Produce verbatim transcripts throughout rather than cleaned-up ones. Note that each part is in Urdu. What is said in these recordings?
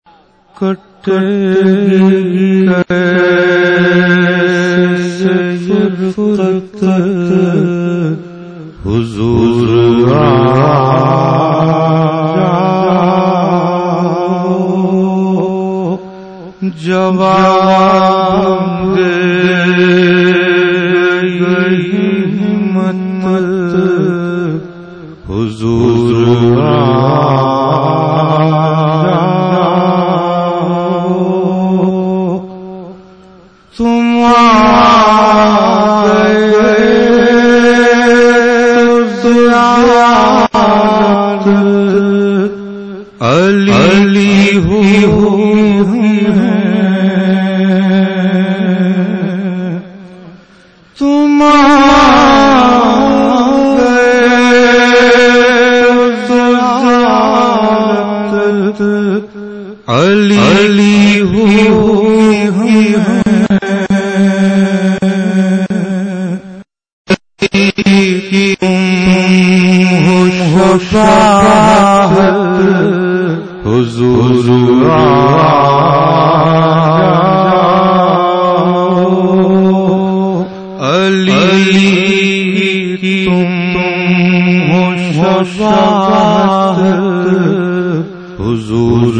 فرقت حضور جواب دے گئی ہمت حضور تم علی ہوئی تم علی ہوئی حضور علی تم ہو شفاعت حضور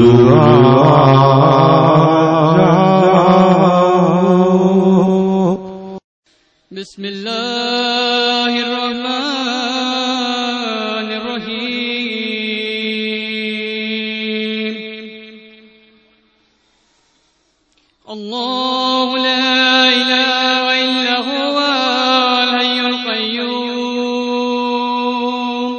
بسم اللہ الرحمن الرحیم اللہ لا الہ الا هو الحی القیوم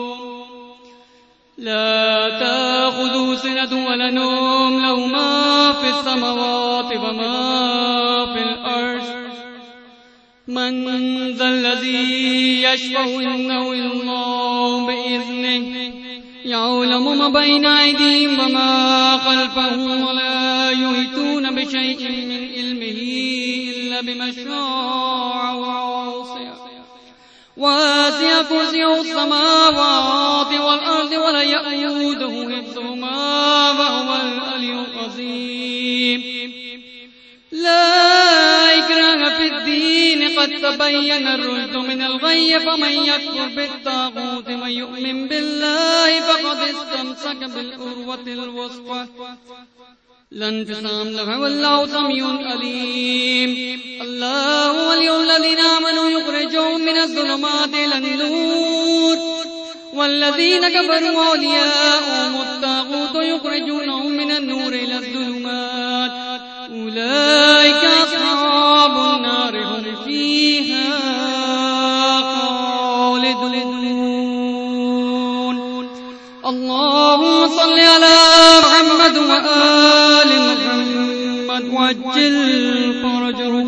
لا تأخذه سنة ولا نوم له ما في السماوات وما في الأرض من ذا الذي يشفع عنده إلا بإذنه يعلم ما بين أيديهم وما خلفهم ولا يحيطون بشيء من علمه إلا بما شاء وسع كرسيه السماوات والأرض ولا يئوده حفظهما وهو العلي العظيم لا إكراه في الدين قد تبين الرشد من الغي فمن يكفر بالطاغوت ومن يؤمن بالله فقد استمسك بالعروة الوثقى لا انفصام لها والله سميع عليم الله ولي الذين آمنوا يخرجهم من الظلمات إلى النور والذين كفروا أولياؤهم الطاغوت يخرجونهم من النور إلى الظلمات أولئك أصحاب النار هم فيها خالدون اللهم صل على محمد وآل محمد وعجل فرجهم.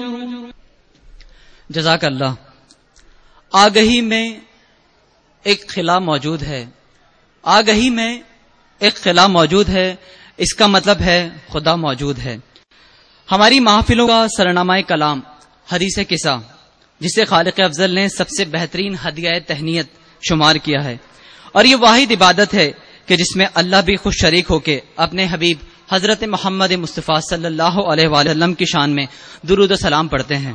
جزاک اللہ. آگہی میں ایک خلا موجود ہے. آگہی میں ایک خلا موجود ہے، اس کا مطلب ہے خدا موجود ہے. ہماری محفلوں کا سرنامہ کلام حدیث قصہ، جسے خالق افضل نے سب سے بہترین ہدیہ تہنیت شمار کیا ہے، اور یہ واحد عبادت ہے کہ جس میں اللہ بھی خوش شریک ہو کے اپنے حبیب حضرت محمد مصطفیٰ صلی اللہ علیہ وسلم کی شان میں درود و سلام پڑھتے ہیں.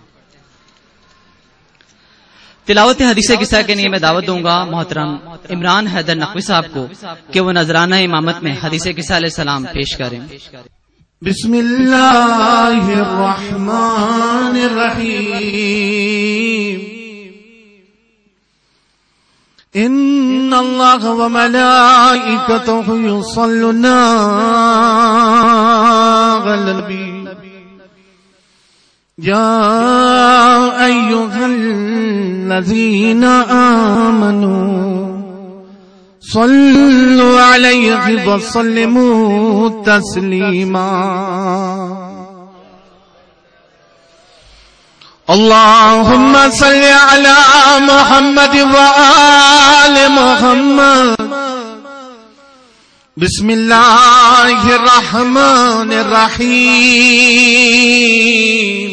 تلاوت حدیث قصہ کے لیے میں دعوت دوں گا محترم عمران حیدر نقوی صاحب کو کہ وہ نذرانہ امامت میں حدیث قصہ علیہ السلام پیش کریں. بسم اللہ الرحمن الرحیم. ان اللہ وملائکتہ یصلون علی النبی یا ایھا الذین آمنوا صلوا علیہ وسلموا تسلیما. اللهم صل على محمد وآل محمد. بسم الله الرحمن الرحيم.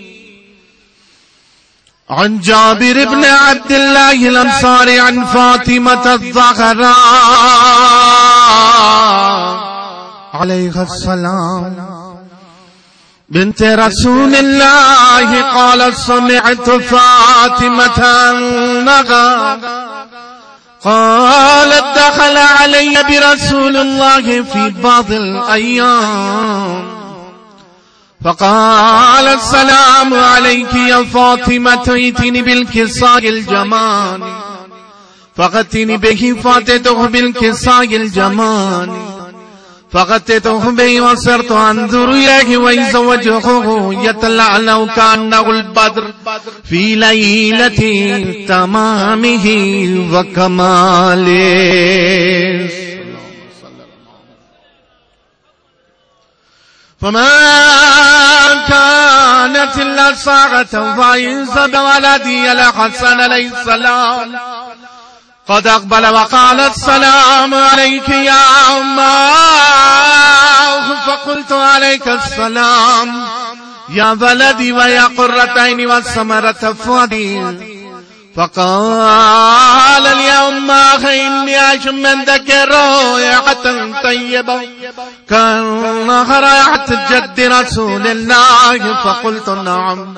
عن جابر بن عبد الله الأنصاري عن فاطمة الزهراء عليه السلام بنت رسول الله قالت سمعت فاطمة نغى قالت دخل علي برسول الله في بعض الأيام فقال السلام عليك يا فاطمة ائتني بالكساء الجمال فغتني به فاتته بالكساء الجمال فغتته به وصرت انظر إليه وإذا وجهه يتلألأ كأنه البدر في ليلة تمامه وكماله فما كانت إلا ساعة فإذا بولدي الحسن عليه السلام قد أقبل وقال السلام عليك يا أماه فقلت عليك السلام يا ولدي ويا قرة عيني والثمرة فؤادي فقال لي يا أماه إني أشم عندك رائحة طيبة كأنها رائحة جد رسول الله فقلت نعم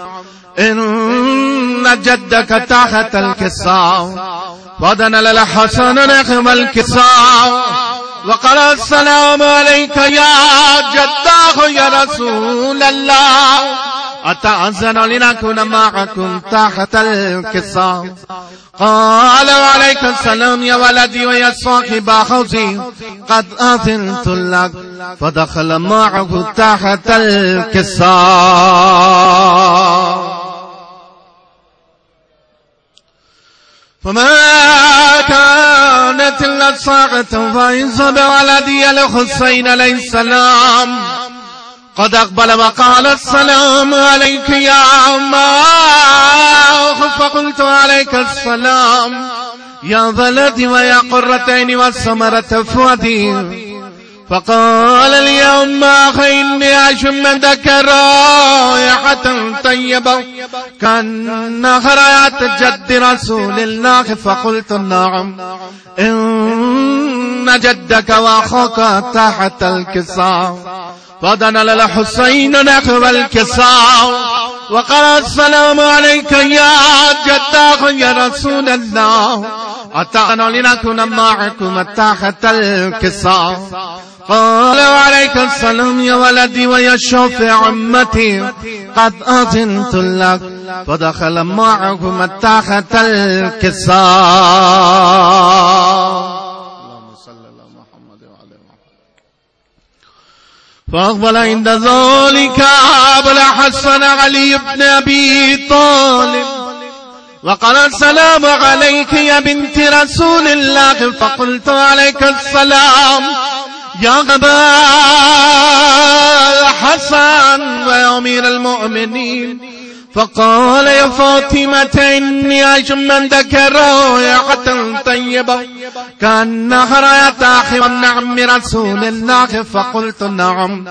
إن جدك تحت الكساء ودنا للحسن نخم الكساء وقال السلام عليك يا جداه يا رسول الله أتأذن لنكون معكم تحت الكساء قال وعليك السلام يا ولدي ويا صاحب حوزي قد أذنت لك فدخل معه تحت الكساء فما كانت إلا ساعة فإذا بولدي الحسين عليه السلام قد أقبل وقال السلام عليك يا أماه فقلت عليك السلام يا ولدي ويا قرة عيني والثمرة فؤادي فقال لي يا أماه إني أشم عندك رائحة طيبة كأنها رائحة جد رسول الله فقلت نعم إن جدك وأخوك تحت الكساء فدنا للحسين نحو الكساء وقال السلام عليك يا جداه يا رسول الله أتأنا لنكون معكم تحت الكساء قال وعليك السلام يا ولدي ويا شوفي عمتي قد أذنت لك فدخل معكم تحت الكساء فأقبل عند ذلك أبو الحسن علي بن أبي طالب وقال السلام عليك يا بنت رسول الله فقلت عليك السلام يا أبا الحسن ويا أمير المؤمنين فقال يا فاطمة إني أشم عندك رائحة طيبة كأنها رائحة أخي وابن عم رسول الله فقلت نعم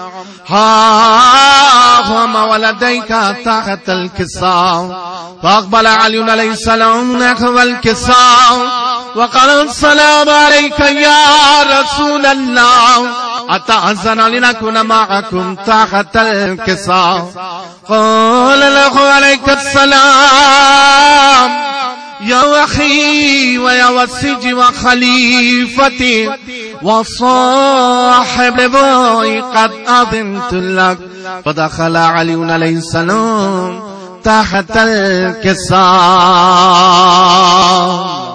ها هما ولديك تحت الكساء فأقبل علي عليه السلام نحو الكساء وقال السلام عليك يا رسول الله أتأذن لنكون معكم تحت الكساء قال له عليك السلام يا أخي ويا وسيجي وخليفتي وصاحب لبوي قد أذنت لك فدخل علي عليه السلام تحت الكساء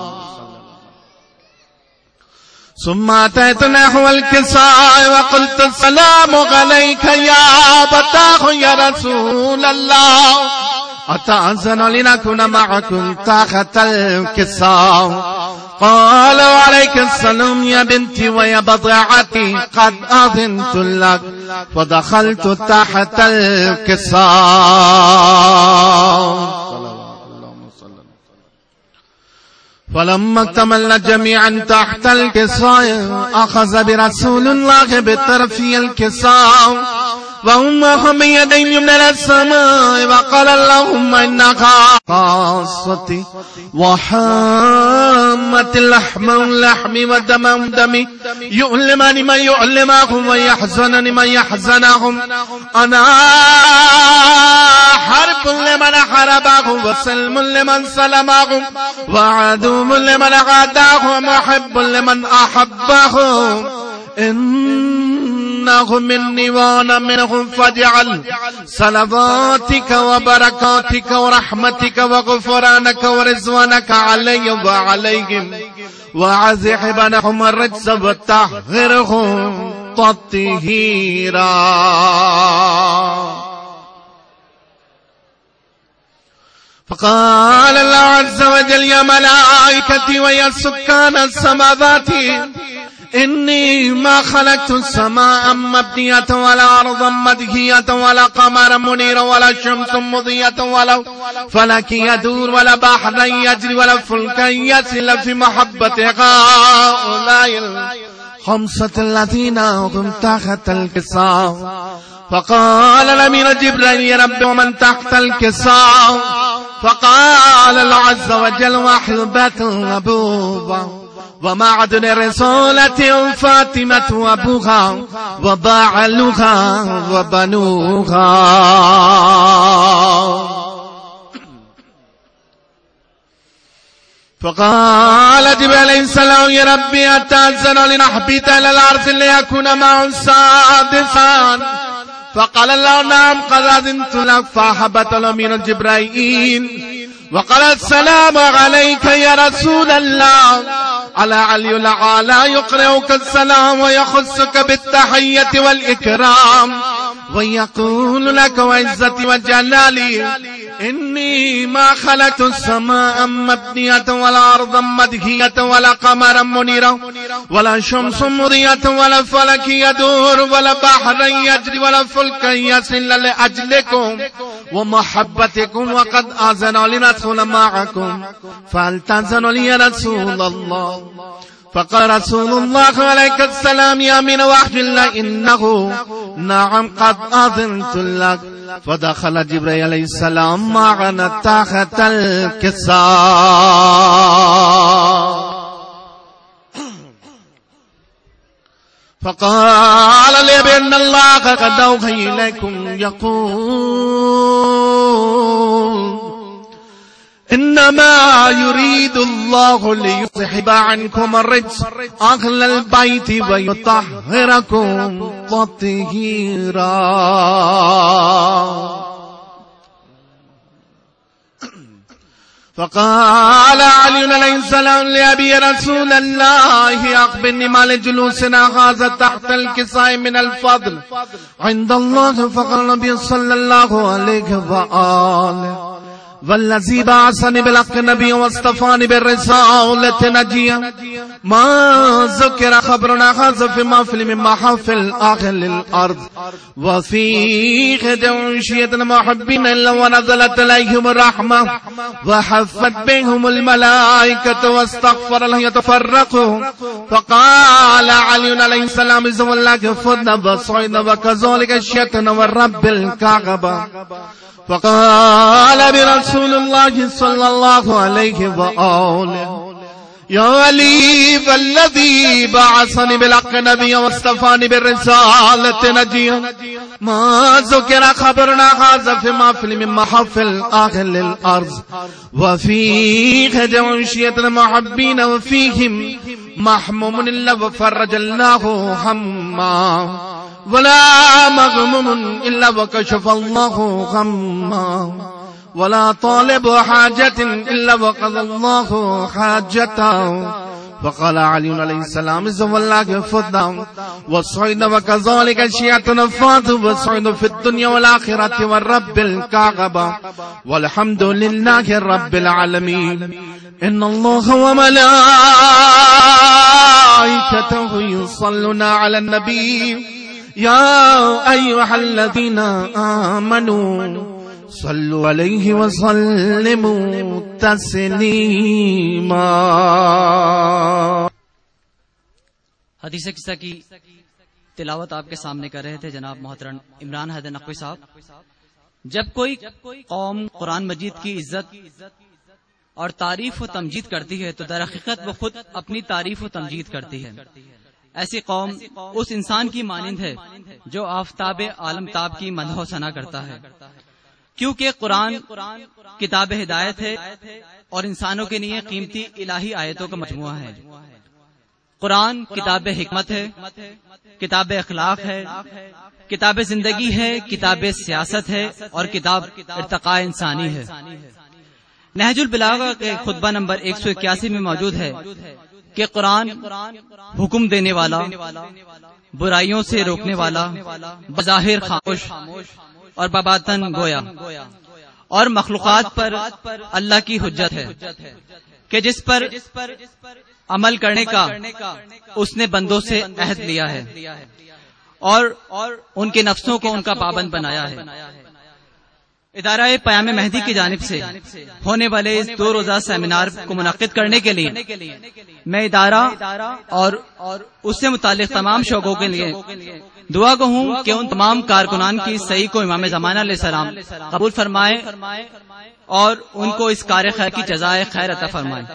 ثم أتيت نحو الكساء وقلت السلام عليك يا أبتاه يا رسول الله أتأذن لنكون معكم تحت الكساء قال وعليك السلام يا بنتي ويا بضيعتي قد أذنت لك فدخلت تحت الكساء فلما اكتملنا جميعا تحت الكساء أخذ برسول الله بطرف الكساء وهم بيدين من السماء وقال اللهم إنك خاصتي وحامة اللحم اللحم ودم دمي يؤلمني من يؤلمهم ويحزنني من يحزنهم أنا حرب لمن حربهم وسلم لمن سلمهم وعدو لمن عاداهم ومحب لمن أحبهم إنهم مني وأنا منهم فاجعل صلواتك وبركاتك ورحمتك وغفرانك ورضوانك علي وعليهم وعزح بنهم الرجس وطهرهم تطهيرا. فقال الله عز وجل يا ملائكتي ويا سكان السماوات إني ما خلقت السماء مبنية ولا أرضا مدهية ولا قمرا منيرا ولا شمس مضية ولا فلك يدور ولا بحر يجري ولا فلك يسير في محبة هؤلاء الخمسة الذين هم تحت الكساء. فقال الأمير جبريل يا رب ومن تحت الكساء؟ فقال الله عز وجل وحبة أبوها ومعدن رسولة فاطمة وأبوها وبعلها وبنوها. فقال جبريل عليه السلام يا ربي أتأذن لنحبط إلى الأرض ليكون معه سادسا؟ فقال الله نعم قد أذنت لك. فهبط الأمير جبريل وقال السلام عليك يا رسول الله على علي الأعلى يقرئك السلام ويخصك بالتحية والإكرام ويقول لك وعزتي وجلالي إني ما خلقت السماء مبنية ولا أرضا مدهية ولا قمرا منيرا ولا شمس مضية ولا فلك يدور ولا بحر يجري ولا فلك يسير لأجلكم ومحبتكم وقد آذن لندخل معكم فهل تأذن لي يا رسول الله؟ فقال رسول الله عليك السلام يا من وحي الله إنه نعم قد أذنت لك. فدخل جبريل عليه السلام معنا تحت الكساء. فقال لي بأن الله قد أوحي إليكم يقول إنما يريد الله ليذهب عنكم الرجس أهل البيت ويطهركم تطهيرا. فقال علي عليه السلام لأبي رسول الله أخبرني ما لجلوسنا هذا تحت الكساء من الفضل عند الله. فقال النبي صلى الله عليه وآله والذي بعثني بالحق نبيا واصطفاني بالرسالة نجيا ما ذكر خبرنا هذا في محفل من محافل أهل الأرض وفيه جنشية المحبين إلا ونزلت عليهم الرحمة وحفت بهم الملائكة واستغفر الله يتفرقوا. فقال علي عليه السلام إذا والله فضنا بصعنا وكذلك الشيطان والرب الكعبة. فقال برسول الله صلى الله عليه وآله يا علي فالذي بعثني بالحق نبيا واصطفاني بالرسالة نجيا ما ذكر خبرنا هذا في محفل من محافل أهل الأرض وفيه جنشية المحبين وفيهم محموم إلا وفرج الله هما ولا مغموم إلا وكشف الله غما ولا طالب حاجة إلا وقضى الله حاجته. فقال علي عليه السلام إذا والله فضنا والصعيد وكذلك الشيعة نفاذ والصعيد في الدنيا والآخرة والرب الكعبة والحمد لله رب العالمين. إن الله وملائكته يصلون على النبي يا أيها الذين آمنوا صلوا عليه وسلموا تسلیما. حدیث قصہ کی تلاوت آپ کے سامنے کر رہے تھے جناب محترم عمران حیدر نقوی صاحب. جب کوئی قوم قرآن مجید کی عزت اور تعریف و تمجید کرتی ہے تو در حقیقت وہ خود اپنی تعریف و تمجید کرتی ہے. ایسی قوم اس انسان کی مانند ہے جو آفتاب عالم تاب کی مدح و ثنا کرتا ہے، کیونکہ قرآن کتاب ہدایت ہے اور انسانوں کے لیے قیمتی الہی آیتوں کا مجموعہ ہے. قرآن کتاب حکمت ہے، کتاب اخلاق ہے، کتاب زندگی ہے، کتاب سیاست ہے اور کتاب ارتقاء انسانی ہے. نہج البلاغہ کے خطبہ نمبر ایک سو اکیاسی میں موجود ہے کہ قرآن حکم دینے والا، برائیوں سے روکنے والا، بظاہر خاموش اور بباطن گویا، اور مخلوقات پر اللہ کی حجت ہے کہ جس پر عمل کرنے کا اس نے بندوں سے عہد لیا ہے اور ان کے نفسوں کو ان کا پابند بنایا ہے. ادارہ پیام مہدی کی جانب سے ہونے والے اس دو روزہ سیمینار کو منعقد کرنے کے لیے میں ادارہ اور اس سے متعلق تمام شعبوں کے لیے دعا گو ہوں کہ ان تمام کارکنان کی صحیح کو امام زمانہ علیہ السلام قبول فرمائے اور ان کو اس کار خیر کی جزائے خیر عطا فرمائے.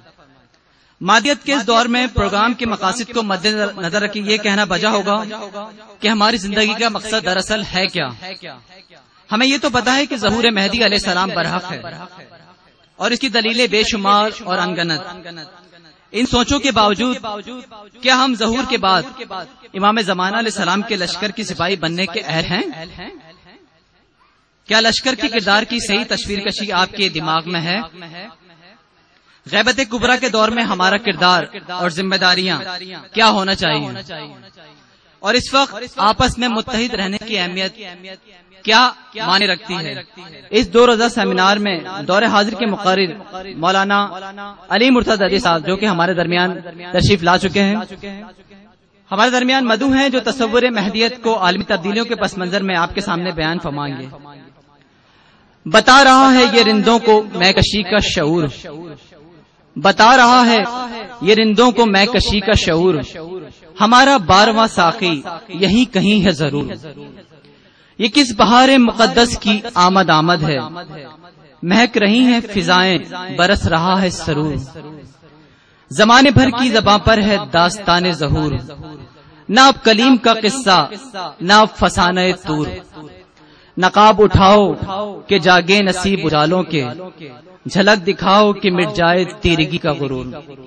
مادیت کے اس دور میں پروگرام کے مقاصد کو مد نظر رکھے یہ کہنا بجا ہوگا کہ ہماری زندگی کا مقصد دراصل ہے کیا. ہمیں یہ تو پتا ہے کہ ظہور مہدی علیہ السلام برحق ہے اور اس کی دلیلیں بے شمار اور انگنت. ان سوچوں کے باوجود کیا ہم ظہور کے بعد امام زمانہ علیہ السلام کے لشکر کی سپاہی بننے کے اہل ہیں؟ کیا لشکر کی کردار کی صحیح تصویر کشی آپ کے دماغ میں ہے؟ غیبت کبریٰ کے دور میں ہمارا کردار اور ذمہ داریاں کیا ہونا چاہیے اور اس وقت آپس میں متحد رہنے کی اہمیت کیا معنی رکھتی ہے؟ اس دو روزہ سیمینار میں دور حاضر کے مقرر مولانا علی مرتضی علی صاحب جو کہ ہمارے درمیان تشریف لا چکے ہیں، ہمارے درمیان مدعو ہیں جو تصور مہدیت کو عالمی تبدیلیوں کے پس منظر میں آپ کے سامنے بیان فرمائیں گے. بتا رہا ہے یہ رندوں کو میں کشی کا شعور، بتا رہا ہے یہ رندوں کو میں کشی کا شعور، ہمارا بارواں ساقی یہیں کہیں ہے ضرور. یہ کس بہار مقدس کی آمد آمد ہے، مہک رہی ہیں فضائیں، برس رہا ہے سرور. زمانے بھر کی زباں پر ہے داستان ظہور، نہ اب کلیم کا قصہ نہ اب فسانہ طور. نقاب اٹھاؤ کہ جاگے نصیب اجالوں کے، جھلک دکھاؤ کہ مٹ جائے تیرگی کا غرور.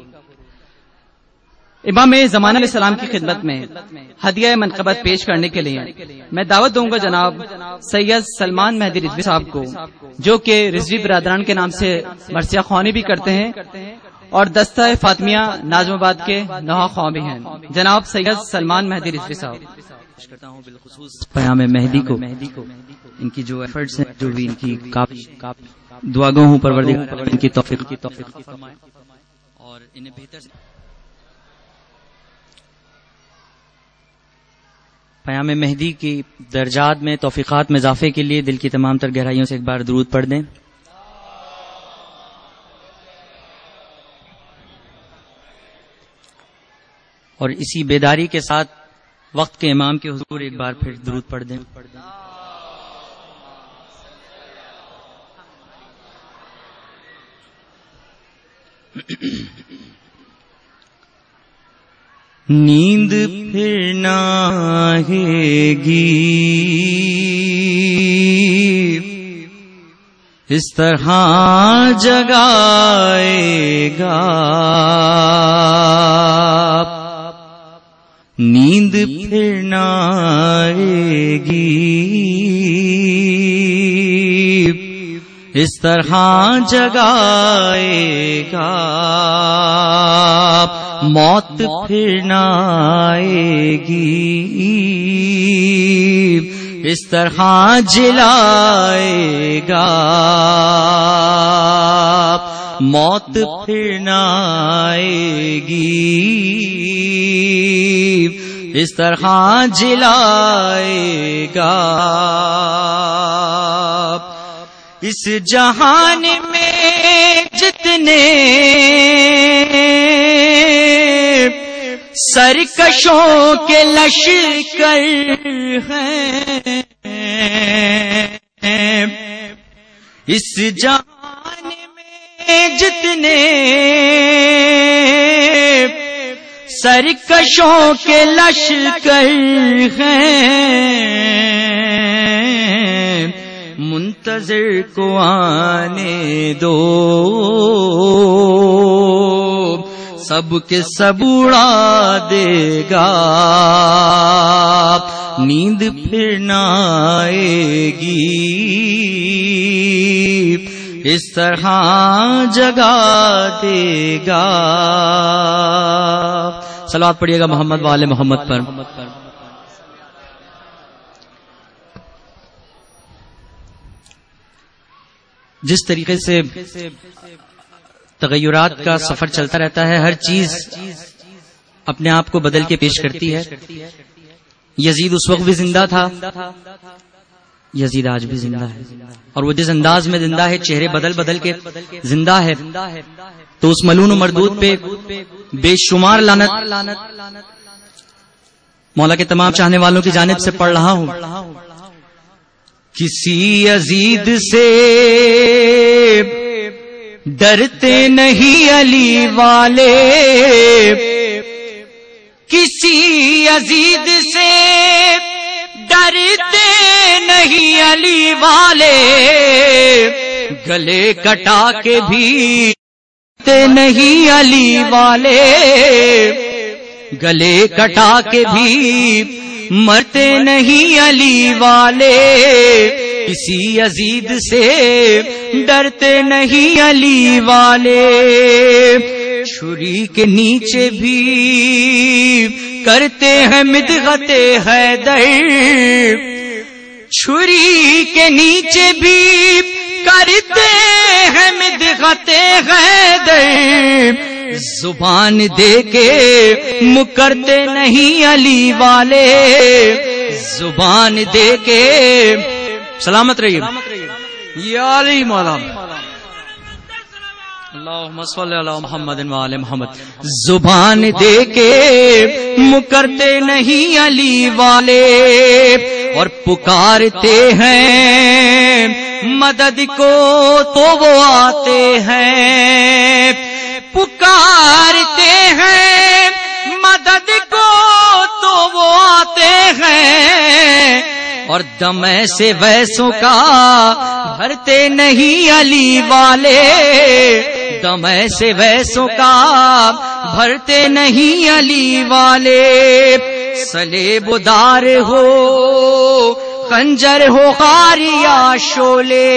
امام زمانہ علیہ السلام کی خدمت میں ہدیہ منقبت پیش کرنے کے لیے میں دعوت دوں گا جناب سید سلمان مہدی رضوی صاحب کو، جو کہ رضوی برادران کے نام سے مرثیہ خوانی بھی کرتے ہیں اور دستہ فاطمیہ ناظم آباد کے نوحہ خواں بھی ہیں. جناب سید سلمان مہدی رضوی صاحب. کرتا ہوں بالخصوص پیام مہدی کو، ان کی جو ایفرٹس ہیں، جو بھی ان کی دعا گو ہوں پروردگار ان کی توفیق کی توفیق فرمائے اور انہیں بہتر سے. پیام مہدی کی درجات میں توفیقات میں اضافے کے لیے دل کی تمام تر گہرائیوں سے ایک بار درود پڑھ دیں. اور اسی بیداری کے ساتھ وقت کے امام کے حضور ایک بار پھر درود پڑھ دیں. نیند پھر نہ آئے گی اس طرح جگائے گا، نیند پھر نہ آئے گی اس طرح جگائے گا، موت پھر نہ آئے گی اس طرح جلائے گا، موت پھر نہ آئے گی اس طرح جلائے گا. اس جہان میں جتنے سرکشوں کے لشکر ہیں اس جہان میں جتنے سرکشوں کے لشکر ہیں منتظر کو آنے دو سب کے سب اڑا دے گا نیند پھر نہ آئے گی اس طرح جگا دے گا. صلوات پڑھیے گا محمد والے محمد پر. جس طریقے سے تغیرات کا سفر چلتا رہتا ہے، ہر چیز اپنے آپ کو بدل کے پیش کرتی ہے. یزید اس وقت بھی زندہ تھا، یزید آج بھی زندہ ہے، اور وہ جس انداز میں زندہ ہے، چہرے بدل بدل کے زندہ ہے. تو اس ملون و مردود پہ بے شمار لعنت مولا کے تمام چاہنے والوں کی جانب سے پڑھ رہا ہوں. کسی یزید سے ڈرتے نہیں علی والے، کسی یزید سے ڈرتے نہیں علی والے، گلے کٹا کے بھی ڈرتے نہیں علی والے، گلے کٹا کے بھی مرتے نہیں علی والے، کسی یزید سے ڈرتے نہیں علی والے. چھری کے نیچے بھی کرتے ہیں مدغت حیدر، چھری کے نیچے بھی کرتے ہیں مدغت حیدر، زبان دے کے مکرتے نہیں علی والے، زبان دے کے سلامت رہیے یا علی مولا. اللہم صلی علی محمد وعلی محمد. زبان دے کے مکرتے نہیں علی والے، اور پکارتے ہیں مدد کو تو وہ آتے ہیں، پکارتے ہیں مدد کو تو وہ آتے ہیں، اور دم ایسے ویسوں کا بھرتے نہیں علی والے، دم ایسے ویسوں کا بھرتے نہیں علی والے. سلیب دار ہو خنجر ہو خاری یا شولے،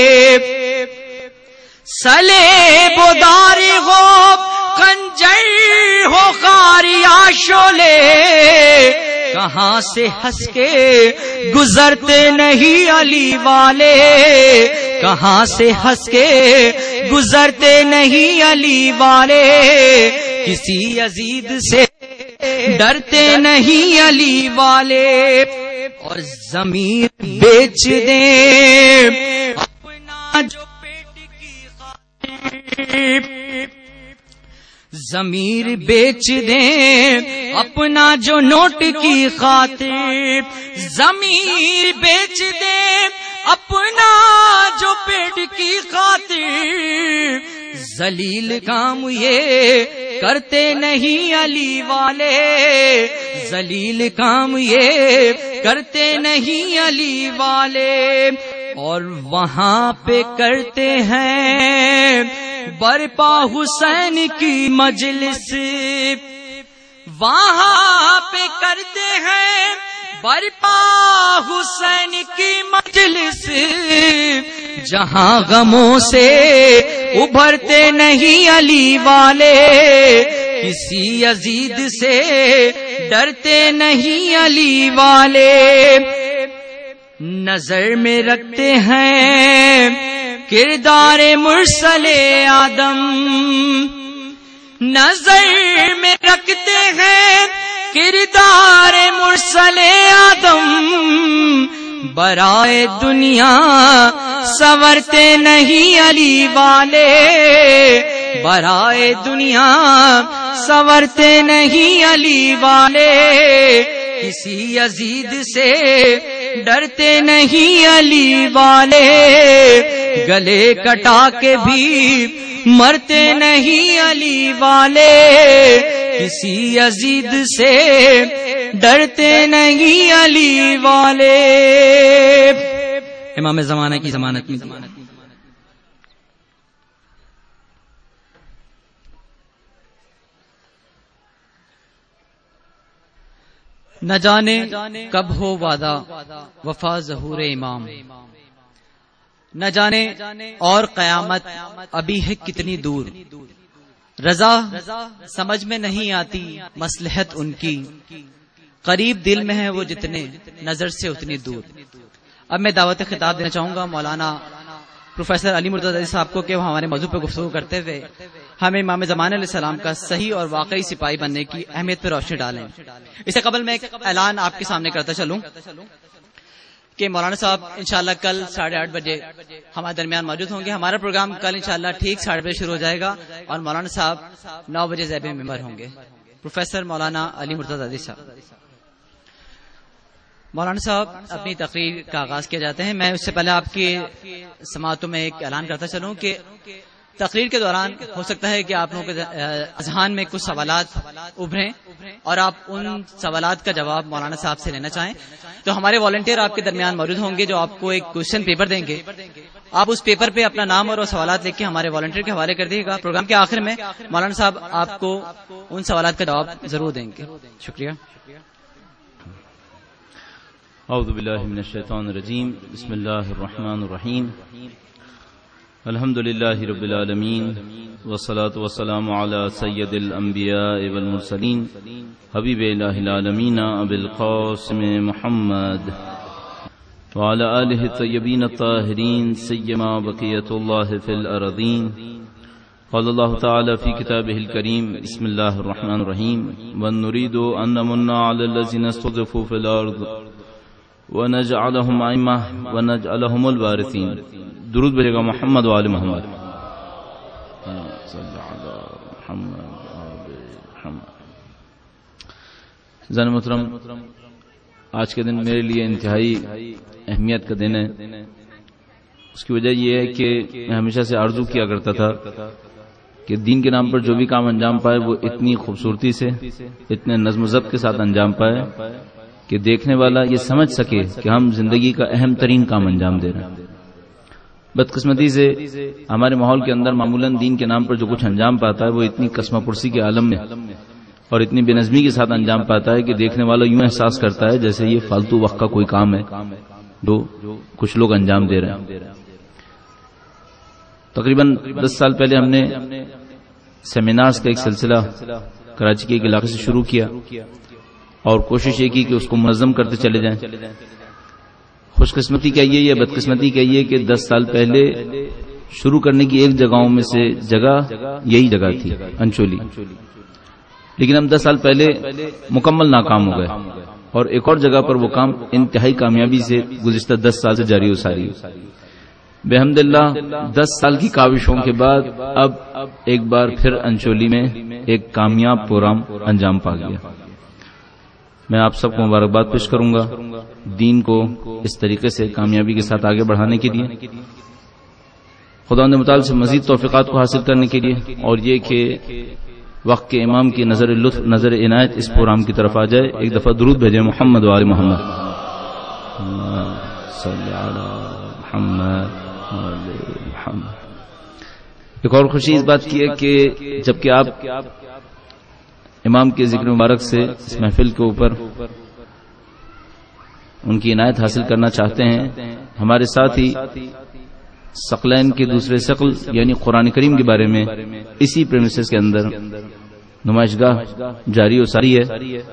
سلیب دار ہو خنجر ہو خاری یا شولے، کہاں سے ہنس کے گزرتے نہیں علی والے، کہاں سے ہنس کے گزرتے نہیں علی والے، کسی یزید سے ڈرتے نہیں علی والے. اور ضمیر بیچ دیں اپنا جو پیٹ کی خاطر، ضمیر بیچ دیں اپنا جو نوٹ کی خاطر، ضمیر بیچ دیں اپنا جو پیٹ کی خاطر، ذلیل کام یہ کرتے نہیں علی والے، ذلیل کام یہ کرتے نہیں علی والے. اور وہاں پہ کرتے ہیں برپا حسین کی مجلس، وہاں پہ کرتے ہیں برپا حسین کی مجلس، جہاں غموں سے ابھرتے نہیں علی والے، کسی یزید سے ڈرتے نہیں علی والے. نظر میں رکھتے ہیں کردار مرسل آدم، نظر میں رکھتے ہیں کردار مرسل آدم، برائے دنیا سنورتے نہیں علی والے، برائے دنیا سنورتے نہیں علی والے، کسی یزید سے ڈرتے نہیں علی والے، گلے کٹا کے بھی مرتے نہیں علی والے، کسی یزید سے ڈرتے نہیں علی والے۔ امام زمانہ کی ضمانت میں نہ جانے کب ہو وعدہ وفا ظہور امام، نہ جانے اور قیامت ابھی ہے کتنی دور، رضا سمجھ میں نہیں آتی مصلحت ان کی، قریب دل میں ہے وہ جتنے نظر سے اتنی دور۔ اب میں دعوت خطاب دینا چاہوں گا مولانا پروفیسر علی مرتضی صاحب کو کہ وہ ہمارے موضوع پہ گفتگو کرتے ہوئے ہمیں امام زمانہ علیہ السلام کا صحیح اور واقعی سپاہی بننے کی اہمیت پہ روشنی ڈالیں۔ اس سے قبل میں ایک اعلان آپ کے سامنے کرتا چلوں کہ مولانا صاحب انشاءاللہ کل ساڑھے آٹھ بجے ہمارے درمیان موجود ہوں گے۔ ہمارا پروگرام کل انشاءاللہ ٹھیک ساڑھے بجے شروع ہو جائے گا اور مولانا صاحب نو بجے زیب ممبر ہوں گے۔ پروفیسر مولانا علی مرتضی صاحب۔ مولانا صاحب اپنی تقریر کا آغاز کیا جاتے ہیں۔ میں اس سے پہلے آپ کی سماعتوں میں ایک اعلان کرتا چلوں کہ تقریر کے دوران ہو سکتا ہے کہ آپ لوگوں کے اذہان میں کچھ سوالات ابھریں اور آپ ان سوالات کا جواب مولانا صاحب سے لینا چاہیں، تو ہمارے والنٹیئر آپ کے درمیان موجود ہوں گے جو آپ کو ایک کوشچن پیپر دیں گے۔ آپ اس پیپر پہ اپنا نام اور وہ سوالات لکھ کے ہمارے والنٹیئر کے حوالے کر دیے گا۔ پروگرام کے آخر میں مولانا صاحب آپ کو ان سوالات کا جواب ضرور دیں گے۔ شکریہ۔ اعوذ باللہ من الشیطان الرجیم، بسم اللہ الرحمن الرحیم، الحمد للہ رب العالمین، والصلاة والسلام علی سید الانبیاء والمرسلین، حبیب الہ العالمین ابی القاسم محمد وعلی آلہ الطیبین الطاہرین، سیما بقیت اللہ فی الارضین۔ قال اللہ تعالی فی کتابہ الکریم، بسم اللہ الرحمن الرحیم، وَنُرِيدُ أَن نَّمُنَّ عَلَى الَّذِينَ اسْتُضْعِفُوا فِي الْأَرْضِ وَنَجْعَلَهُمْ أَئِمَّةً وَنَجْعَلَهُمُ الْوَارِثِينَ۔ درود بھیجے گا محمد و آل محمد۔ زن محترم، آج کے دن میرے لیے انتہائی اہمیت کا دن ہے۔ اس کی وجہ یہ ہے کہ میں ہمیشہ سے آرزو کیا کرتا تھا کہ دین کے نام پر جو بھی کام انجام پائے وہ اتنی خوبصورتی سے، اتنے نظم و ضبط کے ساتھ انجام پائے کہ دیکھنے والا یہ سمجھ سکے کہ ہم زندگی کا اہم ترین کام انجام دے رہے ہیں۔ بدقسمتی سے ہمارے ماحول کے اندر معمولاً دین کے نام پر جو کچھ انجام پاتا ہے وہ اتنی قسمہ پرسی کے عالم میں اور اتنی بے نظمی کے ساتھ انجام پاتا ہے کہ دیکھنے والا یوں احساس کرتا ہے جیسے یہ فالتو وقت کا کوئی کام ہے جو کچھ لوگ انجام دے رہے ہیں۔ تقریباً دس سال پہلے ہم نے سیمینارز کا ایک سلسلہ کراچی کے ایک علاقے سے شروع کیا اور کوشش یہ کی کہ اس کو منظم کرتے چلے جائیں۔ خوش قسمتی کہیے یا بدقسمتی کہیے کہ دس سال پہلے شروع کرنے کی ایک جگہوں میں سے جگہ یہی جگہ تھی، انچولی، لیکن ہم دس سال پہلے مکمل ناکام ہو گئے اور ایک اور جگہ پر وہ کام انتہائی کامیابی سے گزشتہ دس سال سے جاری و ساری ہے۔ بحمداللہ دس سال کی کاوشوں کے بعد اب ایک بار پھر انچولی میں ایک کامیاب پروگرام انجام پا گیا۔ میں آپ سب کو مبارکباد پیش کروں گا دین کو اس طریقے سے کامیابی کے ساتھ آگے بڑھانے کے لیے، خداوند متعال سے مزید توفیقات کو حاصل کرنے کے لیے، اور یہ کہ وقت کے امام کی نظر لطف، نظر عنایت اس پروگرام کی طرف آ جائے۔ ایک دفعہ درود بھیجیں محمد و آل محمد۔ صلی علی محمد و محمد۔ ایک اور خوشی اس بات کی ہے کہ جبکہ آپ امام کے ذکر مبارک سے اس محفل کے اوپر ان کی عنایت حاصل کرنا چاہتے ہیں، ہمارے ساتھ ہی ثقلین کے دوسرے ثقل یعنی قرآن کریم کے بارے میں اسی پریمیسز کے اندر نمائش گاہ جاری و ساری ہے۔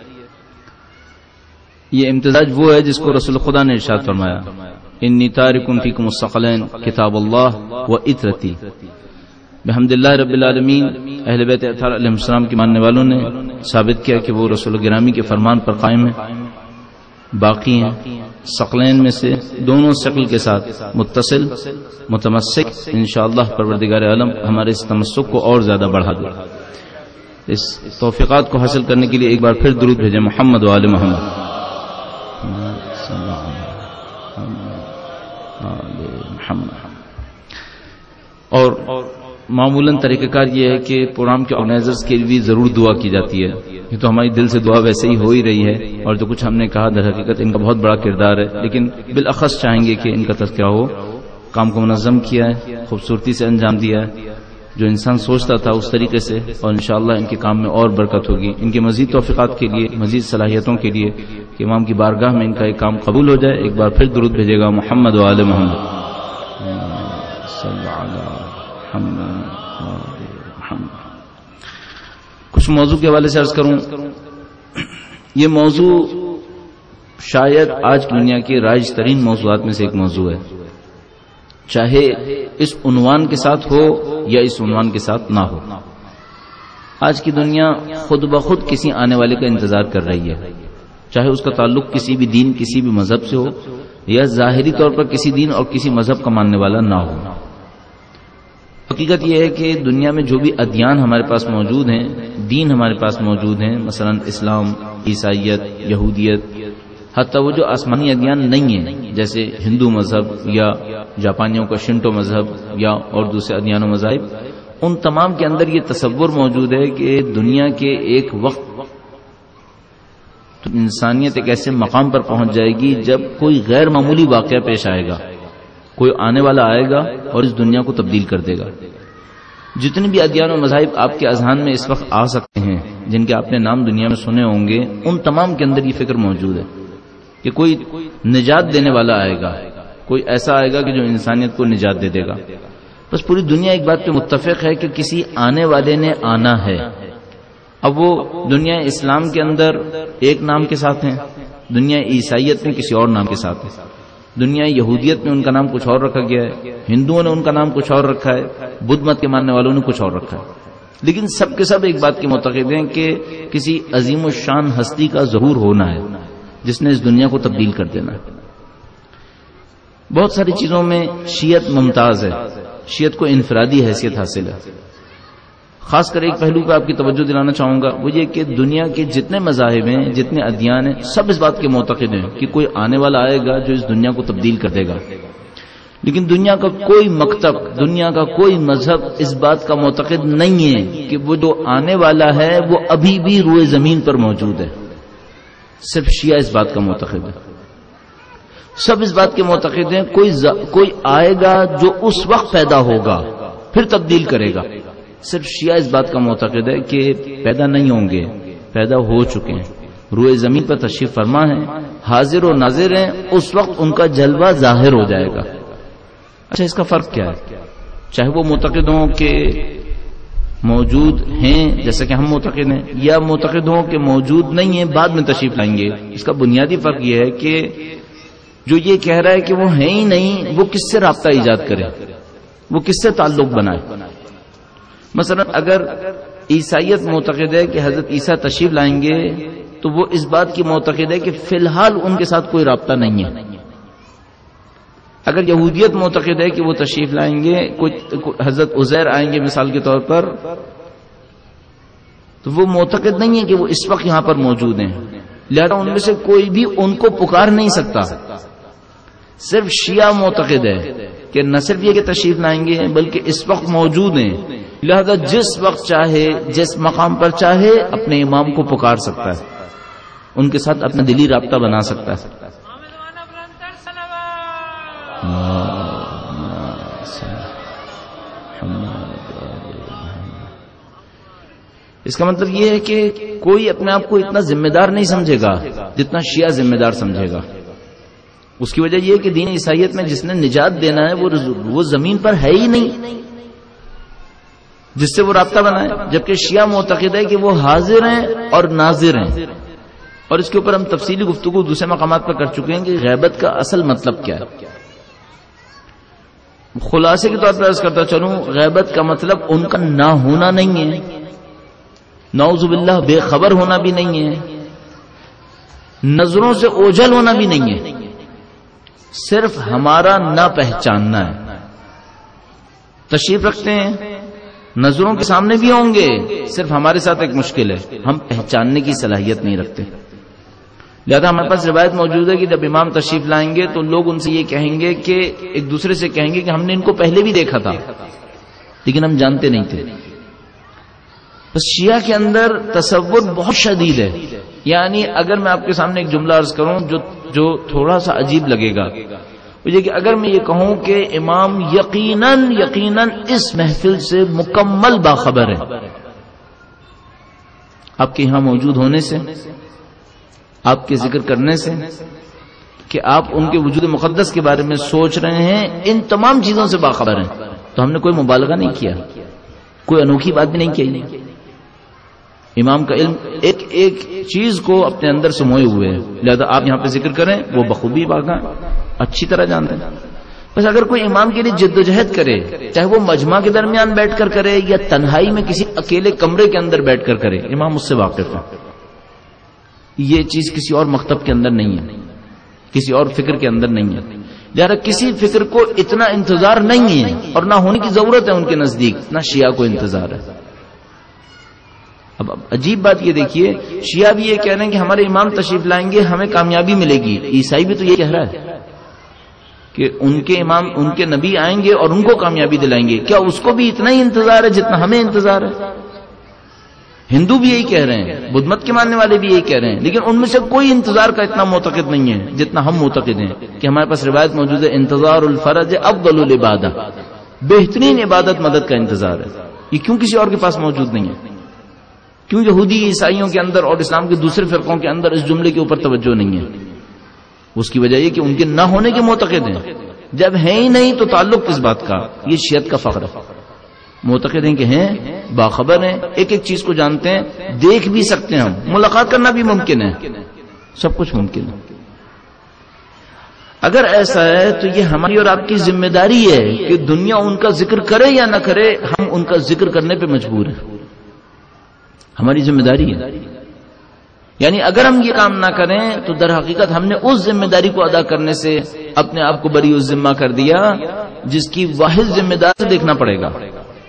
یہ امتزاج وہ ہے جس کو رسول خدا نے ارشاد فرمایا، انی تارک فیکم الثقلین کتاب اللہ و اطرتی۔ بحمداللہ رب العالمین اہل بیت اطہار علیہ السلام کے ماننے والوں نے ثابت کیا کہ وہ رسول گرامی کے فرمان پر قائم ہیں۔ باقی ہیں ثقلین میں سے دونوں ثقل کے ساتھ متصل متمسک انشاءاللہ پروردگار عالم ہمارے اس تمسک کو اور زیادہ بڑھا دے. اس توفیقات کو حاصل کرنے کے لیے ایک بار پھر درود بھیجیں محمد و آل محمد. اور معمولاً طریقہ کار یہ ہے کہ پروگرام کے آرگنائزرز کے لیے ضرور دعا کی جاتی ہے. یہ تو ہماری دل سے دعا ویسے ہی ہو ہی رہی ہے اور جو کچھ ہم نے کہا در حقیقت ان کا بہت بڑا کردار ہے, لیکن بالاخص چاہیں گے کہ ان کا تذکرہ ہو. کام کو منظم کیا ہے, خوبصورتی سے انجام دیا ہے, جو انسان سوچتا تھا اس طریقے سے, اور انشاءاللہ ان کے کام میں اور برکت ہوگی. ان کے مزید توفیقات کے لیے, مزید صلاحیتوں کے لیے کہ امام کی بارگاہ میں ان کا ایک کام قبول ہو جائے. ایک بار پھر درود بھیجے گا محمد و آل محمد. کچھ موضوع کے حوالے سے عرض کروں. یہ موضوع شاید آج کی دنیا کے رائج ترین موضوعات میں سے ایک موضوع ہے, چاہے اس عنوان کے ساتھ ہو یا اس عنوان کے ساتھ نہ ہو. آج کی دنیا خود بخود کسی آنے والے کا انتظار کر رہی ہے, چاہے اس کا تعلق کسی بھی دین کسی بھی مذہب سے ہو یا ظاہری طور پر کسی دین اور کسی مذہب کا ماننے والا نہ ہو. حقیقت یہ ہے کہ دنیا میں جو بھی ادیان ہمارے پاس موجود ہیں, دین ہمارے پاس موجود ہیں, مثلا اسلام, عیسائیت, یہودیت, حتیٰ وہ جو آسمانی ادیان نہیں ہیں جیسے ہندو مذہب یا جاپانیوں کا شنٹو مذہب یا اور دوسرے ادیان و مذاہب, ان تمام کے اندر یہ تصور موجود ہے کہ دنیا کے ایک وقت تو انسانیت ایک ایسے مقام پر پہنچ جائے گی جب کوئی غیر معمولی واقعہ پیش آئے گا, کوئی آنے والا آئے گا اور اس دنیا کو تبدیل کر دے گا. جتنے بھی ادیان و مذاہب آپ کے اذہان میں اس وقت آ سکتے ہیں, جن کے آپ نے نام دنیا میں سنے ہوں گے, ان تمام کے اندر یہ فکر موجود ہے کہ کوئی نجات دینے والا آئے گا, کوئی ایسا آئے گا کہ جو انسانیت کو نجات دے دے گا. بس پوری دنیا ایک بات پہ متفق ہے کہ کسی آنے والے نے آنا ہے. اب وہ دنیا اسلام کے اندر ایک نام کے ساتھ ہیں, دنیا عیسائیت میں کسی اور نام کے ساتھ ہے, دنیا یہودیت میں ان کا نام کچھ اور رکھا گیا ہے, ہندوؤں نے ان کا نام کچھ اور رکھا ہے, بدھ مت کے ماننے والوں نے کچھ اور رکھا ہے. لیکن سب کے سب ایک بات کے معتقد ہیں کہ کسی عظیم الشان ہستی کا ظہور ہونا ہے جس نے اس دنیا کو تبدیل کر دینا ہے. بہت ساری چیزوں میں شیعت ممتاز ہے, شیعت کو انفرادی حیثیت حاصل ہے. خاص کر ایک پہلو پہ آپ کی توجہ دلانا چاہوں گا, وہ یہ کہ دنیا کے جتنے مذاہب ہیں, جتنے ادیان ہیں, سب اس بات کے معتقد ہیں کہ کوئی آنے والا آئے گا جو اس دنیا کو تبدیل کر دے گا. لیکن دنیا کا کوئی مکتب, دنیا کا کوئی مذہب اس بات کا معتقد نہیں ہے کہ وہ جو آنے والا ہے وہ ابھی بھی روئے زمین پر موجود ہے. صرف شیعہ اس بات کا معتقد ہے. سب اس بات کے معتقد ہیں کوئی ز... کوئی آئے گا جو اس وقت پیدا ہوگا پھر تبدیل کرے گا. صرف شیعہ اس بات کا معتقد ہے کہ پیدا نہیں ہوں گے, پیدا ہو چکے ہیں, روئے زمین پر تشریف فرما ہیں, حاضر و ناظر ہیں, اس وقت ان کا جلوہ ظاہر ہو جائے گا. اچھا, اس کا فرق کیا ہے؟ چاہے وہ معتقد ہوں کہ موجود ہیں جیسا کہ ہم معتقد ہیں, یا معتقد ہوں کہ موجود نہیں ہیں بعد میں تشریف لائیں گے, اس کا بنیادی فرق یہ ہے کہ جو یہ کہہ رہا ہے کہ وہ ہے ہی نہیں, وہ کس سے رابطہ ایجاد کرے, وہ کس سے تعلق بنائے. مثلا اگر عیسائیت معتقد ہے کہ حضرت عیسیٰ تشریف لائیں گے تو وہ اس بات کی معتقد ہے کہ فی الحال ان کے ساتھ کوئی رابطہ نہیں ہے. اگر یہودیت معتقد ہے کہ وہ تشریف لائیں گے, حضرت عزیر آئیں گے مثال کے طور پر, تو وہ معتقد نہیں ہے کہ وہ اس وقت یہاں پر موجود ہیں, لہذا ان میں سے کوئی بھی ان کو پکار نہیں سکتا. صرف شیعہ معتقد ہے کہ نہ صرف یہ کہ تشریف لائیں گے بلکہ اس وقت موجود ہیں, لہذا جس وقت چاہے جس مقام پر چاہے اپنے امام کو پکار سکتا ہے, ان کے ساتھ اپنا دلی رابطہ بنا سکتا ہے. اس کا مطلب یہ ہے کہ کوئی اپنے آپ کو اتنا ذمہ دار نہیں سمجھے گا جتنا شیعہ ذمہ دار سمجھے گا. اس کی وجہ یہ ہے کہ دین عیسائیت میں جس نے نجات دینا ہے وہ زمین پر ہے ہی نہیں جس سے وہ رابطہ بنائے, جبکہ شیعہ معتقد ہے کہ وہ حاضر ہیں اور ناظر ہیں. اور اس کے اوپر ہم تفصیلی گفتگو دوسرے مقامات پر کر چکے ہیں کہ غیبت کا اصل مطلب کیا ہے. خلاصے کے طور پر عرض کرتا چلوں, غیبت کا مطلب ان کا نہ ہونا نہیں ہے, نعوذ باللہ بے خبر ہونا بھی نہیں ہے, نظروں سے اوجھل ہونا بھی نہیں ہے، صرف ہمارا نہ پہچاننا ہے. تشریف رکھتے ہیں، نظروں کے سامنے بھی ہوں گے، صرف ہمارے ساتھ ایک مشکل ہے، ہم پہچاننے کی صلاحیت نہیں رکھتے. لہذا ہمارے پاس روایت موجود ہے کہ جب امام تشریف لائیں گے تو لوگ ان سے یہ کہیں گے کہ ایک دوسرے سے کہیں گے کہ ہم نے ان کو پہلے بھی دیکھا تھا لیکن ہم جانتے نہیں تھے. بس شیعہ کے اندر تصور بہت شدید ہے. یعنی اگر میں آپ کے سامنے ایک جملہ عرض کروں جو جو تھوڑا سا عجیب لگے گا، مجھے کہ اگر میں یہ کہوں کہ امام یقیناً یقیناً اس محفل سے مکمل باخبر ہے، آپ کے یہاں موجود ہونے سے، آپ کے ذکر کرنے سے، کہ آپ ان کے وجود مقدس کے بارے میں سوچ رہے ہیں، ان تمام چیزوں سے باخبر ہیں، تو ہم نے کوئی مبالغہ نہیں کیا، کوئی انوکھی بات بھی نہیں کی. امام کا علم ایک ایک چیز کو اپنے اندر سموئے ہوئے ہے، لہذا آپ یہاں پہ ذکر کریں وہ بخوبی باغاں اچھی طرح جانتے ہیں. بس اگر کوئی امام کے لیے جدوجہد کرے، چاہے وہ مجمع کے درمیان بیٹھ کر کرے یا تنہائی میں کسی اکیلے کمرے کے اندر بیٹھ کر کرے، امام اس سے واقف ہے. یہ چیز کسی اور مکتب کے اندر نہیں ہے، کسی اور فکر کے اندر نہیں ہے. لہذا کسی فکر کو اتنا انتظار نہیں ہے اور نہ ہونے کی ضرورت ہے ان کے نزدیک، نہ شیعہ کو انتظار ہے. اب عجیب بات یہ دیکھیے، شیعہ بھی یہ کہہ رہے ہیں کہ ہمارے امام تشریف لائیں گے ہمیں کامیابی ملے گی، عیسائی بھی تو یہ کہہ رہا ہے کہ ان کے امام ان کے نبی آئیں گے اور ان کو کامیابی دلائیں گے. کیا اس کو بھی اتنا ہی انتظار ہے جتنا ہمیں انتظار ہے؟ ہندو بھی یہی کہہ رہے ہیں، بدھ مت کے ماننے والے بھی یہی کہہ رہے ہیں، لیکن ان میں سے کوئی انتظار کا اتنا معتقد نہیں ہے جتنا ہم معتقد ہیں کہ ہمارے پاس روایت موجود ہے انتظار الفرج افضل العبادہ، بہترین عبادت مدد کا انتظار ہے. یہ کیوں کسی اور کے پاس موجود نہیں ہے؟ کیوں یہودی عیسائیوں کے اندر اور اسلام کے دوسرے فرقوں کے اندر اس جملے کے اوپر توجہ نہیں ہے؟ اس کی وجہ یہ کہ ان کے نہ ہونے کے معتقد ہیں. جب ہیں ہی نہیں تو تعلق کس بات کا؟ یہ شیعت کا فخر ہے. معتقد ہیں کہ ہیں، باخبر ہیں، ایک ایک چیز کو جانتے ہیں، دیکھ بھی سکتے ہیں، ہم ملاقات کرنا بھی ممکن ہے، سب کچھ ممکن ہے. اگر ایسا ہے تو یہ ہماری اور آپ کی ذمہ داری ہے کہ دنیا ان کا ذکر کرے یا نہ کرے، ہم ان کا ذکر کرنے پہ مجبور ہیں. ہماری ذمہ داری ہے. یعنی اگر ہم یہ کام نہ کریں تو در حقیقت ہم نے اس ذمہ داری کو ادا کرنے سے اپنے آپ کو بری الذمہ کر دیا جس کی واحد ذمہ دار سے دیکھنا پڑے گا.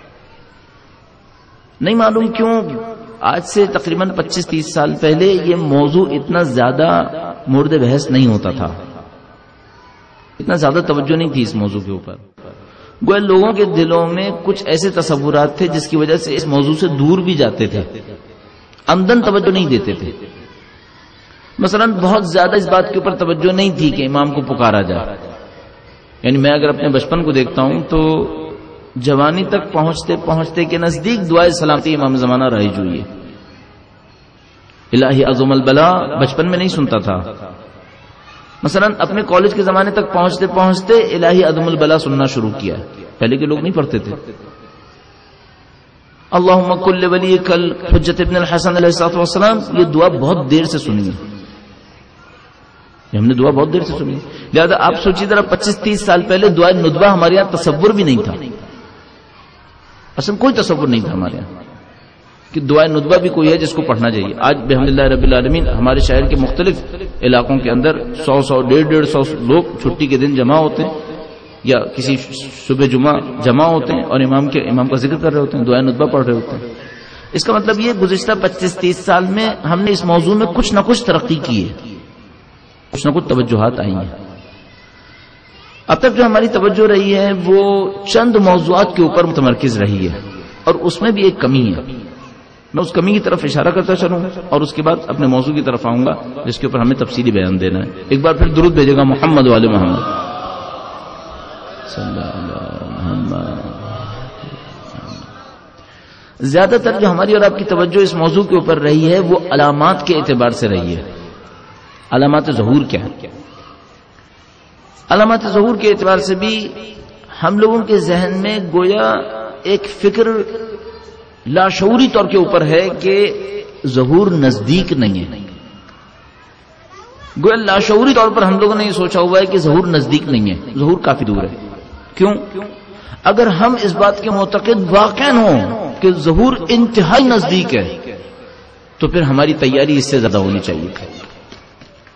نہیں معلوم کیوں آج سے تقریباً پچیس تیس سال پہلے یہ موضوع اتنا زیادہ مورد بحث نہیں ہوتا تھا، اتنا زیادہ توجہ نہیں تھی اس موضوع کے اوپر. گویا لوگوں کے دلوں میں کچھ ایسے تصورات تھے جس کی وجہ سے اس موضوع سے دور بھی جاتے تھے، عمدن توجہ نہیں دیتے تھے. مثلا بہت زیادہ اس بات کے اوپر توجہ نہیں تھی کہ امام کو پکارا جائے. یعنی میں اگر اپنے بچپن کو دیکھتا ہوں تو جوانی تک پہنچتے پہنچتے کے نزدیک دعائے سلامتی امام زمانہ رائج ہوئی ہے. الہی عظم البلا بچپن میں نہیں سنتا تھا. مثلا اپنے کالج کے زمانے تک پہنچتے پہنچتے الہی عظم البلا سننا شروع کیا. پہلے کے لوگ نہیں پڑھتے تھے. اللہم کل ولی کل حجت ابن الحسن علیہ السلام، یہ دعا بہت دیر سے سنی ہے، ہم نے دعا بہت دیر سے سنی. لہذا آپ سوچیے ذرا پچیس تیس سال پہلے دعا ندبہ ہمارے یہاں تصور بھی نہیں تھا، اصلا کوئی تصور نہیں تھا ہمارے یہاں کہ دعائے ندبہ بھی کوئی ہے جس کو پڑھنا چاہیے. آج بحمدللہ رب العالمین ہمارے شہر کے مختلف علاقوں کے اندر سو سو ڈیڑھ ڈیڑھ سو لوگ چھٹی کے دن جمع ہوتے ہیں یا کسی صبح جمعہ جمع ہوتے ہیں اور امام کے امام کا ذکر کر رہے ہوتے ہیں، دعائے ندبہ پڑھ رہے ہوتے ہیں. اس کا مطلب یہ گزشتہ پچیس تیس سال میں ہم نے اس موضوع میں کچھ نہ کچھ ترقی کی ہے، کچھ نہ کچھ توجہات آئی ہیں. اب تک جو ہماری توجہ رہی ہے وہ چند موضوعات کے اوپر متمرکز رہی ہے اور اس میں بھی ایک کمی ہے. میں اس کمی کی طرف اشارہ کرتا چلوں اور اس کے بعد اپنے موضوع کی طرف آؤں گا جس کے اوپر ہمیں تفصیلی بیان دینا ہے. ایک بار پھر درود بھیجے گا محمد والے محمد صلی اللہ علیہ محمد. زیادہ تر جو ہماری اور آپ کی توجہ اس موضوع کے اوپر رہی ہے وہ علامات کے اعتبار سے رہی ہے. علامات ظہور کیا ہے؟ علامات ظہور کے اعتبار سے بھی ہم لوگوں کے ذہن میں گویا ایک فکر لاشعوری طور کے اوپر ہے کہ ظہور نزدیک نہیں ہے. گویا لاشعوری طور پر ہم لوگوں نے یہ سوچا ہوا ہے کہ ظہور نزدیک نہیں ہے، ظہور کافی دور ہے. کیوں؟ اگر ہم اس بات کے معتقد واقعاً ہوں کہ ظہور انتہائی نزدیک ہے تو پھر ہماری تیاری اس سے زیادہ ہونی چاہیے.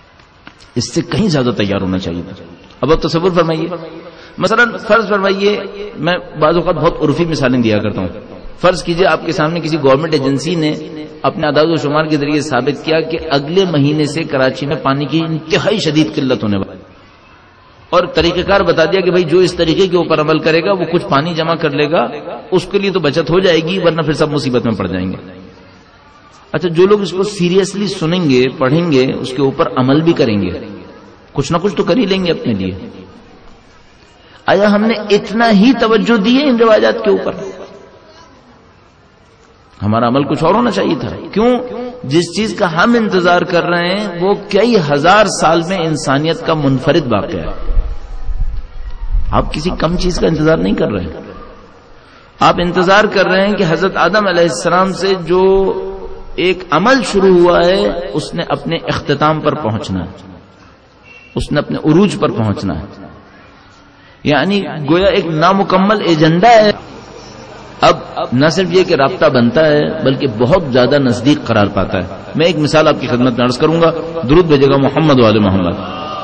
اس سے کہیں زیادہ تیار ہونا چاہیے تھا. اب آپ تصور فرمائیے، مثلا فرض فرمائیے، میں بعض اوقات بہت عرفی مثالیں دیا کرتا ہوں. فرض کیجئے آپ کے سامنے کسی گورنمنٹ ایجنسی نے اپنے اعداد و شمار کے ذریعے ثابت کیا کہ اگلے مہینے سے کراچی میں پانی کی انتہائی شدید قلت ہونے والی، اور طریقہ کار بتا دیا کہ بھائی جو اس طریقے کے اوپر عمل کرے گا وہ کچھ پانی جمع کر لے گا، اس کے لیے تو بچت ہو جائے گی، ورنہ پھر سب مصیبت میں پڑ جائیں گے. اچھا، جو لوگ اس کو سیریسلی سنیں گے، پڑھیں گے، اس کے اوپر عمل بھی کریں گے، کچھ نہ کچھ تو کر ہی لیں گے اپنے لیے. آیا ہم نے اتنا ہی توجہ دی ہے ان روایات کے اوپر؟ ہمارا عمل کچھ اور ہونا چاہیے تھا. کیوں؟ جس چیز کا ہم انتظار کر رہے ہیں وہ کئی ہزار سال میں انسانیت کا منفرد واقعہ ہے. آپ کسی کم چیز کا انتظار نہیں کر رہے ہیں، آپ انتظار کر رہے ہیں کہ حضرت آدم علیہ السلام سے جو ایک عمل شروع ہوا ہے اس نے اپنے اختتام پر پہنچنا ہے، اس نے اپنے عروج پر پہنچنا ہے. یعنی گویا ایک نامکمل ایجنڈا ہے. اب نہ صرف یہ کہ رابطہ بنتا ہے بلکہ بہت زیادہ نزدیک قرار پاتا ہے. میں ایک مثال آپ کی خدمت میں عرض کروں گا، درود بھیجے گا محمد و آل محمد.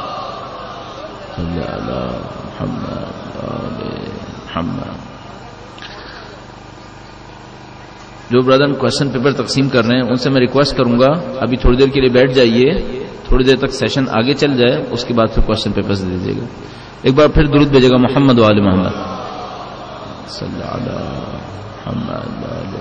جو برادر کوشچن پیپر تقسیم کر رہے ہیں ان سے میں ریکویسٹ کروں گا ابھی تھوڑی دیر کے لیے بیٹھ جائیے، تھوڑی دیر تک سیشن آگے چل جائے، اس کے بعد پھر کوشچن پیپر دے دیجیے گا. ایک بار پھر درود بھیجے گا محمد و آل محمد صلی اللہ علیہ.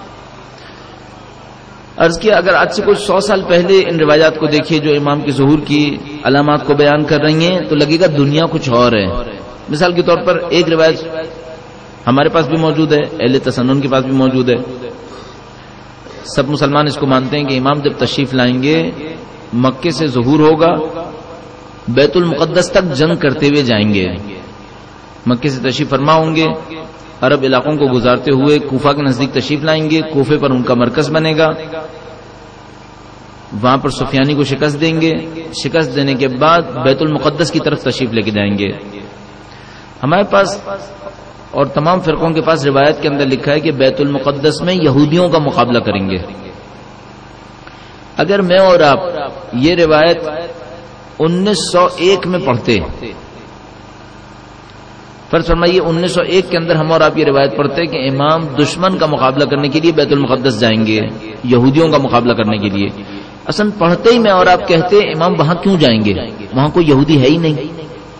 عرض کیا اگر آج سے کچھ سو سال پہلے ان روایات کو دیکھیے جو امام کے ظہور کی علامات کو بیان کر رہی ہیں تو لگے گا دنیا کچھ اور ہے. مثال کے طور پر ایک روایت ہمارے پاس بھی موجود ہے، اہل تسنن کے پاس بھی موجود ہے. سب مسلمان اس کو مانتے ہیں کہ امام جب تشریف لائیں گے مکے سے ظہور ہوگا، بیت المقدس تک جنگ کرتے ہوئے جائیں گے. مکے سے تشریف فرما ہوں گے، عرب علاقوں کو گزارتے ہوئے کوفہ کے نزدیک تشریف لائیں گے، کوفے پر ان کا مرکز بنے گا، وہاں پر سفیانی کو شکست دیں گے، شکست دینے کے بعد بیت المقدس کی طرف تشریف لے کے جائیں گے. ہمارے پاس اور تمام فرقوں کے پاس روایت کے اندر لکھا ہے کہ بیت المقدس میں یہودیوں کا مقابلہ کریں گے. اگر میں اور آپ یہ روایت انیس سو ایک میں پڑھتے، فرض فرمائیے انیس سو ایک کے اندر ہم اور آپ یہ روایت پڑھتے کہ امام دشمن کا مقابلہ کرنے کے لیے بیت المقدس جائیں گے، یہودیوں کا مقابلہ کرنے کے لیے، اصلا پڑھتے ہی میں اور آپ کہتے امام وہاں کیوں جائیں گے، وہاں کوئی یہودی ہے ہی نہیں.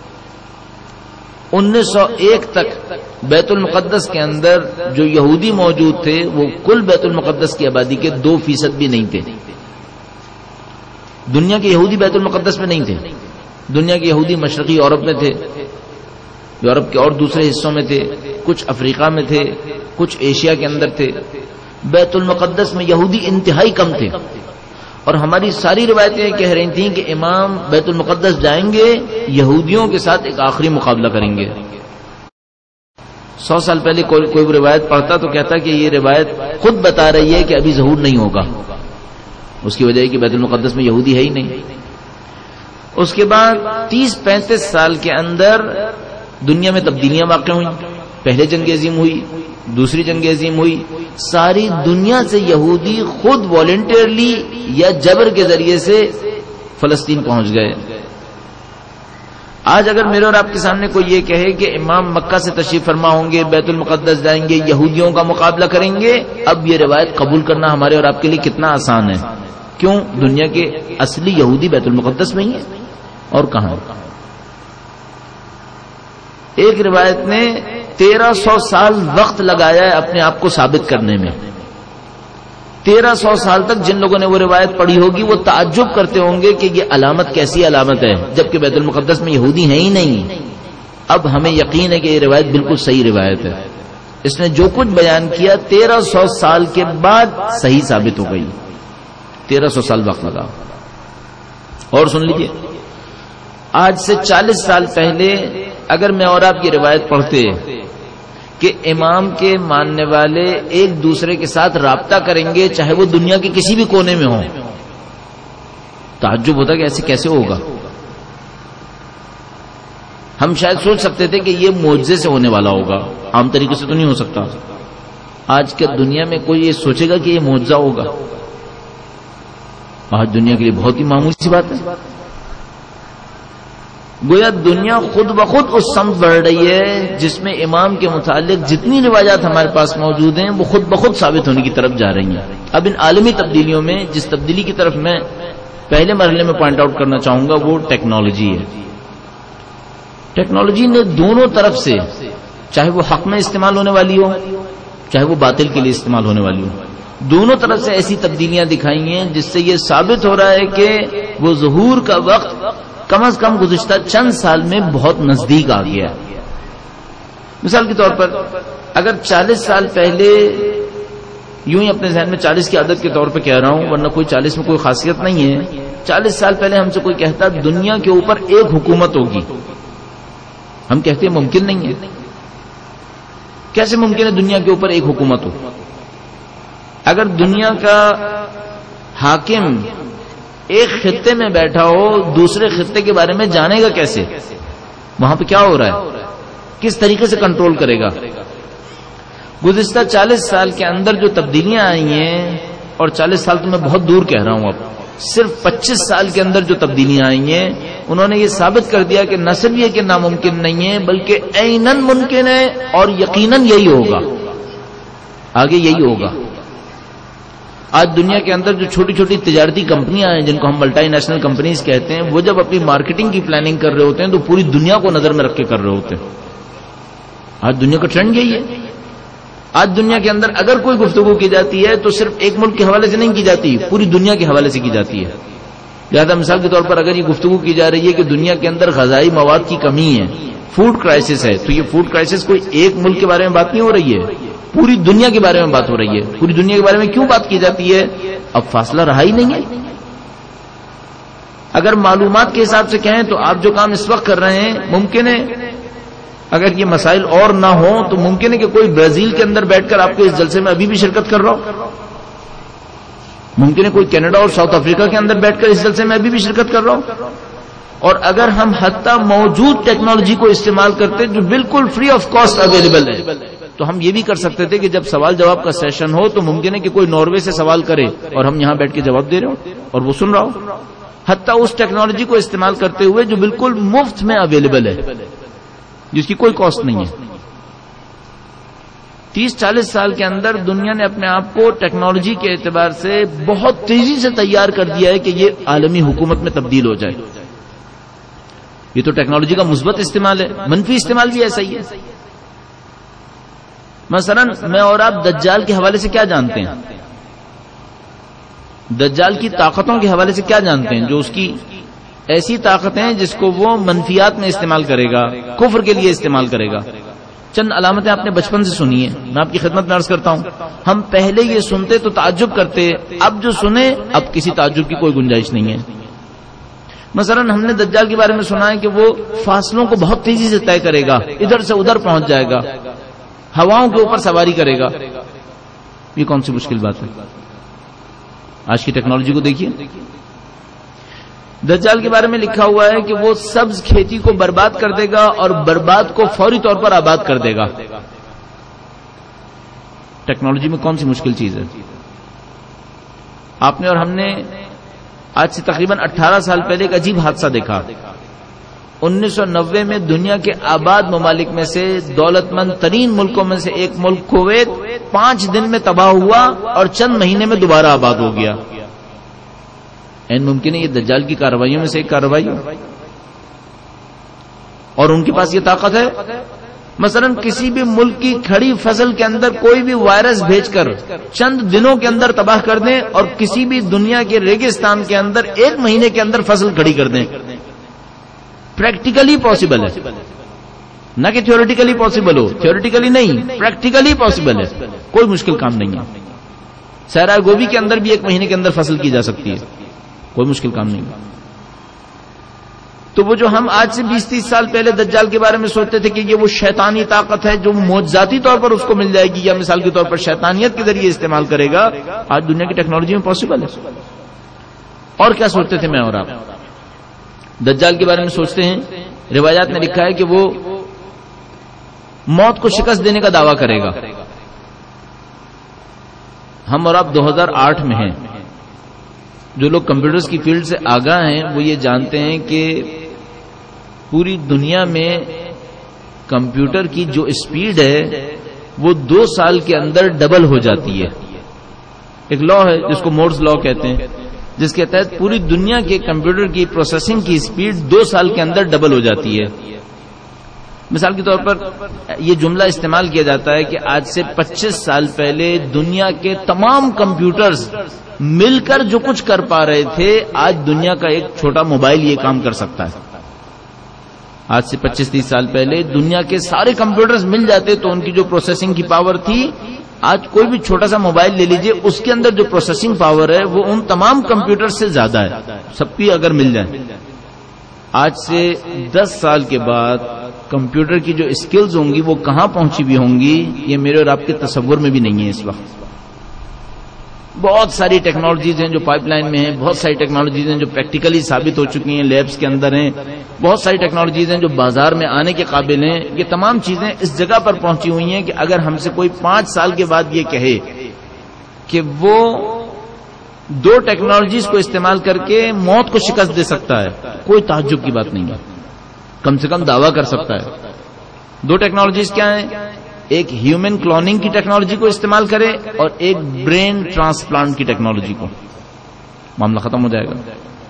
انیس سو ایک تک بیت المقدس کے اندر جو یہودی موجود تھے وہ کل بیت المقدس کی آبادی کے دو فیصد بھی نہیں تھے. دنیا کے یہودی بیت المقدس میں نہیں تھے. دنیا کے یہودی مشرقی یورپ میں تھے، یورپ کے اور دوسرے حصوں میں تھے، کچھ افریقہ میں تھے، کچھ ایشیا کے اندر تھے. بیت المقدس میں یہودی انتہائی کم تھے. اور ہماری ساری روایتیں کہہ رہی تھیں کہ امام بیت المقدس جائیں گے، یہودیوں کے ساتھ ایک آخری مقابلہ کریں گے. سو سال پہلے کوئی کوئی روایت پڑھتا تو کہتا کہ یہ روایت خود بتا رہی ہے کہ ابھی ظہور نہیں ہوگا. اس کی وجہ ہے کہ بیت المقدس میں یہودی ہے ہی نہیں. اس کے بعد تیس پینتیس سال کے اندر دنیا میں تبدیلیاں واقع ہوئیں. پہلے جنگ عظیم ہوئی، دوسری جنگ عظیم ہوئی، ساری دنیا سے یہودی خود والنٹیئرلی یا جبر کے ذریعے سے فلسطین پہنچ گئے. آج اگر میرے اور آپ کے سامنے کوئی یہ کہے کہ امام مکہ سے تشریف فرما ہوں گے، بیت المقدس جائیں گے، یہودیوں کا مقابلہ کریں گے، اب یہ روایت قبول کرنا ہمارے اور آپ کے لیے کتنا آسان ہے. کیوں؟ دنیا کے اصلی یہودی بیت المقدس میں ہی ہے اور کہاں. ایک روایت نے تیرہ سو سال وقت لگایا ہے اپنے آپ کو ثابت کرنے میں. تیرہ سو سال تک جن لوگوں نے وہ روایت پڑھی ہوگی وہ تعجب کرتے ہوں گے کہ یہ علامت کیسی علامت ہے جبکہ بیت المقدس میں یہودی ہیں ہی نہیں. اب ہمیں یقین ہے کہ یہ روایت بالکل صحیح روایت ہے. اس نے جو کچھ بیان کیا تیرہ سو سال کے بعد صحیح ثابت ہو گئی. تیرہ سو سال وقت لگا. اور سن لیجیے، آج سے چالیس سال پہلے اگر میں اور آپ یہ روایت پڑھتے کہ امام کے ماننے والے ایک دوسرے کے ساتھ رابطہ کریں گے چاہے وہ دنیا کے کسی بھی کونے میں ہوں، تعجب ہوتا کہ ایسے کیسے ہوگا. ہم شاید سوچ سکتے تھے کہ یہ معجزے سے ہونے والا ہوگا، عام طریقے سے تو نہیں ہو سکتا. آج کے دنیا میں کوئی یہ سوچے گا کہ یہ معجزہ ہوگا؟ آج دنیا کے لیے بہت ہی معمولی سی بات ہے. گویا دنیا خود بخود اس سمت بڑھ رہی ہے جس میں امام کے متعلق جتنی روایات ہمارے پاس موجود ہیں وہ خود بخود ثابت ہونے کی طرف جا رہی ہیں. اب ان عالمی تبدیلیوں میں جس تبدیلی کی طرف میں پہلے مرحلے میں پوائنٹ آؤٹ کرنا چاہوں گا وہ ٹیکنالوجی ہے. ٹیکنالوجی نے دونوں طرف سے، چاہے وہ حق میں استعمال ہونے والی ہو چاہے وہ باطل کے لیے استعمال ہونے والی ہو، دونوں طرف سے ایسی تبدیلیاں دکھائی ہیں جس سے یہ ثابت ہو رہا ہے کہ وہ ظہور کا وقت کم از کم گزشتہ چند سال میں بہت نزدیک آ گیا. مثال کے طور پر اگر چالیس سال پہلے، یوں ہی اپنے ذہن میں چالیس کی عادت کے طور پہ کہہ رہا ہوں ورنہ کوئی چالیس میں کوئی خاصیت نہیں ہے، چالیس سال پہلے ہم سے کوئی کہتا دنیا کے اوپر ایک حکومت ہوگی، ہم کہتے ہیں ممکن نہیں ہے. کیسے ممکن ہے دنیا کے اوپر ایک حکومت ہو؟ اگر دنیا کا حاکم ایک خطے میں بیٹھا ہو دوسرے خطے کے بارے میں جانے گا کیسے؟ وہاں پہ کیا ہو رہا ہے، کس طریقے سے کنٹرول کرے گا؟ گزشتہ چالیس سال کے اندر جو تبدیلیاں آئی ہیں، اور چالیس سال تو میں بہت دور کہہ رہا ہوں، اب صرف پچیس سال کے اندر جو تبدیلیاں آئی ہیں انہوں نے یہ ثابت کر دیا کہ نہ صرف یہ کہ ناممکن نہیں ہے بلکہ عیناً ممکن ہے، اور یقیناً یہی ہوگا، آگے یہی ہوگا. آج دنیا کے اندر جو چھوٹی چھوٹی تجارتی کمپنیاں ہیں جن کو ہم ملٹی نیشنل کمپنیز کہتے ہیں، وہ جب اپنی مارکیٹنگ کی پلاننگ کر رہے ہوتے ہیں تو پوری دنیا کو نظر میں رکھ کے کر رہے ہوتے ہیں. آج دنیا کا ٹرینڈ یہی ہے. آج دنیا کے اندر اگر کوئی گفتگو کی جاتی ہے تو صرف ایک ملک کے حوالے سے نہیں کی جاتی، پوری دنیا کے حوالے سے کی جاتی ہے. لہذا مثال کے طور پر اگر یہ گفتگو کی جا رہی ہے کہ دنیا کے اندر غذائی مواد کی کمی ہے، فوڈ کرائسس ہے، تو یہ فوڈ کرائسس کوئی ایک ملک کے بارے میں بات نہیں ہو رہی ہے، پوری دنیا کے بارے میں بات ہو رہی ہے. پوری دنیا کے بارے میں کیوں بات کی جاتی ہے؟ اب فاصلہ رہا ہی نہیں ہے. اگر معلومات کے حساب سے کہیں تو آپ جو کام اس وقت کر رہے ہیں، ممکن ہے اگر یہ مسائل اور نہ ہوں تو ممکن ہے کہ کوئی برازیل کے اندر بیٹھ کر آپ کو اس جلسے میں ابھی بھی شرکت کر رہا ہو، ممکن ہے کوئی کینیڈا اور ساؤتھ افریقہ کے اندر بیٹھ کر اس جلسے میں ابھی بھی شرکت کر رہا ہوں. اور اگر ہم حتیٰ موجود ٹیکنالوجی کو استعمال کرتے جو بالکل فری آف کاسٹ اویلیبل ہے تو ہم یہ بھی کر سکتے تھے کہ جب سوال جواب کا سیشن ہو تو ممکن ہے کہ کوئی ناروے سے سوال کرے اور ہم یہاں بیٹھ کے جواب دے رہے ہوں اور وہ سن رہا ہو، حتیٰ اس ٹیکنالوجی کو استعمال کرتے ہوئے جو بالکل مفت میں اویلیبل ہے، جس کی کوئی کاسٹ نہیں ہے. تیس چالیس سال کے اندر دنیا نے اپنے آپ کو ٹیکنالوجی کے اعتبار سے بہت تیزی سے تیار کر دیا ہے کہ یہ عالمی حکومت میں تبدیل ہو جائے. یہ تو ٹیکنالوجی کا مثبت استعمال ہے، منفی استعمال بھی ایسا ہی ہے. مثلا میں اور آپ دجال کے حوالے سے کیا جانتے ہیں؟ دجال کی طاقتوں کے حوالے سے کیا جانتے ہیں؟ جو اس کی ایسی طاقتیں ہیں جس کو وہ منفیات میں استعمال کرے گا، کفر کے لیے استعمال کرے گا. چند علامتیں آپ نے بچپن سے سنی ہیں، میں آپ کی خدمت میں عرض کرتا ہوں. ہم پہلے یہ سنتے تو تعجب کرتے، اب جو سنے اب کسی تعجب کی کوئی گنجائش نہیں ہے. مثلا ہم نے دجال کے بارے میں سنا ہے کہ وہ فاصلوں کو بہت تیزی سے طے کرے گا، ادھر سے ادھر پہنچ جائے گا، ہواؤں کے اوپر سواری کرے گا. یہ کون سی مشکل بات ہے؟ آج کی ٹیکنالوجی کو دیکھیے. دجال کے بارے میں لکھا ہوا ہے کہ وہ سبز کھیتی کو برباد کر دے گا اور برباد کو فوری طور پر آباد کر دے گا. ٹیکنالوجی میں کون سی مشکل چیز ہے؟ آپ نے اور ہم نے آج سے تقریباً اٹھارہ سال پہلے ایک عجیب حادثہ دیکھا. انیس سو نوے میں دنیا کے آباد ممالک میں سے دولت مند ترین ملکوں میں سے ایک ملک کویت پانچ دن میں تباہ ہوا اور چند مہینے میں دوبارہ آباد ہو گیا. این ممکن ہے یہ دجال کی کارروائیوں میں سے ایک کارروائی ہو، اور ان کے پاس یہ طاقت ہے. مثلا کسی بھی ملک کی کھڑی فصل کے اندر کوئی بھی وائرس بھیج کر چند دنوں کے اندر تباہ کر دیں، اور کسی بھی دنیا کے ریگستان کے اندر ایک مہینے کے اندر فصل کھڑی کر دیں. پریکٹیکلی پاسبل ہے، نہ کہ تھیوریٹیکلی پاسبل ہو، تھیوریٹیکلی نہیں، پریکٹیکلی پاسبل ہے. کوئی مشکل کام نہیں ہے. صحرائے گوبی کے اندر بھی ایک مہینے کے اندر فصل کی جا سکتی ہے، کوئی مشکل کام نہیں. تو وہ جو ہم آج سے بیس تیس سال پہلے دجال کے بارے میں سوچتے تھے کہ یہ وہ شیطانی طاقت ہے جو معجزاتی طور پر اس کو مل جائے گی یا مثال کے طور پر شیطانیت کے ذریعے استعمال کرے گا، آج دنیا کی ٹیکنالوجی میں پاسبل ہے. اور کیا سوچتے تھے میں اور آپ؟ دجال کے بارے میں سوچتے ہیں، روایات میں لکھا ہے کہ وہ موت کو شکست دینے کا دعویٰ کرے گا. ہم اور آپ دو ہزار آٹھ میں ہیں. جو لوگ کمپیوٹرز کی فیلڈ سے آگاہ ہیں وہ یہ جانتے ہیں کہ پوری دنیا میں کمپیوٹر کی جو اسپیڈ ہے وہ دو سال کے اندر ڈبل ہو جاتی ہے. ایک لا ہے جس کو مورس لا کہتے ہیں, جس کے تحت پوری دنیا کے کمپیوٹر کی پروسیسنگ کی اسپیڈ دو سال کے اندر ڈبل ہو جاتی ہے. مثال کے طور پر یہ جملہ استعمال کیا جاتا ہے کہ آج سے پچیس سال پہلے دنیا کے تمام کمپیوٹرز مل کر جو کچھ کر پا رہے تھے, آج دنیا کا ایک چھوٹا موبائل یہ کام کر سکتا ہے. آج سے پچیس تیس سال پہلے دنیا کے سارے کمپیوٹرز مل جاتے تو ان کی جو پروسیسنگ کی پاور تھی, آج کوئی بھی چھوٹا سا موبائل لے لیجئے, اس کے اندر جو پروسیسنگ پاور ہے وہ ان تمام کمپیوٹر سے زیادہ ہے, سب کی اگر مل جائے. آج سے دس سال کے بعد کمپیوٹر کی جو اسکلز ہوں گی وہ کہاں پہنچی بھی ہوں گی, یہ میرے اور آپ کے تصور میں بھی نہیں ہے. اس وقت بہت ساری ٹیکنالوجیز ہیں جو پائپ لائن میں ہیں, بہت ساری ٹیکنالوجیز ہیں جو پریکٹیکلی ثابت ہو چکی ہیں, لیبس کے اندر ہیں, بہت ساری ٹیکنالوجیز ہیں جو بازار میں آنے کے قابل ہیں. یہ تمام چیزیں اس جگہ پر پہنچی ہوئی ہیں کہ اگر ہم سے کوئی پانچ سال کے بعد یہ کہے کہ وہ دو ٹیکنالوجیز کو استعمال کر کے موت کو شکست دے سکتا ہے, کوئی تعجب کی بات نہیں ہے, کم سے کم دعویٰ کر سکتا ہے. دو ٹیکنالوجیز کیا ہیں؟ ایک ہیومن کلوننگ کی ٹیکنالوجی کو استعمال کرے اور ایک برین ٹرانسپلانٹ کی ٹیکنالوجی کو. معاملہ ختم ہو جائے گا.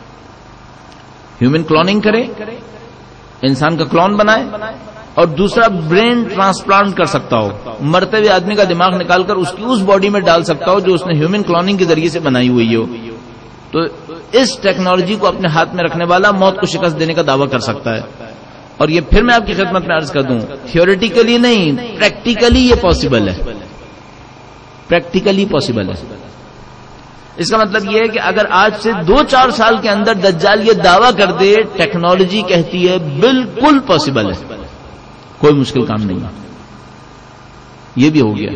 ہیومن کلوننگ کرے, انسان کا کلون بنائے, اور دوسرا برین ٹرانسپلانٹ کر سکتا ہو, مرتے ہوئے آدمی کا دماغ نکال کر اس کی اس باڈی میں ڈال سکتا ہو جو اس نے ہیومن کلوننگ کے ذریعے سے بنائی ہوئی ہو. تو اس ٹیکنالوجی کو اپنے ہاتھ میں رکھنے والا موت کو شکست دینے کا دعویٰ کر سکتا ہے. اور یہ پھر میں آپ کی خدمت میں عرض کر دوں, تھیوریٹیکلی نہیں, پریکٹیکلی یہ پاسبل ہے, پریکٹیکلی پاسبل ہے. اس کا مطلب یہ ہے کہ اگر آج سے دو چار سال کے اندر دجال یہ دعویٰ کر دے, ٹیکنالوجی کہتی ہے بالکل پاسبل ہے, کوئی مشکل کام نہیں ہے. یہ بھی ہو گیا.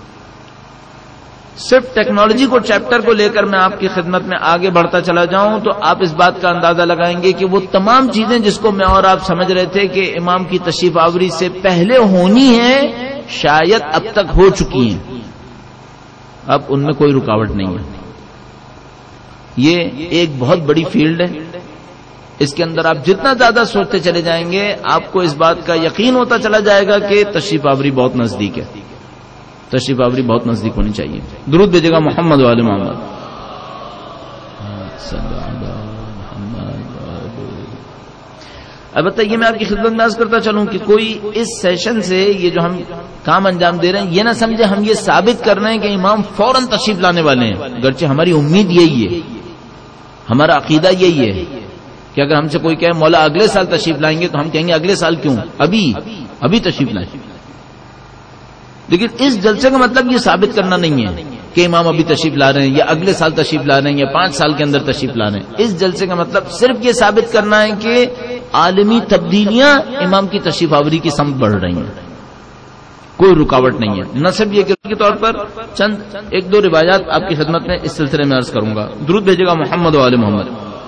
صرف ٹیکنالوجی کو چیپٹر کو لے کر میں آپ کی خدمت میں آگے بڑھتا چلا جاؤں تو آپ اس بات کا اندازہ لگائیں گے کہ وہ تمام چیزیں جس کو میں اور آپ سمجھ رہے تھے کہ امام کی تشریف آوری سے پہلے ہونی ہیں, شاید اب تک ہو چکی ہیں. اب ان میں کوئی رکاوٹ نہیں ہے. یہ ایک بہت بڑی فیلڈ ہے. اس کے اندر آپ جتنا زیادہ سوچتے چلے جائیں گے آپ کو اس بات کا یقین ہوتا چلا جائے گا کہ تشریف آوری بہت نزدیک ہے, تشریف آوری بہت نزدیک ہونی چاہیے. درود بھیجے گا محمد والے محمد. البتہ یہ میں آپ کی خدمت میں عرض کرتا چلوں کہ کوئی اس سیشن سے یہ جو ہم کام انجام دے رہے ہیں یہ نہ سمجھے ہم یہ ثابت کر رہے ہیں کہ امام فوراً تشریف لانے والے ہیں. گرچہ ہماری امید یہی ہے, ہمارا عقیدہ یہی ہے کہ اگر ہم سے کوئی کہے مولا اگلے سال تشریف لائیں گے تو ہم کہیں گے اگلے سال کیوں, ابھی ابھی تشریف لائیں. لیکن اس جلسے کا مطلب یہ ثابت کرنا نہیں ہے کہ امام ابھی تشریف لا رہے ہیں یا اگلے سال تشریف لا رہے ہیں یا پانچ سال کے اندر تشریف لا رہے ہیں. اس جلسے کا مطلب صرف یہ ثابت کرنا ہے کہ عالمی تبدیلیاں امام کی تشریف آوری کی سمت بڑھ رہی ہیں, کوئی رکاوٹ نہیں ہے. نہ صرف یہ کے طور پر چند ایک دو روایات آپ کی خدمت میں اس سلسلے میں عرض کروں گا. درود بھیجے گا محمد و آل محمد.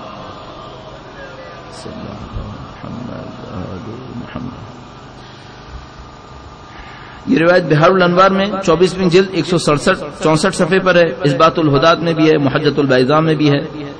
یہ روایت بہار الانوار میں چوبیسویں جلد ایک سو سڑسٹھ چونسٹھ صفحے پر ہے, اثبات الہدات میں بھی ہے, محجت البیضاء میں بھی ہے.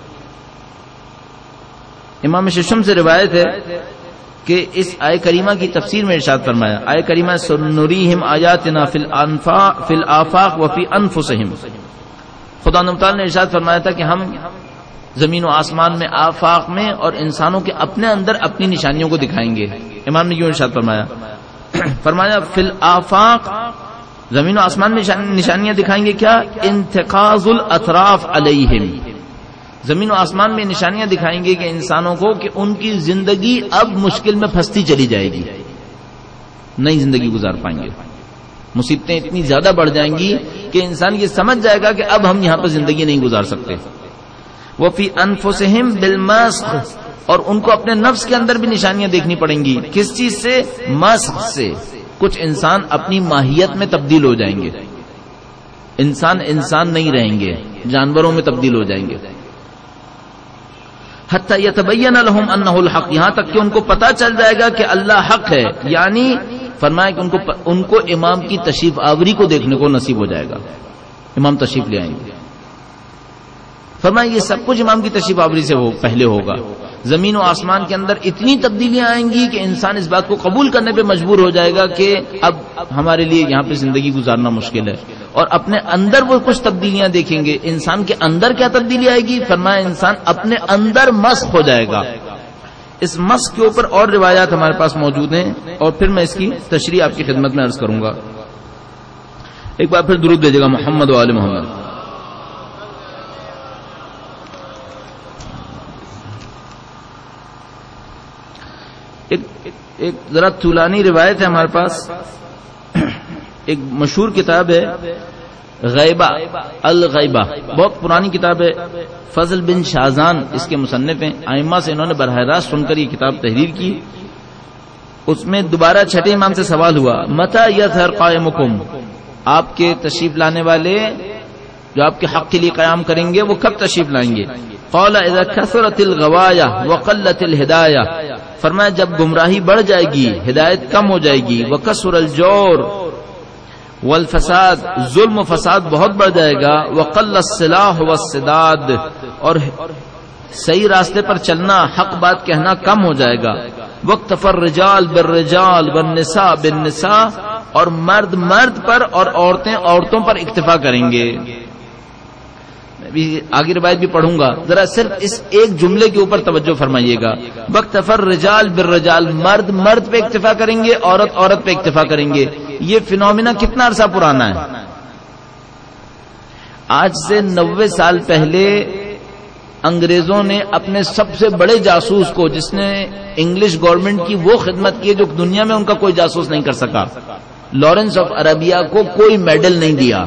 امام ششم سے روایت ہے کہ اس آیہ کریمہ کی تفسیر میں ارشاد فرمایا, آیہ کریمہ سنریہم آیاتنا فی الانفاق فی الآفاق وفی انفسہم. خدا تعالی نے ارشاد فرمایا تھا کہ ہم زمین و آسمان میں, آفاق میں اور انسانوں کے اپنے اندر اپنی نشانیوں کو دکھائیں گے. امام نے کیوں ارشاد فرمایا؟ فرمایا فی الآفاق, زمین و آسمان میں نشانیاں دکھائیں گے. کیا؟ انتقاض الاطراف علیہم, زمین و آسمان میں نشانیاں دکھائیں گے کہ انسانوں کو کہ ان کی زندگی اب مشکل میں پھنستی چلی جائے گی, نئی زندگی گزار پائیں گے. مصیبتیں اتنی زیادہ بڑھ جائیں گی کہ انسان یہ سمجھ جائے گا کہ اب ہم یہاں پر زندگی نہیں گزار سکتے. وفی انفسہم بالمسخ, اور ان کو اپنے نفس کے اندر بھی نشانیاں دیکھنی پڑیں گی. کس چیز سے؟ مسخ سے. کچھ انسان اپنی ماہیت میں تبدیل ہو جائیں گے, انسان انسان نہیں رہیں گے, جانوروں میں تبدیل ہو جائیں گے. حتی یتبین لہم انہ الحق, یہاں تک کہ ان کو پتا چل جائے گا کہ اللہ حق ہے. یعنی فرمایا کہ ان کو ان کو امام کی تشریف آوری کو دیکھنے کو نصیب ہو جائے گا, امام تشریف لے آئیں گے. فرمایا یہ سب کچھ امام کی تشریف آوری سے ہو پہلے ہوگا. زمین و آسمان کے اندر اتنی تبدیلیاں آئیں گی کہ انسان اس بات کو قبول کرنے پہ مجبور ہو جائے گا کہ اب ہمارے لیے یہاں پہ زندگی گزارنا مشکل ہے. اور اپنے اندر وہ کچھ تبدیلیاں دیکھیں گے. انسان کے اندر کیا تبدیلی آئے گی؟ فرمایا انسان اپنے اندر مسخ ہو جائے گا. اس مسخ کے اوپر اور روایات ہمارے پاس موجود ہیں اور پھر میں اس کی تشریح آپ کی خدمت میں عرض کروں گا. ایک بار پھر درود بھیجے گا محمد و آل محمد. ایک ایک ذرا طولانی روایت ہے ہمارے پاس. ایک مشہور کتاب ہے غیبہ الغیبہ، بہت پرانی کتاب ہے. فضل بن شازان اس کے مصنف ہیں. ائمہ سے انہوں نے براہ راست سن کر یہ کتاب تحریر کی. اس میں دوبارہ چھٹے امام سے سوال ہوا متى يظهر قائمكم، آپ کے تشریف لانے والے جو آپ کے حق کے لیے قیام کریں گے وہ کب تشریف لائیں گے؟ قال اذا كثرت الغوايا وقلت الهدايا، فرمایا جب گمراہی بڑھ جائے گی ہدایت کم ہو جائے گی. وكثر الجور والفساد، ظلم و فساد بہت بڑھ جائے گا. وقل الصلاح والسداد، اور صحیح راستے پر چلنا حق بات کہنا کم ہو جائے گا. واکتفى الرجال بالرجال والنساء بالنساء، اور مرد مرد پر اور عورتیں عورتوں پر اکتفا کریں گے. آگے روایت بھی پڑھوں گا، ذرا صرف اس ایک جملے کے اوپر توجہ فرمائیے گا. واکتفى الرجال بالرجال، مرد مرد پہ اکتفا کریں گے، عورت عورت پہ اکتفا کریں گے. یہ فینومینا کتنا عرصہ پرانا ہے؟ آج سے نوے سال پہلے انگریزوں نے اپنے سب سے بڑے جاسوس کو، جس نے انگلش گورنمنٹ کی وہ خدمت کی جو دنیا میں ان کا کوئی جاسوس نہیں کر سکا، لارنس آف عربیہ کو کوئی میڈل نہیں دیا.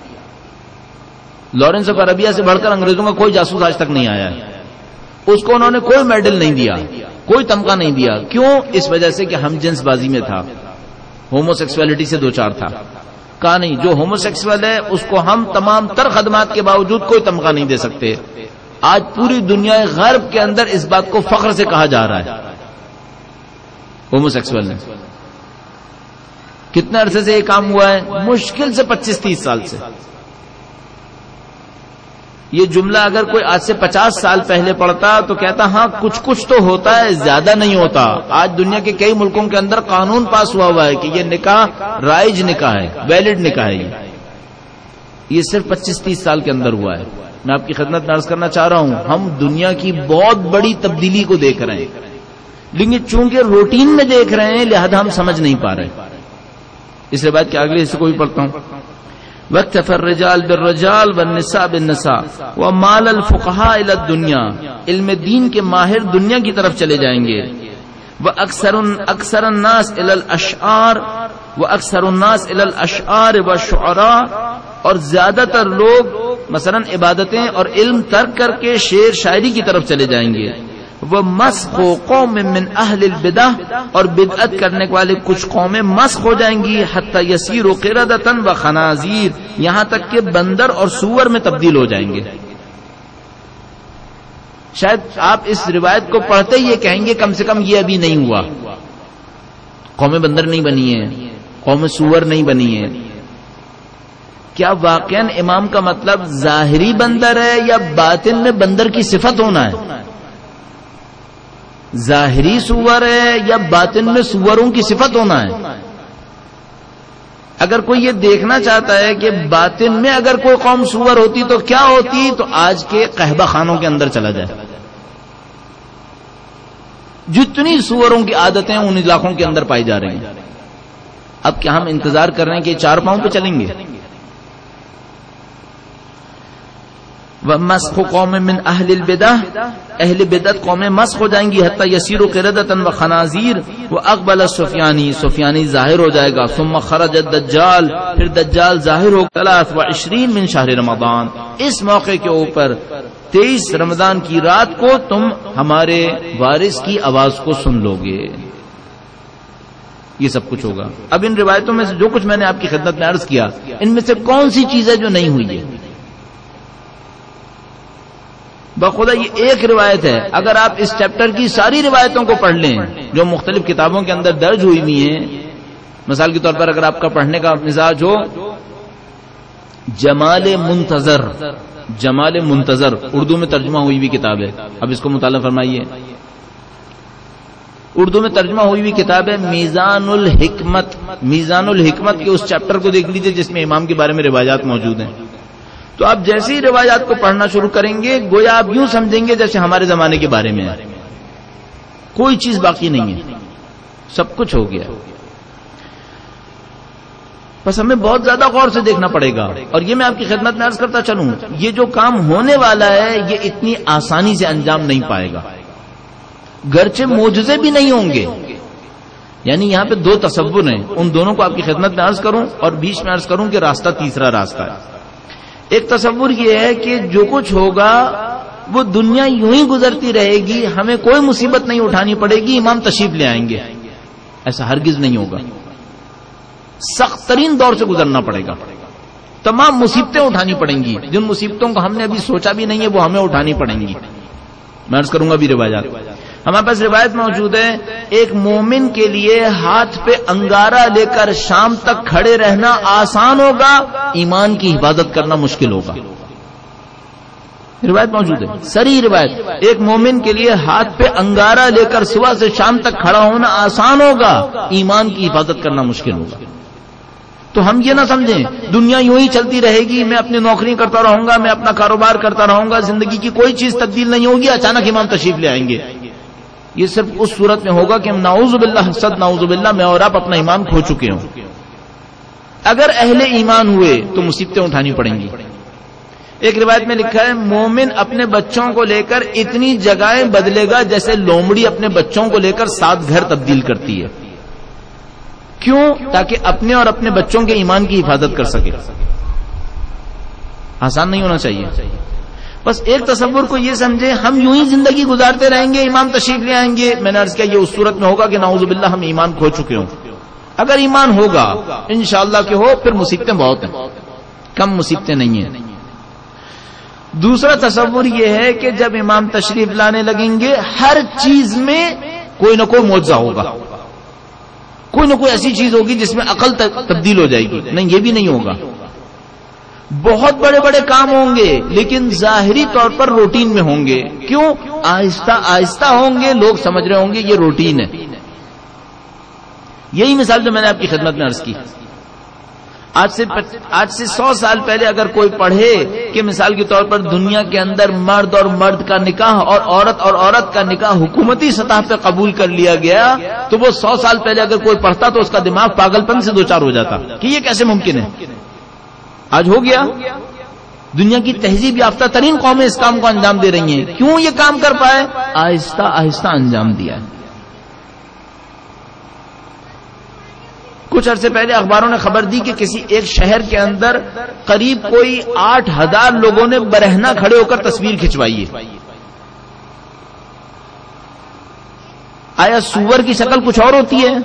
لارنس آف عربیہ سے بڑھ کر انگریزوں کا کوئی جاسوس آج تک نہیں آیا ہے. اس کو انہوں نے کوئی میڈل نہیں دیا، کوئی تمغہ نہیں دیا. کیوں؟ اس وجہ سے کہ ہم جنس بازی میں تھا، ہومو سیکسولیٹی سے دو چار تھا. کہا نہیں، جو ہومو سیکسول ہے اس کو ہم تمام تر خدمات کے باوجود کوئی تمغہ نہیں دے سکتے. آج پوری دنیا غرب کے اندر اس بات کو فخر سے کہا جا رہا ہے ہومو سیکسول نے. کتنے عرصے سے یہ کام ہوا ہے؟ مشکل سے پچیس تیس سال سے. یہ جملہ اگر کوئی آج سے پچاس سال پہلے پڑھتا تو کہتا ہاں کچھ کچھ تو ہوتا ہے، زیادہ نہیں ہوتا. آج دنیا کے کئی ملکوں کے اندر قانون پاس ہوا ہوا ہے کہ یہ نکاح رائج نکاح ہے، ویلڈ نکاح ہے. یہ یہ صرف پچیس تیس سال کے اندر ہوا ہے. میں آپ کی خدمت میں عرض کرنا چاہ رہا ہوں ہم دنیا کی بہت بڑی تبدیلی کو دیکھ رہے ہیں، لیکن چونکہ روٹین میں دیکھ رہے ہیں لہذا ہم سمجھ نہیں پا رہے. اس روایت کے اگلے حصے کو بھی پڑھتا ہوں. واکتفى الرجال بالرجال والنساء بالنساء ومال الفقهاء الى الدنيا، علم دین کے ماہر دنیا کی طرف چلے جائیں گے. واکثر اکثر الناس الى الاشعار واکثر الناس الى الاشعار والشعراء، اور زیادہ تر لوگ مثلا عبادتیں اور علم ترک کر کے شعر شاعری کی طرف چلے جائیں گے. ومسخ قوم من اہل البدع، اور بدعت کرنے والے کچھ قومیں مسخ ہو جائیں گی. حتی یسیروا قردۃ وخنازیر، یہاں تک کہ بندر اور سور میں تبدیل ہو جائیں گے. شاید آپ اس روایت کو پڑھتے ہی یہ کہیں گے کم سے کم یہ ابھی نہیں ہوا، قوم بندر نہیں بنی ہے، قوم سور نہیں بنی ہے. کیا واقعاً امام کا مطلب ظاہری بندر ہے یا باطن میں بندر کی صفت ہونا ہے؟ ظاہری سور ہے یا باطن میں سوروں کی صفت ہونا ہے؟ اگر کوئی یہ دیکھنا چاہتا ہے کہ باطن میں اگر کوئی قوم سور ہوتی تو کیا ہوتی، تو آج کے قہبہ خانوں کے اندر چلا جائے. جتنی سوروں کی عادتیں ان علاقوں کے اندر پائی جا رہی ہیں. اب کیا ہم انتظار کر رہے ہیں کہ چار پاؤں پہ چلیں گے؟ ومسخ قوم من اہل البدع، اہل بدعت قومیں مسخ ہو جائیں گی. حتی یسیروا قردۃ وخنازیر واقبل السفیانی، سفیانی ظاہر ہو جائے گا. ثم خرج الدجال، پھر دجال ظاہر ہو. ثلاث وعشرین من شہر رمضان، اس موقع کے اوپر تیئیس رمضان کی رات کو تم ہمارے وارث کی آواز کو سن لو گے. یہ سب کچھ ہوگا. اب ان روایتوں میں سے جو کچھ میں نے آپ کی خدمت میں عرض کیا، ان میں سے کون سی چیز ہے جو نہیں ہوئی ہے؟ بخدا یہ ایک روایت ہے. اگر آپ اس چیپٹر کی ساری روایتوں کو پڑھ لیں جو مختلف کتابوں کے اندر درج ہوئی ہوئی ہیں، مثال کے طور پر اگر آپ کا پڑھنے کا مزاج ہو جمال منتظر، جمال منتظر اردو میں ترجمہ ہوئی ہوئی کتاب ہے. اب اس کو مطالعہ فرمائیے. اردو میں ترجمہ ہوئی ہوئی کتاب ہے میزان الحکمت. میزان الحکمت کے اس چیپٹر کو دیکھ لیجئے جس میں امام کے بارے میں روایات موجود ہیں. تو آپ جیسے ہی روایات کو پڑھنا شروع کریں گے گویا آپ یوں سمجھیں گے جیسے ہمارے زمانے کے بارے میں ہے. کوئی چیز باقی نہیں ہے، سب کچھ ہو گیا. بس ہمیں بہت زیادہ غور سے دیکھنا پڑے گا. اور یہ میں آپ کی خدمت میں عرض کرتا چلوں، یہ جو کام ہونے والا ہے یہ اتنی آسانی سے انجام نہیں پائے گا، گرچہ معجزے بھی نہیں ہوں گے. یعنی یہاں پہ دو تصور ہیں، ان دونوں کو آپ کی خدمت میں عرض کروں اور بیچ میں عرض کروں کہ راستہ تیسرا راستہ ہے. ایک تصور یہ ہے کہ جو کچھ ہوگا وہ دنیا یوں ہی گزرتی رہے گی، ہمیں کوئی مصیبت نہیں اٹھانی پڑے گی، امام تشریف لے آئیں گے. ایسا ہرگز نہیں ہوگا. سخت ترین دور سے گزرنا پڑے گا، تمام مصیبتیں اٹھانی پڑیں گی. جن مصیبتوں کو ہم نے ابھی سوچا بھی نہیں ہے وہ ہمیں اٹھانی پڑیں گی. میں عرض کروں گا بھی روایات. ہمارے پاس روایت موجود ہے ایک مومن کے لیے ہاتھ پہ انگارہ لے کر شام تک کھڑے رہنا آسان ہوگا، ایمان کی حفاظت کرنا مشکل ہوگا. روایت موجود ہے، صریح روایت. ایک مومن کے لیے ہاتھ پہ انگارہ لے کر صبح سے شام تک کھڑا ہونا آسان ہوگا، ایمان کی حفاظت کرنا مشکل ہوگا. تو ہم یہ نہ سمجھیں دنیا یوں ہی چلتی رہے گی، میں اپنی نوکری کرتا رہوں گا، میں اپنا کاروبار کرتا رہوں گا، زندگی کی کوئی چیز تبدیل نہیں ہوگی، اچانک امام تشریف لے آئیں گے. یہ صرف اس صورت میں ہوگا کہ ہم نعوذ باللہ صد نعوذ باللہ میں اور آپ اپنا ایمان کھو چکے ہوں. اگر اہل ایمان ہوئے تو مصیبتیں اٹھانی پڑیں گی. ایک روایت میں لکھا ہے مومن اپنے بچوں کو لے کر اتنی جگہیں بدلے گا جیسے لومڑی اپنے بچوں کو لے کر سات گھر تبدیل کرتی ہے. کیوں؟ تاکہ اپنے اور اپنے بچوں کے ایمان کی حفاظت کر سکے. آسان نہیں ہونا چاہیے. بس ایک تصور کو یہ سمجھے ہم یوں ہی زندگی گزارتے رہیں گے، امام تشریف لے آئیں گے. میں نے عرض کیا یہ اس صورت میں ہوگا کہ نعوذ باللہ ہم ایمان کھو چکے ہوں. اگر ایمان ہوگا انشاءاللہ کہ ہو، پھر مصیبتیں بہت ہیں، کم مصیبتیں نہیں ہیں. دوسرا تصور یہ ہے کہ جب امام تشریف لانے لگیں گے ہر چیز میں کوئی نہ کوئی معجزہ ہوگا، کوئی نہ کوئی ایسی چیز ہوگی جس میں عقل تبدیل ہو جائے گی. نہیں، یہ بھی نہیں ہوگا. بہت بڑے بڑے کام ہوں گے لیکن ظاہری طور پر روٹین میں ہوں گے. کیوں؟ آہستہ آہستہ ہوں گے، لوگ سمجھ رہے ہوں گے یہ روٹین ہے. یہی مثال جو میں نے آپ کی خدمت میں عرض کی. آج سے آج سے سو سال پہلے اگر کوئی پڑھے کہ مثال کے طور پر دنیا کے اندر مرد اور مرد کا نکاح اور عورت اور عورت کا نکاح حکومتی سطح پہ قبول کر لیا گیا، تو وہ سو سال پہلے اگر کوئی پڑھتا تو اس کا دماغ پاگل پن سے دوچار ہو جاتا کہ یہ کیسے ممکن ہے. آج ہو گیا. دنیا کی تہذیب یافتہ ترین قومیں اس کام کو انجام دے رہی ہیں. کیوں یہ کام کر پائے؟ آہستہ آہستہ انجام دیا ہے. کچھ عرصے پہلے اخباروں نے خبر دی کہ کسی ایک شہر کے اندر قریب کوئی آٹھ ہزار لوگوں نے برہنہ کھڑے ہو کر تصویر کھنچوائی ہے. آیا سور کی شکل کچھ اور ہوتی ہے؟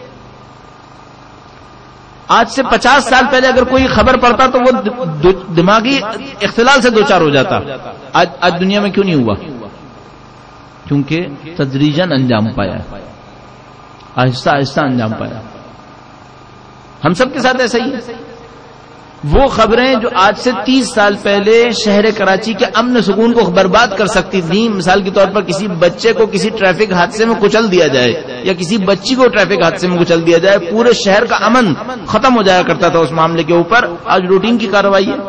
آج سے پچاس سال پہلے اگر کوئی خبر پڑتا تو وہ دماغی اختلال سے دوچار ہو جاتا. آج آج دنیا میں کیوں نہیں ہوا؟ کیونکہ تدریجاً انجام پایا، آہستہ آہستہ انجام پایا. ہم سب کے ساتھ ایسا ہی ہے. وہ خبریں جو آج سے تیس سال پہلے شہر کراچی کے امن سکون کو برباد کر سکتی تھیں، مثال کے طور پر کسی بچے کو کسی ٹریفک حادثے میں کچل دیا جائے یا کسی بچی کو ٹریفک حادثے میں کچل دیا جائے، پورے شہر کا امن ختم ہو جایا کرتا تھا اس معاملے کے اوپر. آج روٹین کی کارروائی ہے.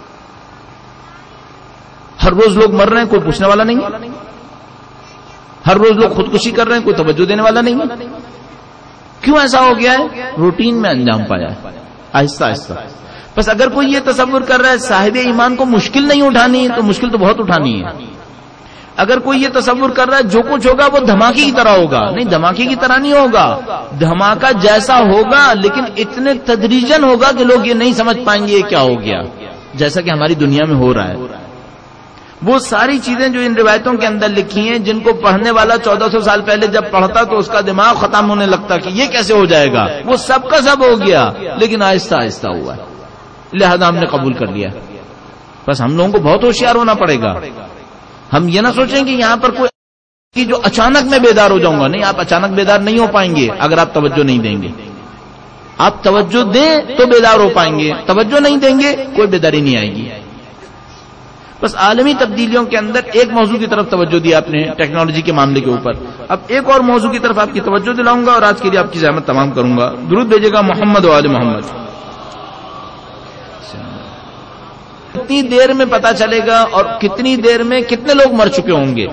ہر روز لوگ مر رہے ہیں، کوئی پوچھنے والا نہیں. ہر روز لوگ خودکشی کر رہے ہیں، کوئی توجہ دینے والا نہیں. کیوں ایسا ہو گیا ہے؟ روٹین میں انجام پایا ہے آہستہ آہستہ. بس اگر کوئی یہ تصور کر رہا ہے صاحب ایمان کو مشکل نہیں اٹھانی تو مشکل تو بہت اٹھانی ہے. اگر کوئی یہ تصور کر رہا ہے جو کچھ ہوگا وہ دھماکے کی طرح ہوگا، نہیں، دھماکے کی طرح نہیں ہوگا. دھماکہ جیسا ہوگا لیکن اتنے تدریجن ہوگا کہ لوگ یہ نہیں سمجھ پائیں گے یہ کیا ہو گیا، جیسا کہ ہماری دنیا میں ہو رہا ہے. وہ ساری چیزیں جو ان روایتوں کے اندر لکھی ہیں جن کو پڑھنے والا چودہ سو سال پہلے جب پڑھتا تو اس کا دماغ ختم ہونے لگتا کہ یہ کیسے ہو جائے گا، وہ سب کا سب ہو گیا لیکن آہستہ آہستہ ہوا ہے. لہذا ہم نے قبول کر لیا. بس ہم لوگوں کو بہت ہوشیار ہونا پڑے گا. ہم یہ نہ سوچیں کہ یہاں پر کوئی کہ جو اچانک میں بیدار ہو جاؤں گا. نہیں، آپ اچانک بیدار نہیں ہو پائیں گے اگر آپ توجہ نہیں دیں گے. آپ توجہ دیں تو بیدار ہو پائیں گے، توجہ نہیں دیں گے کوئی بیداری نہیں آئے گی. بس عالمی تبدیلیوں کے اندر ایک موضوع کی طرف توجہ دی آپ نے ٹیکنالوجی کے معاملے کے اوپر. اب ایک اور موضوع کی طرف آپ کی توجہ دلاؤں گا اور آج کے لیے آپ کی زحمت تمام کروں گا. درود بھیجے گا محمد و آل محمد. کتنی دیر میں پتا چلے گا اور کتنی دیر میں کتنے لوگ مر چکے ہوں گے؟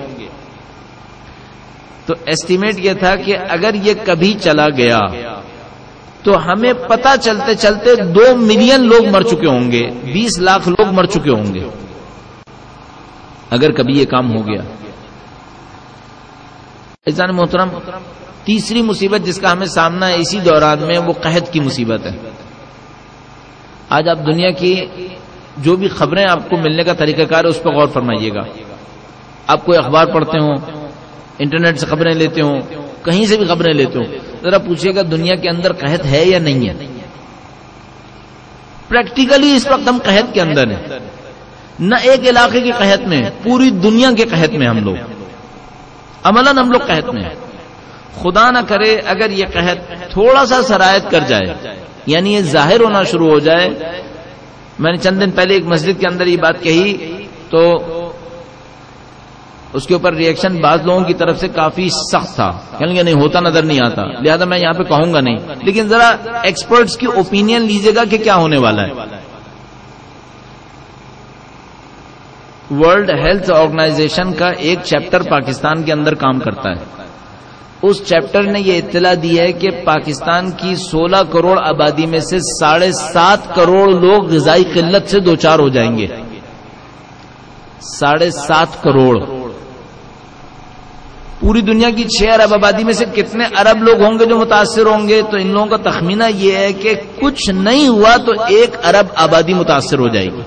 تو ایسٹیمیٹ یہ تھا کہ اگر یہ کبھی چلا گیا تو ہمیں پتا چلتے چلتے دو ملین لوگ مر چکے ہوں گے، بیس لاکھ لوگ مر چکے ہوں گے اگر کبھی یہ کام ہو گیا. عزیزان محترم، تیسری مصیبت جس کا ہمیں سامنا ہے اسی دوران میں وہ قحط کی مصیبت ہے. آج آپ دنیا کی جو بھی خبریں آپ کو ملنے کا طریقہ کار ہے اس پر غور فرمائیے گا. آپ کوئی اخبار پڑھتے ہوں، انٹرنیٹ سے خبریں لیتے ہوں، کہیں سے بھی خبریں لیتے ہوں، ذرا پوچھیے گا دنیا کے اندر قحط ہے یا نہیں ہے؟ پریکٹیکلی اس وقت ہم قحط کے اندر ہیں. نہ ایک علاقے کے قحط میں، پوری دنیا کے قحط میں ہم لوگ، عملاً ہم لوگ قحط میں ہیں. خدا نہ کرے اگر یہ قحط تھوڑا سا سرایت کر جائے، یعنی یہ ظاہر ہونا شروع ہو جائے. میں نے چند دن پہلے ایک مسجد کے اندر یہ بات کہی تو اس کے اوپر ریئیکشن بعض لوگوں کی طرف سے کافی سخت تھا، یعنی نہیں ہوتا نظر نہیں آتا، لہذا میں یہاں پہ کہوں گا نہیں، لیکن ذرا ایکسپرٹس کی اوپینین لیجیے گا کہ کیا ہونے والا ہے. ورلڈ ہیلتھ آرگنائزیشن کا ایک چیپٹر پاکستان کے اندر کام کرتا ہے. اس چیپٹر نے یہ اطلاع دی ہے کہ پاکستان کی سولہ کروڑ آبادی میں سے ساڑھے سات کروڑ لوگ غذائی قلت سے دوچار ہو جائیں گے. ساڑھے سات کروڑ. پوری دنیا کی چھ ارب آبادی میں سے کتنے ارب لوگ ہوں گے جو متاثر ہوں گے؟ تو ان لوگوں کا تخمینہ یہ ہے کہ کچھ نہیں ہوا تو ایک ارب آبادی متاثر ہو جائے گی.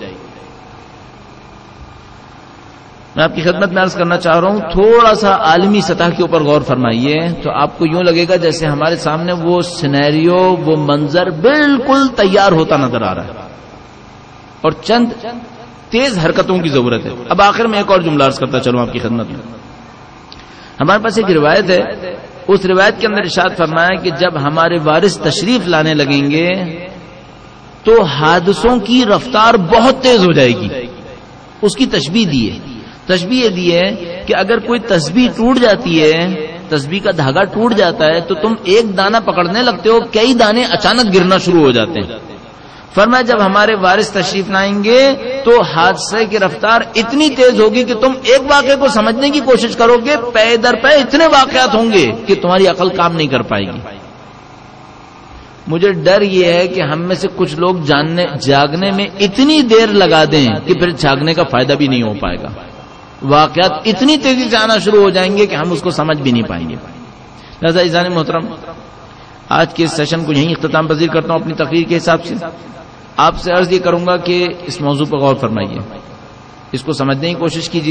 میں آپ کی خدمت میں عرض کرنا چاہ رہا ہوں تھوڑا سا عالمی سطح کے اوپر غور فرمائیے تو آپ کو یوں لگے گا جیسے ہمارے سامنے وہ سینیریو، وہ منظر بالکل تیار ہوتا نظر آ رہا ہے اور چند تیز حرکتوں کی ضرورت ہے. اب آخر میں ایک اور جملہ عرض کرتا چلوں آپ کی خدمت میں. ہمارے پاس ایک روایت ہے، اس روایت کے اندر ارشاد فرمایا کہ جب ہمارے وارث تشریف لانے لگیں گے تو حادثوں کی رفتار بہت تیز ہو جائے گی. اس کی تشبیہ دی ہے، تشبیہ یہ دی ہے کہ اگر کوئی تسبیح ٹوٹ جاتی ہے، تسبیح کا دھاگا ٹوٹ جاتا ہے تو تم ایک دانہ پکڑنے لگتے ہو، کئی دانے اچانک گرنا شروع ہو جاتے ہیں. فرمایا جب ہمارے وارث تشریف لائیں گے تو حادثے کی رفتار اتنی تیز ہوگی کہ تم ایک واقعے کو سمجھنے کی کوشش کرو گے، پے در پے اتنے واقعات ہوں گے کہ تمہاری عقل کام نہیں کر پائے گی. مجھے ڈر یہ ہے کہ ہم میں سے کچھ لوگ جاننے جاگنے میں اتنی دیر لگا دیں کہ پھر جاگنے کا فائدہ بھی نہیں ہو پائے گا. واقعات اتنی تیزی سے آنا شروع ہو جائیں گے کہ ہم اس کو سمجھ بھی نہیں پائیں گے. لہذا عزیزان محترم، آج کے اس سیشن کو یہیں اختتام پذیر کرتا ہوں اپنی تقریر کے حساب سے. آپ سے عرض یہ کروں گا کہ اس موضوع پر غور فرمائیے، اس کو سمجھنے کی کوشش کیجیے.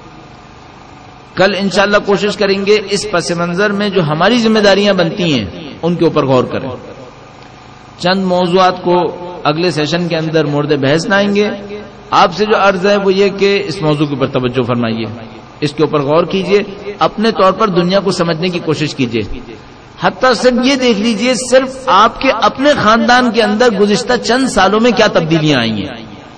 کل انشاءاللہ کوشش کریں گے اس پس منظر میں جو ہماری ذمہ داریاں بنتی ہیں ان کے اوپر غور کریں. چند موضوعات کو اگلے سیشن کے اندر مورد بحث لائیں گے. آپ سے جو عرض ہے وہ یہ کہ اس موضوع کے اوپر توجہ فرمائیے، اس کے اوپر غور کیجیے، اپنے طور پر دنیا کو سمجھنے کی کوشش کیجیے. حتیٰ صرف یہ دیکھ لیجئے صرف آپ کے اپنے خاندان کے اندر گزشتہ چند سالوں میں کیا تبدیلیاں آئی ہیں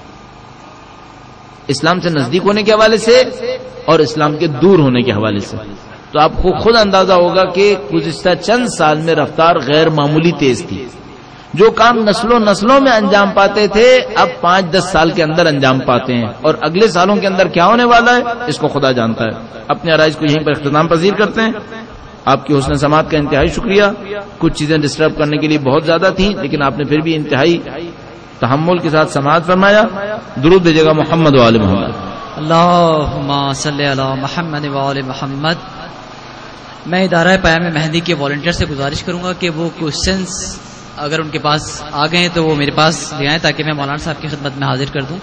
اسلام سے نزدیک ہونے کے حوالے سے اور اسلام کے دور ہونے کے حوالے سے. تو آپ کو خود اندازہ ہوگا کہ گزشتہ چند سال میں رفتار غیر معمولی تیز تھی. جو کام نسلوں نسلوں میں انجام پاتے تھے اب پانچ دس سال کے اندر انجام پاتے ہیں، اور اگلے سالوں کے اندر کیا ہونے والا ہے اس کو خدا جانتا ہے. اپنے عرائض کو یہیں پر اختتام پذیر کرتے ہیں. آپ کی حسن سماعت کا انتہائی شکریہ. کچھ چیزیں ڈسٹرب کرنے کے لیے بہت زیادہ تھیں لیکن آپ نے پھر بھی انتہائی تحمل کے ساتھ سماعت فرمایا. درود بھیجے گا محمد و آل محمد. اللہم صلی علی محمد و آل محمد. میں ادارہ پیام مہدی کے والنٹیئر سے گزارش کروں گا کہ وہ کوشچنس اگر ان کے پاس آ گئے تو وہ میرے پاس لے آئیں تاکہ میں مولانا صاحب کی خدمت میں حاضر کر دوں.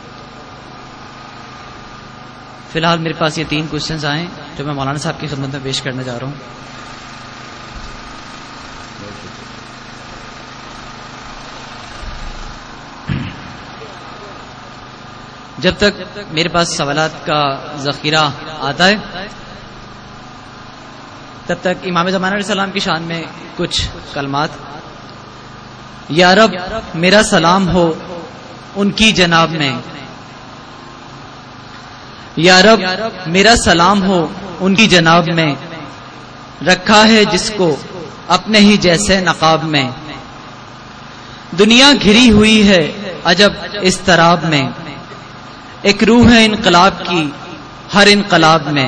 فی الحال میرے پاس یہ تین کوشچنز آئے جو میں مولانا صاحب کی خدمت میں پیش کرنے جا رہا ہوں. جب تک میرے پاس سوالات کا ذخیرہ آتا ہے تب تک امام زمانہ علیہ السلام کی شان میں کچھ کلمات. یا رب میرا سلام ہو ان کی جناب میں، یا رب میرا سلام ہو ان کی جناب میں، رکھا ہے جس کو اپنے ہی جیسے نقاب میں۔ دنیا گھری ہوئی ہے عجب اضطراب میں، ایک روح ہے انقلاب کی ہر انقلاب میں۔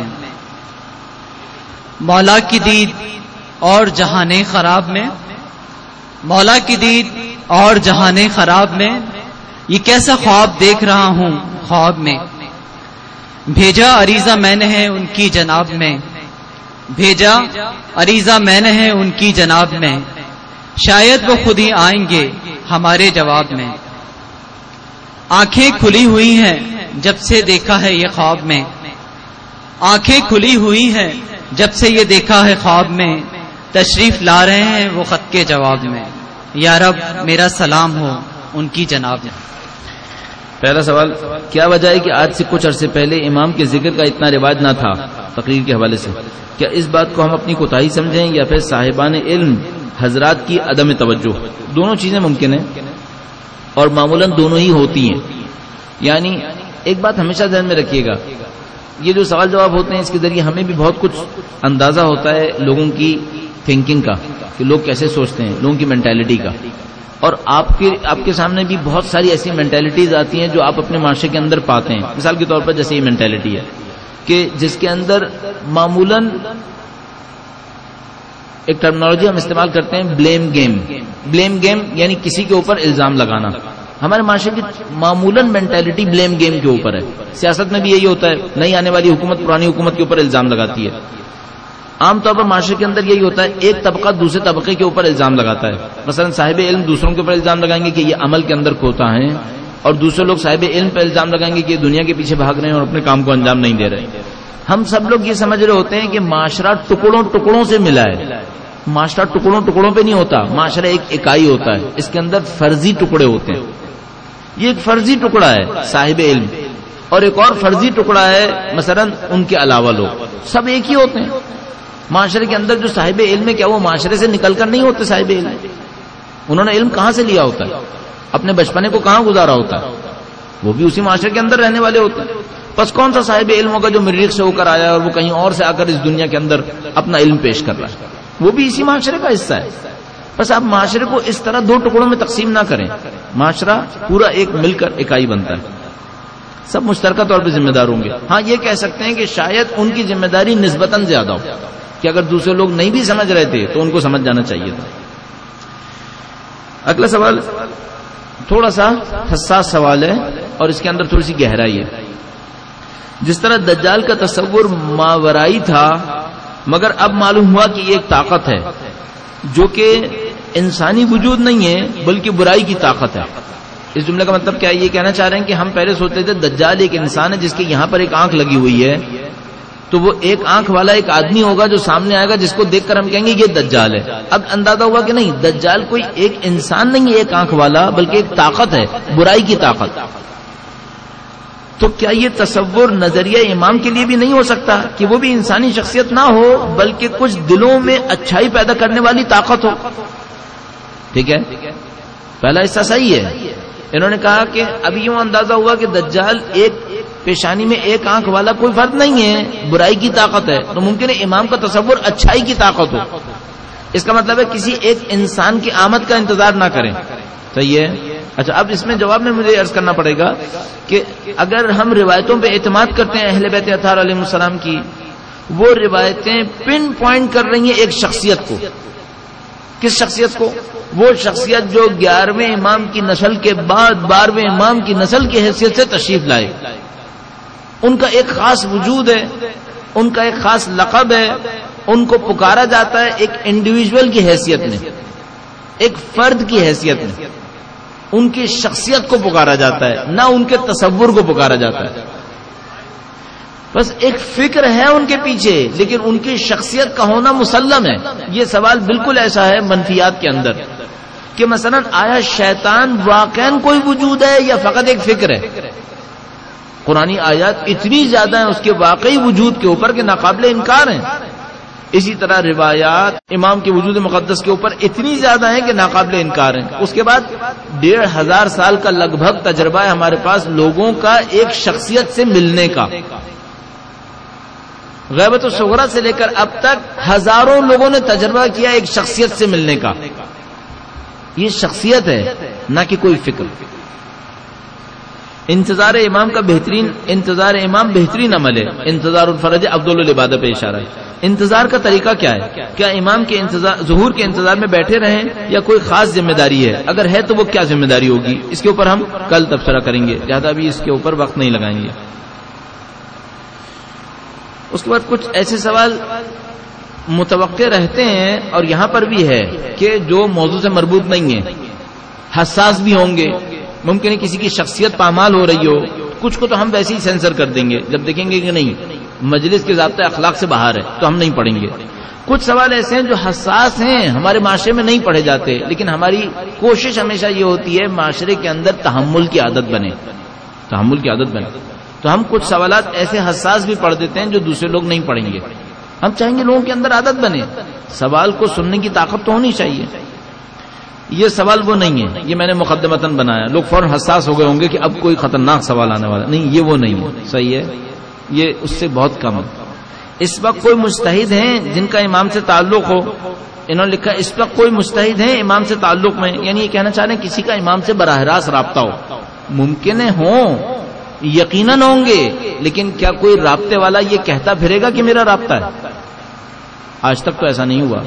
مولا کی دید اور جہان خراب میں، مولا کی دید اور جہان خراب میں، یہ کیسا خواب دیکھ رہا ہوں خواب میں۔ بھیجا عریضہ میں نے ہے ان کی جناب میں، بھیجا عریضہ میں نے ہے ان کی جناب میں، شاید وہ خود ہی آئیں گے ہمارے جواب میں۔ آنکھیں کھلی ہوئی ہیں جب سے دیکھا ہے یہ خواب میں، آنکھیں کھلی ہوئی ہیں جب سے یہ دیکھا ہے خواب میں، تشریف لا رہے ہیں وہ خط کے جواب میں۔ یا رب میرا سلام ہو ان کی جناب میں۔ پہلا سوال، کیا وجہ ہے کہ آج سے کچھ عرصے پہلے امام کے ذکر کا اتنا رواج نہ تھا تقریر کے حوالے سے؟ کیا اس بات کو ہم اپنی کوتاہی سمجھیں یا پھر صاحبان علم حضرات کی عدم توجہ؟ دونوں چیزیں ممکن ہیں اور معمولاً دونوں ہی ہوتی ہیں۔ یعنی ایک بات ہمیشہ ذہن میں رکھیے گا، یہ جو سوال جواب ہوتے ہیں اس کے ذریعے ہمیں بھی بہت کچھ اندازہ ہوتا ہے لوگوں کی تھنکنگ کا، کہ لوگ کیسے سوچتے ہیں، لوگوں کی مینٹالٹی کا۔ اور آپ کے آپ کے سامنے بھی بہت ساری ایسی مینٹالٹیز آتی ہیں جو آپ اپنے معاشرے کے اندر پاتے ہیں۔ مثال کے طور پر جیسے یہ مینٹالٹی ہے کہ جس کے اندر معمولاً ایک ٹرمنالوجی ہم استعمال کرتے ہیں، بلیم گیم۔ بلیم گیم یعنی کسی کے اوپر الزام لگانا۔ ہمارے معاشرے کی معمولاً مینٹالٹی بلیم گیم کے اوپر ہے۔ سیاست میں بھی یہی ہوتا ہے، نئی آنے والی حکومت پرانی حکومت کے اوپر الزام لگاتی ہے۔ عام طور پر معاشرے کے اندر یہی ہوتا ہے، ایک طبقہ دوسرے طبقے کے اوپر الزام لگاتا ہے۔ مثلا صاحب علم دوسروں کے اوپر الزام لگائیں گے کہ یہ عمل کے اندر کھوتا ہے، اور دوسرے لوگ صاحب علم پہ الزام لگائیں گے کہ یہ دنیا کے پیچھے بھاگ رہے ہیں اور اپنے کام کو انجام نہیں دے رہے۔ ہم سب لوگ یہ سمجھ رہے ہوتے ہیں کہ معاشرہ ٹکڑوں ٹکڑوں سے ملا ہے۔ معاشرہ ٹکڑوں ٹکڑوں پہ نہیں ہوتا، معاشرہ ایک اکائی ہوتا ہے، اس کے اندر فرضی ٹکڑے ہوتے ہیں۔ یہ ایک فرضی ٹکڑا ہے صاحب علم، اور ایک اور فرضی ٹکڑا ہے مثلا ان کے علاوہ لوگ، سب ایک ہی ہوتے ہیں۔ معاشرے کے اندر جو صاحب علم ہے، کیا وہ معاشرے سے نکل کر نہیں ہوتے صاحب علم؟ انہوں نے علم کہاں سے لیا ہوتا ہے؟ اپنے بچپنے کو کہاں گزارا ہوتا ہے؟ وہ بھی اسی معاشرے کے اندر رہنے والے ہوتے ہیں۔ بس کون سا صاحب علم ہوگا جو مریخ سے ہو کر آیا اور وہ کہیں اور سے آ کر اس دنیا کے اندر اپنا علم پیش کر رہا ہے؟ وہ بھی اسی معاشرے کا حصہ ہے۔ بس آپ معاشرے کو اس طرح دو ٹکڑوں میں تقسیم نہ کریں، معاشرہ پورا ایک مل کر اکائی بنتا ہے، سب مشترکہ طور پہ ذمہ دار ہوں گے۔ ہاں یہ کہہ سکتے ہیں کہ شاید ان کی ذمہ داری نسبتاً زیادہ ہو، کہ اگر دوسرے لوگ نہیں بھی سمجھ رہے تھے تو ان کو سمجھ جانا چاہیے تھا۔ اگلا سوال تھوڑا سا حساس سوال ہے اور اس کے اندر تھوڑی سی گہرائی ہے۔ جس طرح دجال کا تصور ماورائی تھا، مگر اب معلوم ہوا کہ یہ ایک طاقت ہے جو کہ انسانی وجود نہیں ہے بلکہ برائی کی طاقت ہے۔ اس جملے کا مطلب کیا ہے؟ یہ کہنا چاہ رہے ہیں کہ ہم پہلے سوچتے تھے دجال ایک انسان ہے جس کے یہاں پر ایک آنکھ لگی ہوئی ہے، تو وہ ایک آنکھ والا ایک آدمی ہوگا جو سامنے آئے گا جس کو دیکھ کر ہم کہیں گے یہ دجال ہے۔ اب اندازہ ہوا کہ نہیں، دجال کوئی ایک انسان نہیں ہے ایک آنکھ والا، بلکہ ایک طاقت ہے، برائی کی طاقت۔ تو کیا یہ تصور نظریہ امام کے لیے بھی نہیں ہو سکتا کہ وہ بھی انسانی شخصیت نہ ہو بلکہ کچھ دلوں میں اچھائی پیدا کرنے والی طاقت ہو؟ ٹھیک ہے، پہلا حصہ صحیح ہے۔ انہوں نے کہا کہ ابھی یوں اندازہ ہوا کہ دجال ایک پیشانی میں ایک آنکھ والا کوئی فرق نہیں ہے، برائی کی طاقت ہے، تو ممکن ہے امام کا تصور اچھائی کی طاقت ہو۔ اس کا مطلب ہے کسی ایک انسان کی آمد کا انتظار نہ کریں۔ صحیح ہے۔ اچھا، اب اس میں جواب میں مجھے عرض کرنا پڑے گا کہ اگر ہم روایتوں پہ اعتماد کرتے ہیں اہل بیت اطہار علیہ السلام کی، وہ روایتیں پن پوائنٹ کر رہی ہیں ایک شخصیت کو۔ کس شخصیت کو؟ وہ شخصیت جو گیارہویں امام کی نسل کے بعد بارہویں امام کی نسل کی حیثیت سے تشریف لائے۔ ان کا ایک خاص وجود ہے، ان کا ایک خاص لقب ہے، ان کو پکارا جاتا ہے ایک انڈیویجول کی حیثیت میں، ایک فرد کی حیثیت میں۔ ان کی شخصیت کو پکارا جاتا ہے، نہ ان کے تصور کو پکارا جاتا ہے۔ بس ایک فکر ہے ان کے پیچھے، لیکن ان کی شخصیت کا ہونا مسلم ہے۔ یہ سوال بالکل ایسا ہے منفیات کے اندر کہ مثلا آیا شیطان واقعاً کوئی وجود ہے یا فقط ایک فکر ہے؟ قرآنی آیات اتنی زیادہ ہیں اس کے واقعی وجود کے اوپر کہ ناقابل انکار ہیں۔ اسی طرح روایات امام کے وجود مقدس کے اوپر اتنی زیادہ ہیں کہ ناقابل انکار ہیں. اس کے بعد ڈیڑھ ہزار سال کا لگ بھگ تجربہ ہے ہمارے پاس لوگوں کا ایک شخصیت سے ملنے کا. غیبت الصغریٰ سے لے کر اب تک ہزاروں لوگوں نے تجربہ کیا ایک شخصیت سے ملنے کا. یہ شخصیت ہے نہ کہ کوئی فکر. انتظار امام کا بہترین انتظار امام بہترین عمل ہے. انتظار الفرج افضل العبادت پہ اشارہ ہے. انتظار کا طریقہ کیا ہے؟ کیا امام کے انتظار ظہور کے انتظار میں بیٹھے رہیں یا کوئی خاص ذمہ داری ہے؟ اگر ہے تو وہ کیا ذمہ داری ہوگی؟ اس کے اوپر ہم کل تبصرہ کریں گے، لہذا ابھی اس کے اوپر وقت نہیں لگائیں گے. اس کے بعد کچھ ایسے سوال متوقع رہتے ہیں اور یہاں پر بھی ہے کہ جو موضوع سے مربوط نہیں ہے، حساس بھی ہوں گے. ممکن ہے کسی کی شخصیت پامال ہو رہی ہو. کچھ کو تو ہم ویسے ہی سینسر کر دیں گے جب دیکھیں گے کہ نہیں مجلس کے ضابطۂ اخلاق سے باہر ہے تو ہم نہیں پڑھیں گے. کچھ سوال ایسے ہیں جو حساس ہیں، ہمارے معاشرے میں نہیں پڑھے جاتے، لیکن ہماری کوشش ہمیشہ یہ ہوتی ہے معاشرے کے اندر تحمل کی عادت بنے تحمل کی عادت بنے تو ہم کچھ سوالات ایسے حساس بھی پڑھ دیتے ہیں جو دوسرے لوگ نہیں پڑھیں گے. ہم چاہیں گے لوگوں کے اندر عادت بنے. سوال کو سننے کی طاقت تو ہونی چاہیے. یہ سوال وہ نہیں ہے، یہ میں نے مقدمتاً بنایا. لوگ فوراً حساس ہو گئے ہوں گے کہ اب کوئی خطرناک سوال آنے والا. نہیں، یہ وہ نہیں ہے. صحیح ہے، یہ اس سے بہت کم ہے. اس وقت کوئی مجتہد ہیں جن کا امام سے تعلق ہو. انہوں نے لکھا اس وقت کوئی مجتہد ہیں امام سے تعلق میں، یعنی یہ کہنا چاہ رہے ہیں کسی کا امام سے براہ راست رابطہ ہو. ممکن ہے ہوں، یقیناً ہوں گے، لیکن کیا کوئی رابطے والا یہ کہتا پھرے گا کہ میرا رابطہ ہے؟ آج تک تو ایسا نہیں ہوا.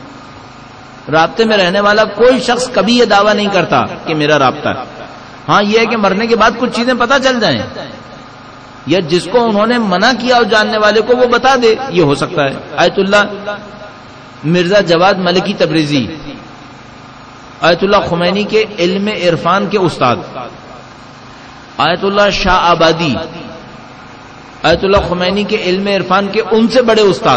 رابطے میں رہنے والا کوئی شخص کبھی یہ دعویٰ نہیں کرتا کہ میرا رابطہ ہے. ہاں یہ ہے کہ مرنے کے بعد کچھ چیزیں پتہ چل جائیں یا جس کو انہوں نے منع کیا اور جاننے والے کو وہ بتا دے، یہ ہو سکتا ہے. آیت اللہ مرزا جواد ملکی تبریزی آیت اللہ خمینی کے علم عرفان کے استاد، آیت اللہ شاہ آبادی آیت اللہ خمینی کے علم عرفان کے ان سے بڑے استاد.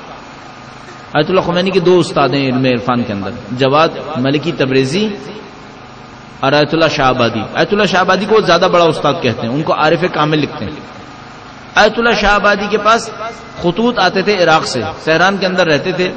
آیت اللہ خمینی کے دو استاد ہیں علم عرفان کے اندر، جواد ملکی تبریزی اور آیت اللہ شاہ آبادی. آیت اللہ شاہ آبادی کو زیادہ بڑا استاد کہتے ہیں، ان کو عارف کامل لکھتے ہیں. آیت اللہ شاہ آبادی کے پاس خطوط آتے تھے عراق سے، سہران کے اندر رہتے تھے.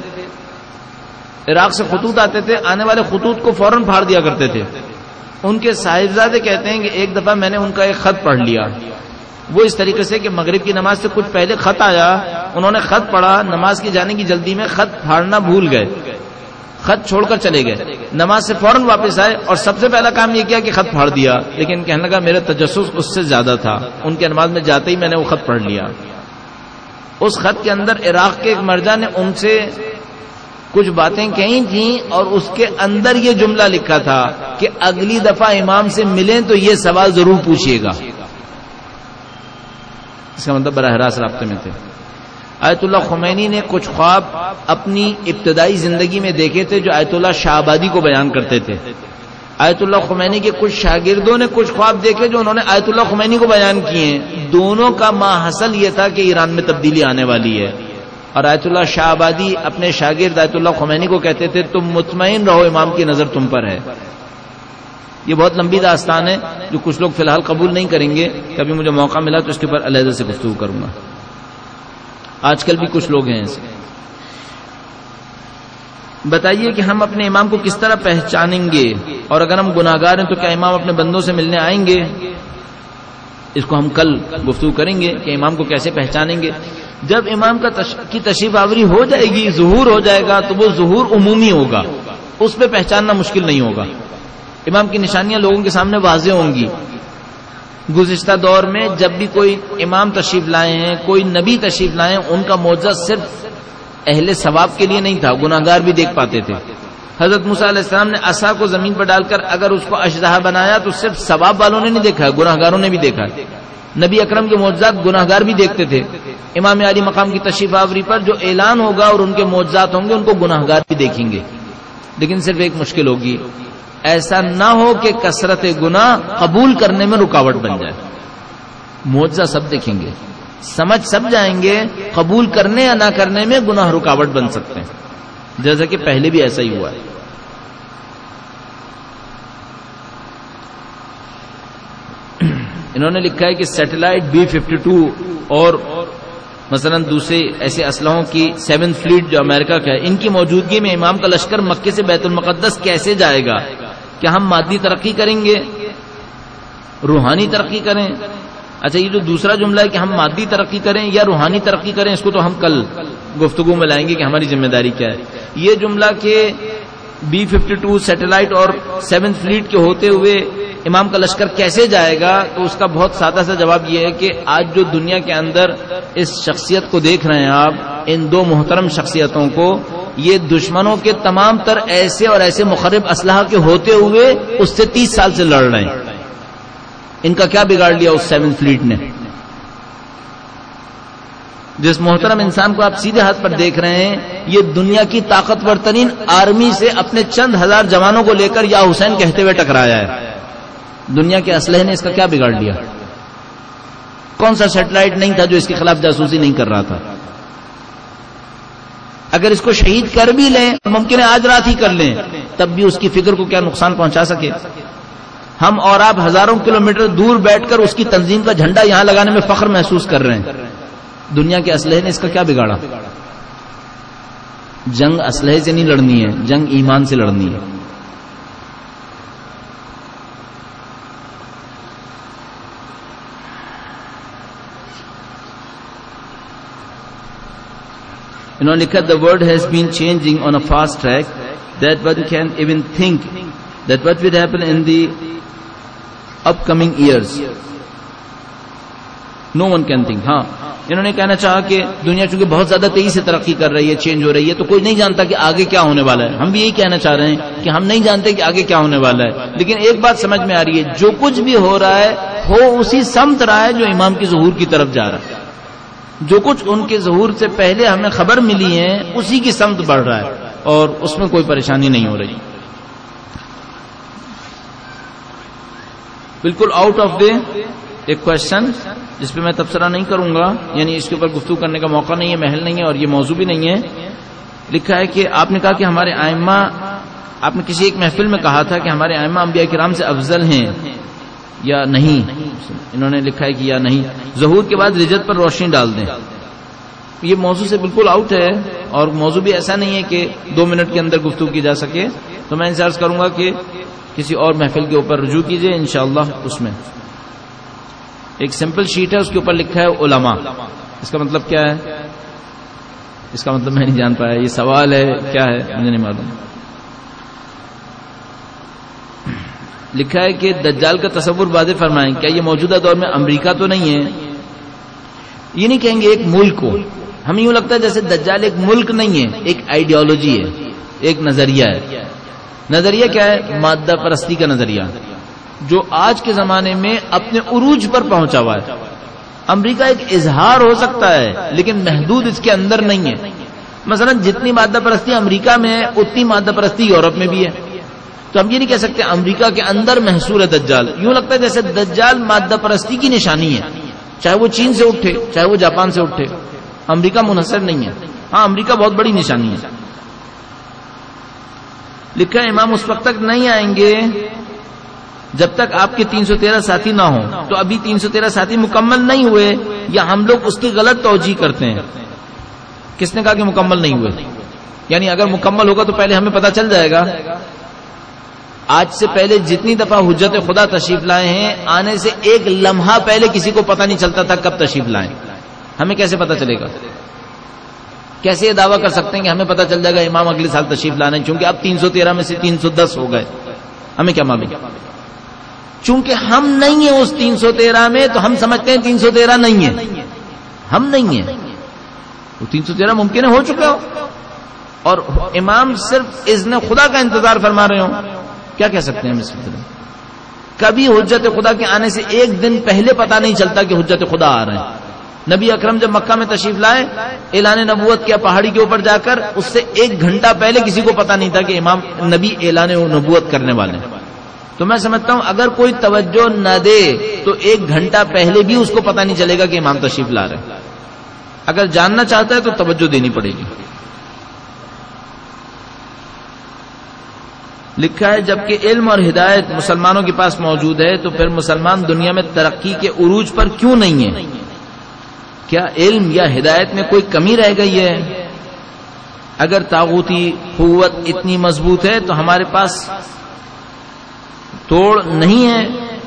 عراق سے خطوط آتے تھے، آنے والے خطوط کو فوراً پھاڑ دیا کرتے تھے. ان کے صاحبزادے کہتے ہیں کہ ایک دفعہ میں نے ان کا ایک خط پڑھ لیا. وہ اس طریقے سے کہ مغرب کی نماز سے کچھ پہلے خط آیا، انہوں نے خط پڑھا، نماز کی جانے کی جلدی میں خط پھاڑنا بھول گئے، خط چھوڑ کر چلے گئے. نماز سے فوراً واپس آئے اور سب سے پہلا کام یہ کیا کہ خط پھاڑ دیا. لیکن کہنے لگا میرا تجسس اس سے زیادہ تھا، ان کے نماز میں جاتے ہی میں نے وہ خط پڑھ لیا. اس خط کے اندر عراق کے ایک مرجع نے ان سے کچھ باتیں کہی تھیں اور اس کے اندر یہ جملہ لکھا تھا کہ اگلی دفعہ امام سے ملیں تو یہ سوال ضرور پوچھیے گا. اس کا مطلب براہ راست رابطے میں تھے. آیت اللہ خمینی نے کچھ خواب اپنی ابتدائی زندگی میں دیکھے تھے جو آیت اللہ شاہ آبادی کو بیان کرتے تھے. آیت اللہ خمینی کے کچھ شاگردوں نے کچھ خواب دیکھے جو انہوں نے آیت اللہ خمینی کو بیان کیے ہیں. دونوں کا ماحصل یہ تھا کہ ایران میں تبدیلی آنے والی ہے. اور آیت اللہ شاہ آبادی اپنے شاگرد آیت اللہ خمینی کو کہتے تھے تم مطمئن رہو امام کی نظر تم پر ہے. یہ بہت لمبی داستان ہے جو کچھ لوگ فی الحال قبول نہیں کریں گے. کبھی مجھے موقع ملا تو اس کے اوپر علیحدہ سے گفتگو کروں گا. آج کل بھی کچھ لوگ ہیں ایسے. بتائیے کہ ہم اپنے امام کو کس طرح پہچانیں گے، اور اگر ہم گناہگار ہیں تو کیا امام اپنے بندوں سے ملنے آئیں گے؟ اس کو ہم کل گفتگو کریں گے کہ امام کو کیسے پہچانیں گے. جب امام کا تش... کی تشریف آوری ہو جائے گی، ظہور ہو جائے گا، تو وہ ظہور عمومی ہوگا، اس پہ پہچاننا مشکل نہیں ہوگا. امام کی نشانیاں لوگوں کے سامنے واضح ہوں گی. گزشتہ دور میں جب بھی کوئی امام تشریف لائے ہیں، کوئی نبی تشریف لائے ہیں، ان کا معجزہ صرف اہل ثواب کے لیے نہیں تھا، گناہگار بھی دیکھ پاتے تھے. حضرت موسیٰ علیہ السلام نے عصا کو زمین پر ڈال کر اگر اس کو اژدہا بنایا تو صرف ثواب والوں نے نہیں دیکھا، گناہگاروں نے بھی دیکھا. نبی اکرم کے معجزات گناہگار بھی دیکھتے تھے. امام علی مقام کی تشریف آوری پر جو اعلان ہوگا اور ان کے معجزات ہوں گے ان کو گناہگار بھی دیکھیں گے. لیکن صرف ایک مشکل ہوگی، ایسا نہ ہو کہ کثرت گناہ قبول کرنے میں رکاوٹ بن جائے. معجزہ سب دیکھیں گے، سمجھ سب جائیں گے، قبول کرنے یا نہ کرنے میں گناہ رکاوٹ بن سکتے ہیں، جیسا کہ پہلے بھی ایسا ہی ہوا ہے. انہوں نے لکھا ہے کہ سیٹلائٹ بی ففٹی ٹو اور مثلا دوسرے ایسے اسلحوں کی سیون فلیٹ جو امریکہ کا ہے، ان کی موجودگی میں امام کا لشکر مکے سے بیت المقدس کیسے جائے گا؟ کیا ہم مادی ترقی کریں گے، روحانی ترقی کریں؟ اچھا یہ جو دوسرا جملہ ہے کہ ہم مادی ترقی کریں یا روحانی ترقی کریں، اس کو تو ہم کل گفتگو میں لائیں گے کہ ہماری ذمہ داری کیا ہے. یہ جملہ کہ بی ففٹی ٹو سیٹلائٹ اور سیون فلیٹ کے ہوتے ہوئے امام کا لشکر کیسے جائے گا، تو اس کا بہت سادہ سا جواب یہ ہے کہ آج جو دنیا کے اندر اس شخصیت کو دیکھ رہے ہیں آپ، ان دو محترم شخصیتوں کو، یہ دشمنوں کے تمام تر ایسے اور ایسے مخرب اسلحہ کے ہوتے ہوئے اس سے تیس سال سے لڑ رہے ہیں. ان کا کیا بگاڑ لیا اس سیون فلیٹ نے؟ جس محترم انسان کو آپ سیدھے ہاتھ پر دیکھ رہے ہیں، یہ دنیا کی طاقتور ترین آرمی سے اپنے چند ہزار جوانوں کو لے کر یا حسین کہتے ہوئے ٹکرایا ہے. دنیا کے اسلحے نے اس کا کیا بگاڑ لیا؟ کون سا سیٹلائٹ نہیں تھا جو اس کے خلاف جاسوسی نہیں کر رہا تھا؟ اگر اس کو شہید کر بھی لیں، ممکن ہے آج رات ہی کر لیں، تب بھی اس کی فکر کو کیا نقصان پہنچا سکے؟ ہم اور آپ ہزاروں کلومیٹر دور بیٹھ کر اس کی تنظیم کا جھنڈا یہاں لگانے میں فخر محسوس کر رہے ہیں. دنیا کے اسلحے نے اس کا کیا بگاڑا؟ جنگ اسلحے سے نہیں لڑنی ہے، جنگ ایمان سے لڑنی ہے. انہوں نے لکھا the world has been changing on a fast track that one can even think that what will happen in the upcoming years. No one can think. ہاں انہوں نے کہنا چاہا کہ دنیا چونکہ بہت زیادہ تیزی سے ترقی کر رہی ہے، چینج ہو رہی ہے، تو کوئی نہیں جانتا کہ آگے کیا ہونے والا ہے. ہم بھی یہی کہنا چاہ رہے ہیں کہ ہم نہیں جانتے کہ آگے کیا ہونے والا ہے، لیکن ایک بات سمجھ میں آ رہی ہے، جو کچھ بھی ہو رہا ہے ہو اسی سمت رہا ہے جو امام کی ظہور کی طرف جا رہا ہے. جو کچھ ان کے ظہور سے پہلے ہمیں خبر ملی ہے اسی کی سمت بڑھ رہا ہے، اور اس میں کوئی پریشانی نہیں ہو رہی. بالکل آؤٹ آف دے ایک کوشچن جس پہ میں تبصرہ نہیں کروں گا، یعنی اس کے اوپر گفتگو کرنے کا موقع نہیں ہے، محل نہیں ہے، اور یہ موضوع بھی نہیں ہے. لکھا ہے کہ آپ نے کہا کہ ہمارے ائمہ، آپ نے کسی ایک محفل میں کہا تھا کہ ہمارے ائمہ انبیاء کرام سے افضل ہیں یا نہیں. انہوں نے لکھا ہے کہ یا نہیں. ظہور کے بعد رجت پر روشنی ڈال دیں. یہ موضوع سے بالکل آؤٹ ہے، اور موضوع بھی ایسا نہیں ہے کہ دو منٹ کے اندر گفتگو کی جا سکے. تو میں انتظار کروں گا کہ کسی اور محفل کے اوپر رجوع کیجیے انشاءاللہ. اس میں ایک سمپل شیٹ ہے، اس کے اوپر لکھا ہے علماء. اس کا مطلب کیا ہے؟ اس کا مطلب میں نہیں جان پایا. یہ سوال ہے کیا ہے مجھے نہیں معلوم. لکھا ہے کہ دجال کا تصور واضح فرمائیں. کیا یہ موجودہ دور میں امریکہ تو نہیں ہے؟ یہ نہیں کہیں گے ایک ملک کو. ہمیں یوں لگتا ہے جیسے دجال ایک ملک نہیں ہے، ایک آئیڈیالوجی ہے، ایک نظریہ ہے. نظریہ کیا ہے؟ مادہ پرستی کا نظریہ، جو آج کے زمانے میں اپنے عروج پر پہنچا ہوا ہے. امریکہ ایک اظہار ہو سکتا ہے لیکن محدود اس کے اندر نہیں ہے. مثلا جتنی مادہ پرستی امریکہ میں ہے اتنی مادہ پرستی یورپ میں بھی ہے. تو ہم یہ نہیں کہہ سکتے امریکہ کے اندر محصور ہے دجال. یوں لگتا ہے جیسے دجال مادہ پرستی کی نشانی ہے، چاہے وہ چین سے اٹھے چاہے وہ جاپان سے اٹھے، امریکہ منحصر نہیں ہے. ہاں امریکہ بہت بڑی نشانی ہے. لکھا ہے امام اس وقت تک نہیں آئیں گے جب تک آپ کے تین سو تیرہ ساتھی نہ ہوں. تو ابھی تین سو تیرہ ساتھی مکمل نہیں ہوئے، یا ہم لوگ اس کی غلط توجیہ کرتے ہیں. کس نے کہا کہ مکمل نہیں ہوئے؟ یعنی اگر مکمل ہوگا تو پہلے ہمیں پتہ چل جائے گا. آج سے پہلے جتنی دفعہ حجت خدا تشریف لائے ہیں، آنے سے ایک لمحہ پہلے کسی کو پتہ نہیں چلتا تھا کب تشریف لائیں. ہمیں کیسے پتہ چلے گا؟ کیسے یہ دعویٰ کر سکتے ہیں کہ ہمیں پتہ چل جائے گا امام اگلے سال تشریف لانا ہے؟ چونکہ اب تین سو تیرہ میں سے تین سو دس ہو گئے. ہمیں کیا معلوم؟ چونکہ ہم نہیں ہیں اس تین سو تیرہ میں، تو ہم سمجھتے ہیں تین سو تیرہ نہیں ہے. ہم نہیں ہیں. وہ تین سو تیرہ ممکن ہے ہو چکے ہو، اور امام صرف اذن خدا کا انتظار فرما رہے ہوں. کیا کہہ سکتے ہیں ہم اس میں؟ کبھی حجت خدا کے آنے سے ایک دن پہلے پتہ نہیں چلتا کہ حجت خدا آ رہے ہیں. نبی اکرم جب مکہ میں تشریف لائے، اعلان نبوت کیا پہاڑی کے اوپر جا کر، اس سے ایک گھنٹہ پہلے کسی کو پتہ نہیں تھا کہ امام نبی اعلان نبوت کرنے والے ہیں. تو میں سمجھتا ہوں اگر کوئی توجہ نہ دے تو ایک گھنٹہ پہلے بھی اس کو پتہ نہیں چلے گا کہ امام تشریف لا رہے ہیں. اگر جاننا چاہتا ہے تو توجہ دینی پڑے گی. لکھا ہے جبکہ علم اور ہدایت مسلمانوں کے پاس موجود ہے تو پھر مسلمان دنیا میں ترقی کے عروج پر کیوں نہیں ہے؟ کیا علم یا ہدایت میں کوئی کمی رہ گئی ہے؟ اگر طاغوتی قوت اتنی مضبوط ہے تو ہمارے پاس توڑ نہیں ہے؟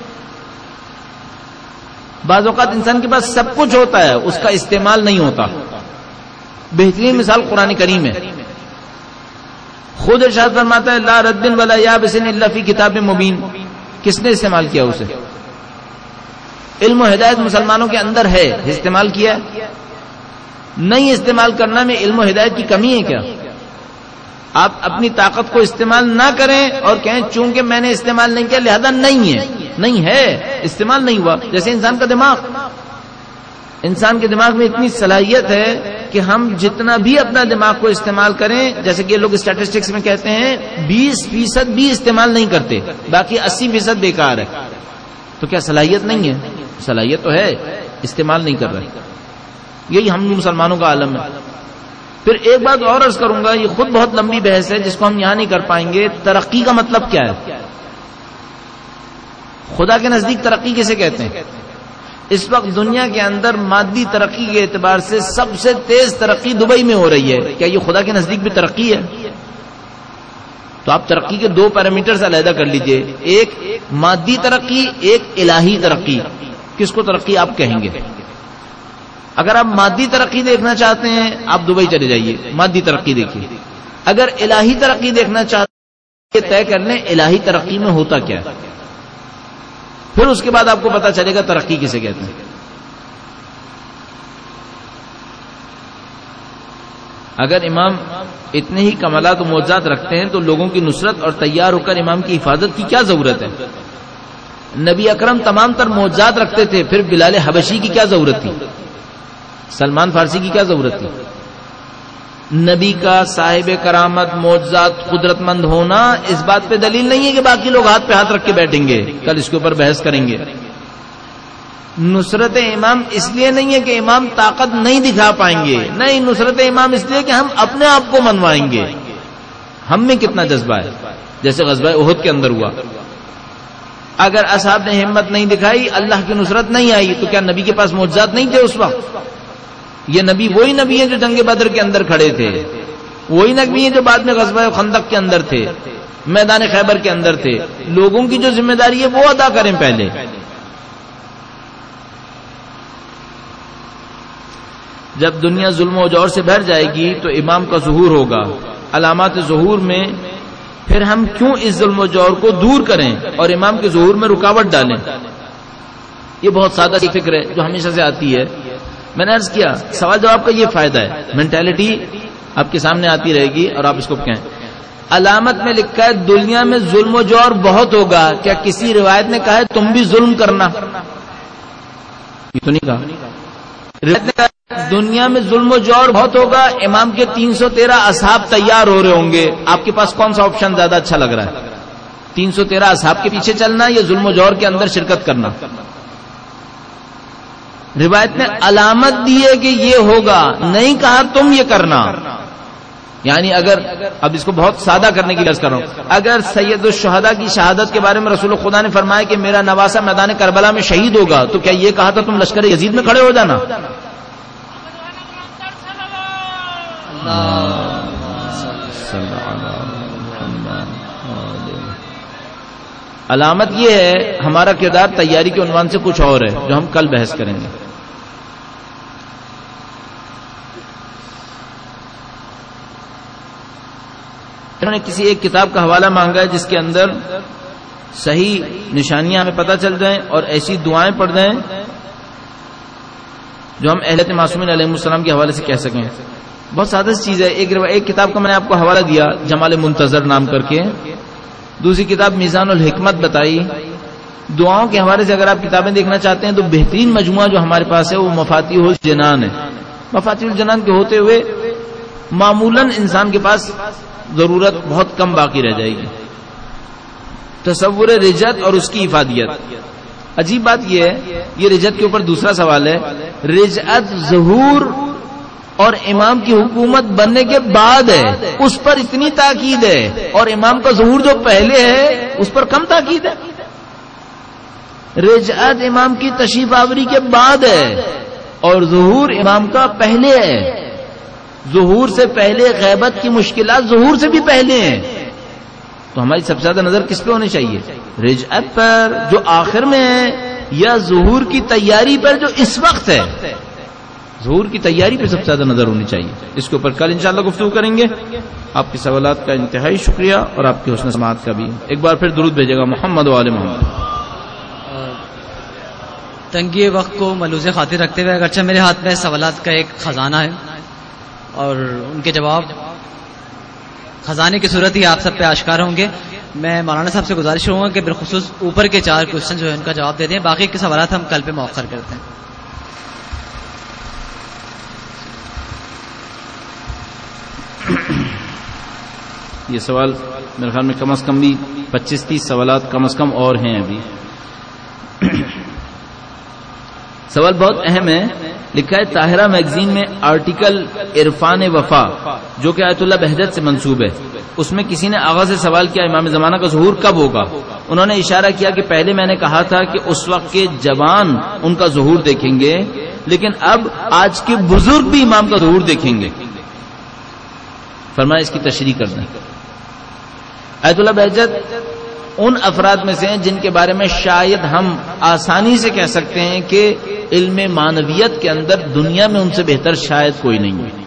بعض اوقات انسان کے پاس سب کچھ ہوتا ہے، اس کا استعمال نہیں ہوتا. بہترین مثال قرآن کریم ہے. خود ارشاد فرماتا ہے لا رد ولا یابس الا فی کتاب مبین. کس نے استعمال کیا اسے؟ علم و ہدایت مسلمانوں کے اندر ہے، استعمال کیا نہیں؟ استعمال کرنا میں علم و ہدایت کی کمی ہے کیا؟ آپ اپنی طاقت کو استعمال نہ کریں اور کہیں چونکہ میں نے استعمال نہیں کیا لہذا نہیں ہے. نہیں ہے، استعمال نہیں ہوا. جیسے انسان کا دماغ، انسان کے دماغ میں اتنی صلاحیت ہے کہ ہم جتنا بھی اپنا دماغ کو استعمال کریں، جیسے کہ لوگ اسٹیٹسٹکس میں کہتے ہیں بیس فیصد بھی استعمال نہیں کرتے، باقی اسی فیصد بیکار ہے. تو کیا صلاحیت نہیں ہے؟ صلاحیت تو ہے، استعمال نہیں کر رہے. یہی ہم مسلمانوں کا عالم ہے. پھر ایک بات اور عرض کروں گا، یہ خود بہت لمبی بحث ہے جس کو ہم یہاں نہیں کر پائیں گے. ترقی کا مطلب کیا ہے؟ خدا کے نزدیک ترقی کسے کہتے ہیں؟ اس وقت دنیا کے اندر مادی ترقی کے اعتبار سے سب سے تیز ترقی دبئی میں ہو رہی ہے. کیا یہ خدا کے نزدیک بھی ترقی ہے؟ تو آپ ترقی کے دو پیرامیٹرز علیحدہ کر لیجئے، ایک مادی ترقی، ایک الہی ترقی. کس کو ترقی آپ کہیں گے؟ اگر آپ مادی ترقی دیکھنا چاہتے ہیں آپ دبئی چلے جائیے، مادی ترقی دیکھیے. اگر الہی ترقی دیکھنا چاہتے ہیں طے کر لیں الہی ترقی میں ہوتا کیا ہے، پھر اس کے بعد آپ کو پتا چلے گا ترقی کسے کہتے ہیں. اگر امام اتنے ہی کمالات و معجزات رکھتے ہیں تو لوگوں کی نصرت اور تیار ہو کر امام کی حفاظت کی کیا ضرورت ہے؟ نبی اکرم تمام تر معجزات رکھتے تھے، پھر بلال حبشی کی کیا ضرورت تھی؟ سلمان فارسی کی کیا ضرورت تھی؟ نبی کا صاحب کرامت معجزات قدرت مند ہونا اس بات پہ دلیل نہیں ہے کہ باقی لوگ ہاتھ پہ ہاتھ رکھ کے بیٹھیں گے. کل اس کے اوپر بحث کریں گے. نصرت امام اس لیے نہیں ہے کہ امام طاقت نہیں دکھا پائیں گے، نہیں، نصرت امام اس لیے کہ ہم اپنے آپ کو منوائیں گے. ہم میں کتنا جذبہ ہے، جیسے غزوہ احد کے اندر ہوا. اگر اصحاب نے ہمت نہیں دکھائی، اللہ کی نصرت نہیں آئی، تو کیا نبی کے پاس معجزات نہیں تھے اس وقت؟ یہ نبی وہی نبی ہیں جو جنگ بدر کے اندر کھڑے تھے، وہی نبی ہیں جو بعد میں غزوہ خندق کے اندر تھے، میدان خیبر کے اندر تھے. لوگوں کی جو ذمہ داری ہے وہ ادا کریں پہلے. جب دنیا ظلم و جور سے بھر جائے گی تو امام کا ظہور ہوگا. علامات ظہور میں پھر ہم کیوں اس ظلم و جور کو دور کریں اور امام کے ظہور میں رکاوٹ ڈالیں؟ یہ بہت سادہ سی فکر ہے جو ہمیشہ سے آتی ہے. میں نے عرض کیا سوال جواب کا یہ فائدہ ہے، مینٹالٹی آپ کے سامنے آتی رہے گی اور آپ اس کو کہیں. علامت میں لکھا ہے دنیا میں ظلم و جور بہت ہوگا، کیا کسی روایت نے کہا ہے تم بھی ظلم کرنا؟ یہ تو نہیں کہا. روایت نے کہا دنیا میں ظلم و جور بہت ہوگا، امام کے تین سو تیرہ اصحاب تیار ہو رہے ہوں گے. آپ کے پاس کون سا آپشن زیادہ اچھا لگ رہا ہے؟ تین سو تیرہ اصحاب کے پیچھے چلنا یا ظلم و جور کے اندر شرکت کرنا؟ روایت نے علامت دی ہے کہ یہ ہوگا، نہیں کہا تم یہ کرنا. یعنی اگر اب اس کو بہت سادہ کرنے کی عرض کر رہا ہوں، اگر سید الشہداء کی شہادت کے بارے میں رسول خدا نے فرمایا کہ میرا نواسا میدان کربلا میں شہید ہوگا، تو کیا یہ کہا تھا تم لشکر یزید میں کھڑے ہو جانا؟ علامت یہ ہے ہمارا کردار تیاری کے عنوان سے کچھ اور ہے جو ہم کل بحث کریں گے. انہوں نے کسی ایک کتاب کا حوالہ مانگا ہے جس کے اندر صحیح نشانیاں ہمیں پتہ چل جائیں اور ایسی دعائیں پڑھ دیں جو ہم اہل معصومین علیہ السلام کے حوالے سے کہہ سکیں. بہت سادہ سی چیز ہے. ایک ایک کتاب کا میں نے آپ کو حوالہ دیا جمال منتظر نام کر کے، دوسری کتاب میزان الحکمت بتائی. دعاؤں کے حوالے سے اگر آپ کتابیں دیکھنا چاہتے ہیں تو بہترین مجموعہ جو ہمارے پاس ہے وہ مفاتیح الجنان ہے. مفاتیح الجنان کے ہوتے ہوئے معمولاً انسان کے پاس ضرورت بہت کم باقی رہ جائے گی. تصور رجت اور اس کی افادیت. عجیب بات یہ ہے، یہ رجت کے اوپر دوسرا سوال ہے. رجعت ظہور اور امام کی حکومت بننے کے بعد ہے، اس پر اتنی تاکید ہے، اور امام کا ظہور جو پہلے ہے اس پر کم تاکید ہے. رجعت امام کی تشریف آوری کے بعد ہے، اور ظہور امام کا پہلے ہے. ظہور سے پہلے غیبت کی مشکلات ظہور سے بھی پہلے ہیں. تو ہماری سب سے زیادہ نظر کس پہ ہونی چاہیے؟ رجعت پر جو آخر میں ہے, یا ظہور کی تیاری پر جو اس وقت ہے؟ ظہور کی تیاری پہ سب سے زیادہ نظر ہونی چاہیے. اس کے اوپر کل انشاءاللہ گفتگو کریں گے. آپ کے سوالات کا انتہائی شکریہ اور آپ کی حسن سماعت کا بھی. ایک بار پھر درود بھیجے گا محمد و آل محمد. تنگی وقت کو ملوز خاطر رکھتے ہوئے اگرچہ میرے ہاتھ میں سوالات کا ایک خزانہ ہے اور ان کے جواب خزانے کی صورت ہی آپ سب پہ آشکار ہوں گے, میں مولانا صاحب سے گزارش کروں گا کہ بالخصوص اوپر کے چار کوشچن جو ہے ان کا جواب دے دیں. باقی کے سوالات ہم کل پہ مؤخر کرتے ہیں. یہ سوال میرے خیال میں کم از کم بھی پچیس تیس سوالات کم از کم اور ہیں ابھی. سوال بہت اہم ہے. لکھا ہے طاہرہ میگزین میں آرٹیکل عرفان وفا جو کہ آیت اللہ بہجت سے منسوب ہے, اس میں کسی نے آغاز سے سوال کیا امام زمانہ کا ظہور کب ہوگا؟ انہوں نے اشارہ کیا کہ پہلے میں نے کہا تھا کہ اس وقت کے جوان ان کا ظہور دیکھیں گے, لیکن اب آج کے بزرگ بھی امام کا ظہور دیکھیں گے. فرمایا اس کی تشریح کر دیں. آیت اللہ بہجت ان افراد میں سے ہیں جن کے بارے میں شاید ہم آسانی سے کہہ سکتے ہیں کہ علم معنویت کے اندر دنیا میں ان سے بہتر شاید کوئی نہیں ہے,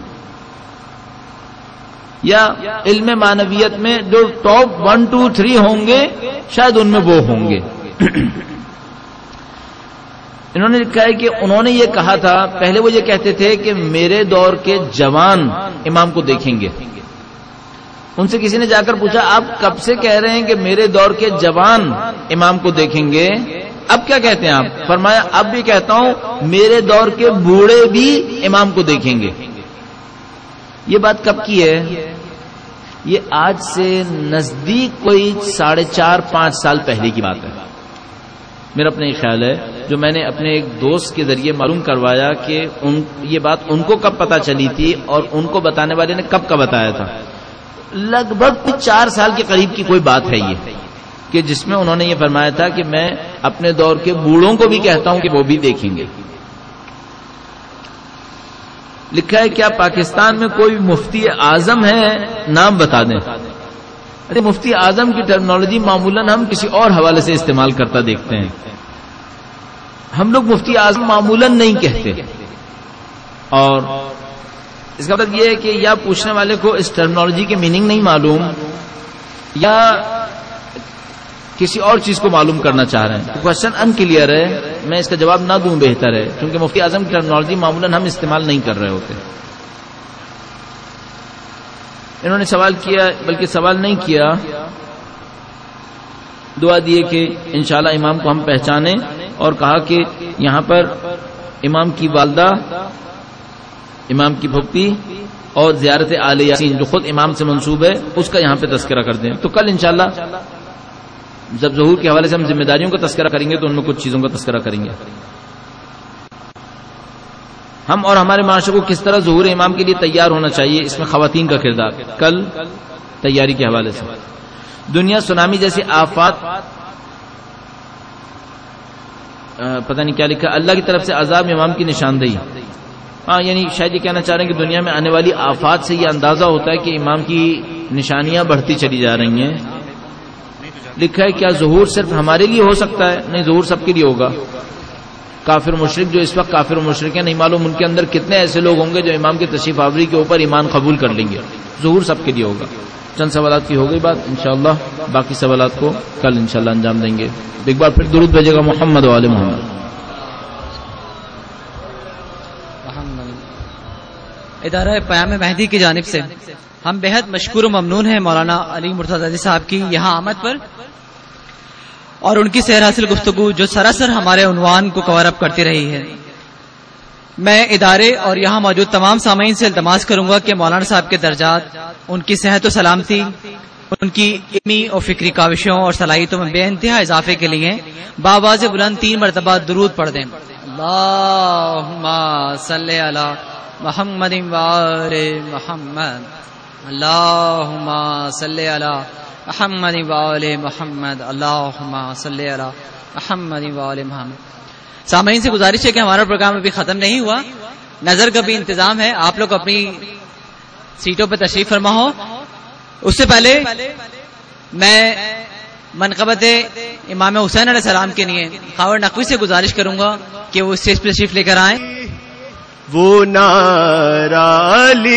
یا علم معنویت میں جو ٹاپ ون ٹو تھری ہوں گے شاید ان میں وہ ہوں گے. انہوں نے لکھا ہے کہ انہوں نے یہ کہا تھا, پہلے وہ یہ کہتے تھے کہ میرے دور کے جوان امام کو دیکھیں گے. ان سے کسی نے جا کر پوچھا آپ کب سے کہہ رہے ہیں کہ میرے دور کے جوان امام کو دیکھیں گے, اب کیا کہتے ہیں آپ؟ فرمایا اب بھی کہتا ہوں میرے دور کے بوڑھے بھی امام کو دیکھیں گے. یہ بات کب کی ہے؟ یہ آج سے نزدیک کوئی ساڑھے چار پانچ سال پہلے کی بات ہے. میرا اپنا یہ خیال ہے, جو میں نے اپنے ایک دوست کے ذریعے معلوم کروایا کہ ان یہ بات ان کو کب پتا چلی تھی اور ان کو بتانے والے نے کب کا بتایا تھا. لگ بھگ چار سال کے قریب کی کوئی بات ہے یہ, کہ جس میں انہوں نے یہ فرمایا تھا کہ میں اپنے دور کے بوڑھوں کو بھی کہتا ہوں کہ وہ بھی دیکھیں گے. لکھا ہے کیا پاکستان میں کوئی مفتی اعظم ہے؟ نام بتا دیں. ارے مفتی اعظم کی ٹرمنالوجی معمولاً ہم کسی اور حوالے سے استعمال کرتا دیکھتے ہیں, ہم لوگ مفتی اعظم معمولاً نہیں کہتے. اور اس کا مطلب یہ ہے کہ یا پوچھنے والے کو اس ٹرمنالوجی کے میننگ نہیں معلوم, یا کسی اور چیز کو معلوم کرنا چاہ رہے ہیں. کوشچن ان کلیئر ہے, میں اس کا جواب نہ دوں بہتر ہے, کیونکہ مفتی اعظم کی ٹرمنالوجی معمولاً ہم استعمال نہیں کر رہے ہوتے. انہوں نے سوال کیا, بلکہ سوال نہیں کیا, دعا دیے کہ انشاءاللہ امام کو ہم پہچانیں, اور کہا کہ یہاں پر امام کی والدہ, امام کی پھوپھی اور زیارت آل یاسین جو خود امام سے منسوب ہے اس کا یہاں پہ تذکرہ کر دیں. تو کل انشاءاللہ جب ظہور کے حوالے سے ہم ذمہ داریوں کا تذکرہ کریں گے تو ان میں کچھ چیزوں کا تذکرہ کریں گے. ہم اور ہمارے معاشرے کو کس طرح ظہور امام کے لیے تیار ہونا چاہیے, اس میں خواتین کا کردار کل تیاری کے حوالے سے. دنیا سونامی جیسی آفات, پتہ نہیں کیا لکھا, اللہ کی طرف سے عذاب امام کی نشاندہی. ہاں یعنی شاید یہ کہنا چاہ رہے ہیں کہ دنیا میں آنے والی آفات سے یہ اندازہ ہوتا ہے کہ امام کی نشانیاں بڑھتی چلی جا رہی ہیں. لکھا ہے کیا ظہور صرف ہمارے لیے ہو سکتا ہے؟ نہیں, ظہور سب کے لیے ہوگا. کافر مشرک جو اس وقت کافر مشرک ہیں, نہیں معلوم ان کے اندر کتنے ایسے لوگ ہوں گے جو امام کی تشریف آوری کے اوپر ایمان قبول کر لیں گے. ظہور سب کے لیے ہوگا. چند سوالات کی ہو گئی بات, انشاءاللہ باقی سوالات کو کل انشاءاللہ انجام دیں گے. ایک بار پھر درود بھیجے گا محمد و آل محمد. ادارہ پیام مہدی کی جانب سے ہم بہت مشکور و ممنون ہیں مولانا علی مرتضی صاحب کی یہاں آمد پر اور ان کی سیر حاصل گفتگو جو سراسر ہمارے عنوان کو کور اپ کرتی رہی ہے. میں ادارے اور یہاں موجود تمام سامعین سے التماس کروں گا کہ مولانا صاحب کے درجات, ان کی صحت و سلامتی, ان کی علمی اور فکری کاوشوں اور صلاحیتوں میں بے انتہا اضافے کے لیے بآواز بلند تین مرتبہ درود پڑھ دیں. اللہم صلی علی محمد وآل محمد, اللہم صلی علی محمد وآل محمد, اللہم صلی علی محمد وآل محمد. سامعین سے گزارش ہے کہ ہمارا پروگرام ابھی ختم نہیں ہوا، نظر کا بھی انتظام ہے، آپ لوگ اپنی سیٹوں پہ تشریف فرما ہو۔ اس سے پہلے میں منقبت امام حسین علیہ السلام کے لیے خاور نقوی سے گزارش کروں گا کہ وہ اسٹیج پہ تشریف لے کر آئیں۔ وہ نعرہ علی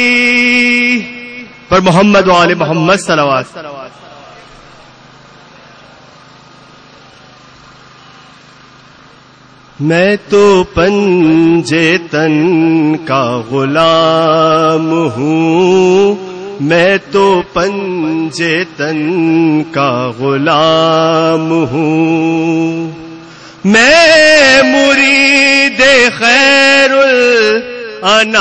پر محمد و آل محمد صلوات۔ میں تو پنجے تن کا غلام ہوں، میں تو پنجے تن کا غلام ہوں، میں مرید خیر الانام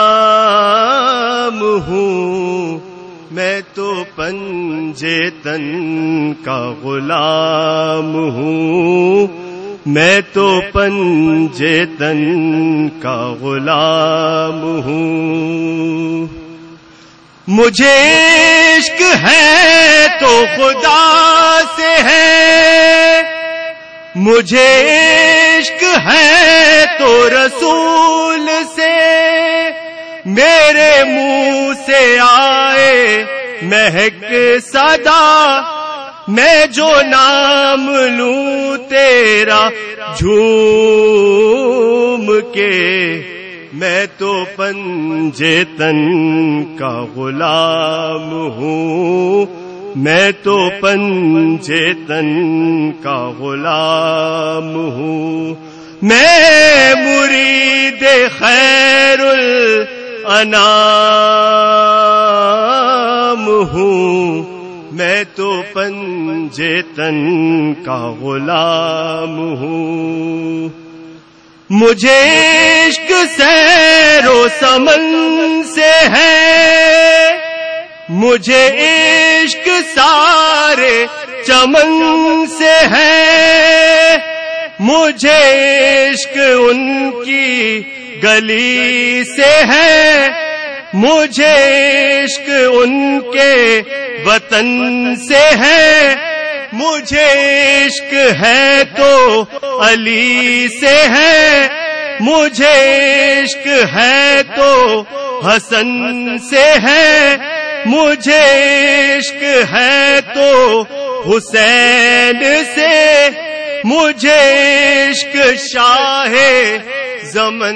ہوں، میں تو پنجے تن کا غلام ہوں، میں تو پنجے تن کا غلام ہوں، مجھے عشق ہے تو خدا سے ہے، مجھے عشق ہے تو رسول سے، میرے منہ سے آئے مہک صدا، میں جو نام لوں تیرا جھوم کے، میں تو پنجے تن کا غلام ہوں، میں تو پنجے تن کا غلام ہوں، میں مرید خیر الانام ہوں، میں تو پنجے تن کا غلام ہوں، مجھے عشق سیر و سمن سے ہے، مجھے عشق سارے چمن سے ہے، مجھے عشق ان کی گلی سے ہے، مجھے عشق ان کے وطن سے ہے، مجھے عشق ہے تو علی سے ہے، مجھے عشق ہے تو حسن سے ہے، مجھے عشق ہے تو حسین سے، مجھے عشق شاہ زمن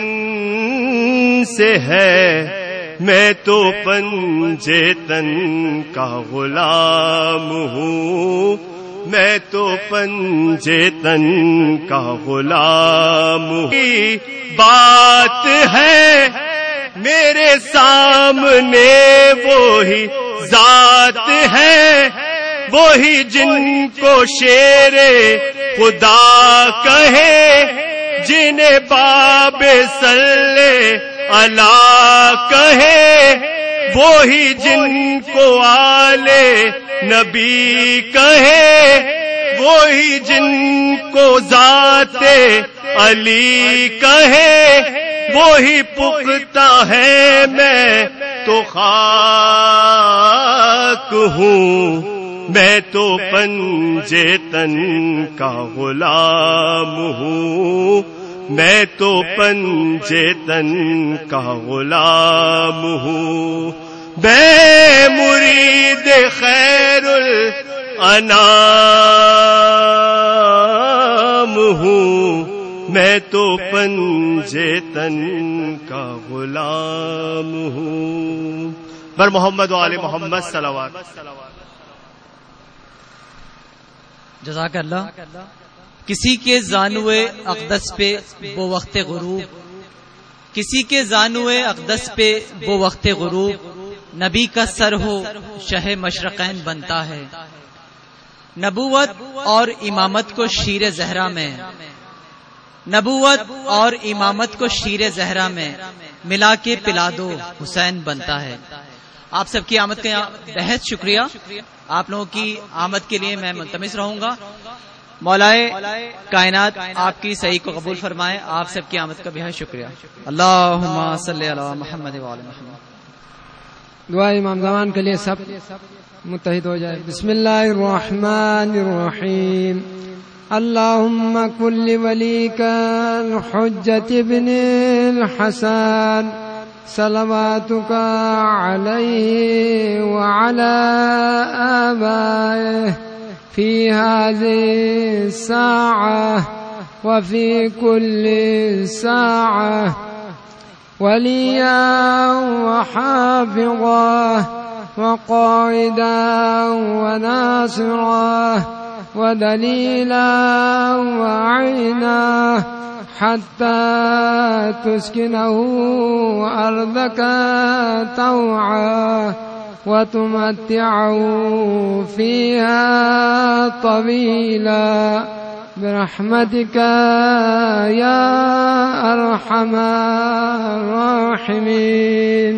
سے ہے، میں تو پنجے تن کا غلام ہوں، میں تو پنجے تن کا غلام ہوں، بات ہے میرے سامنے وہی ذات ہے، وہی جن کو شیر خدا کہے، جنہیں باب صلی اللہ کہے، وہی جن کو آل نبی کہے، وہی جن کو ذات علی کہے، وہی پختہ ہے میں تو خاک ہوں، میں تو پنجے تن کا غلام ہوں، میں تو پنجے تن کا غلام ہوں، میں مرید خیر الانام ہوں، میں تو پنجے تن کا غلام ہوں، بر محمد و آل محمد صلوات۔ جزاک اللہ۔ کسی کے زانوے اقدس پہ وہ وقت غروب، کسی کے زانوے اقدس پہ وہ وقت غروب، نبی کا سر ہو شہ مشرقین بنتا ہے، نبوت اور امامت کو شیر زہرا میں، نبوت اور امامت کو شیر زہرا میں ملا کے پلا دو حسین بنتا ہے۔ آپ سب کی آمد کا بہت شکریہ، آپ لوگوں کی آمد کے لیے میں ملتمس رہوں گا، مولائے کائنات آپ کی صحیح کو قبول فرمائے، آپ سب کی آمد کا بہت شکریہ۔ اللہم صلی علی محمد وعلی محمد۔ دعا امام زمان کے لیے سب متحد ہو جائے۔ بسم اللہ الرحمن الرحیم، اللهم كن لوليك الحجة ابن الحسن صلواتك عليه وعلى آبائه في هذه الساعة وفي كل ساعة وليا وحافظا وقائدا وناصرا ودليلا وعينا حتى تسكنه أرضك طوعا وتمتعه فيها طويلا برحمتك يا أرحم الراحمين.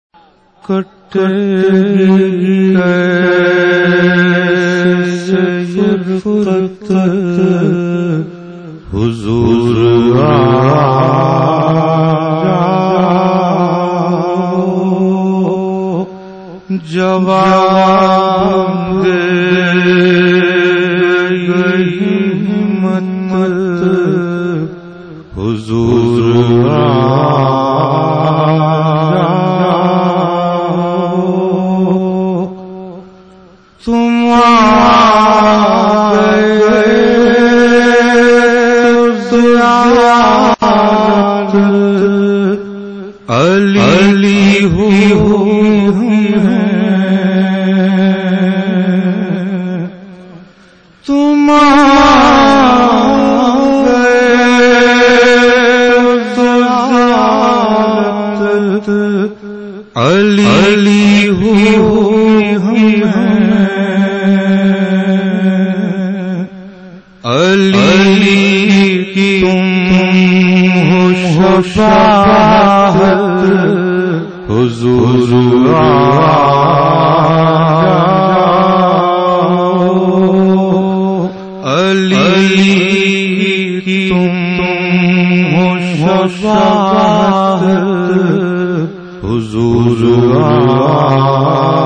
فرقت حضور آؤ جواب دے گئی ہمت حضور آؤ تم علی ہوئی تم علی ہوئی علی تم ہو شفاعت حضور آؤ علی تم ہو شفاعت حضور آؤ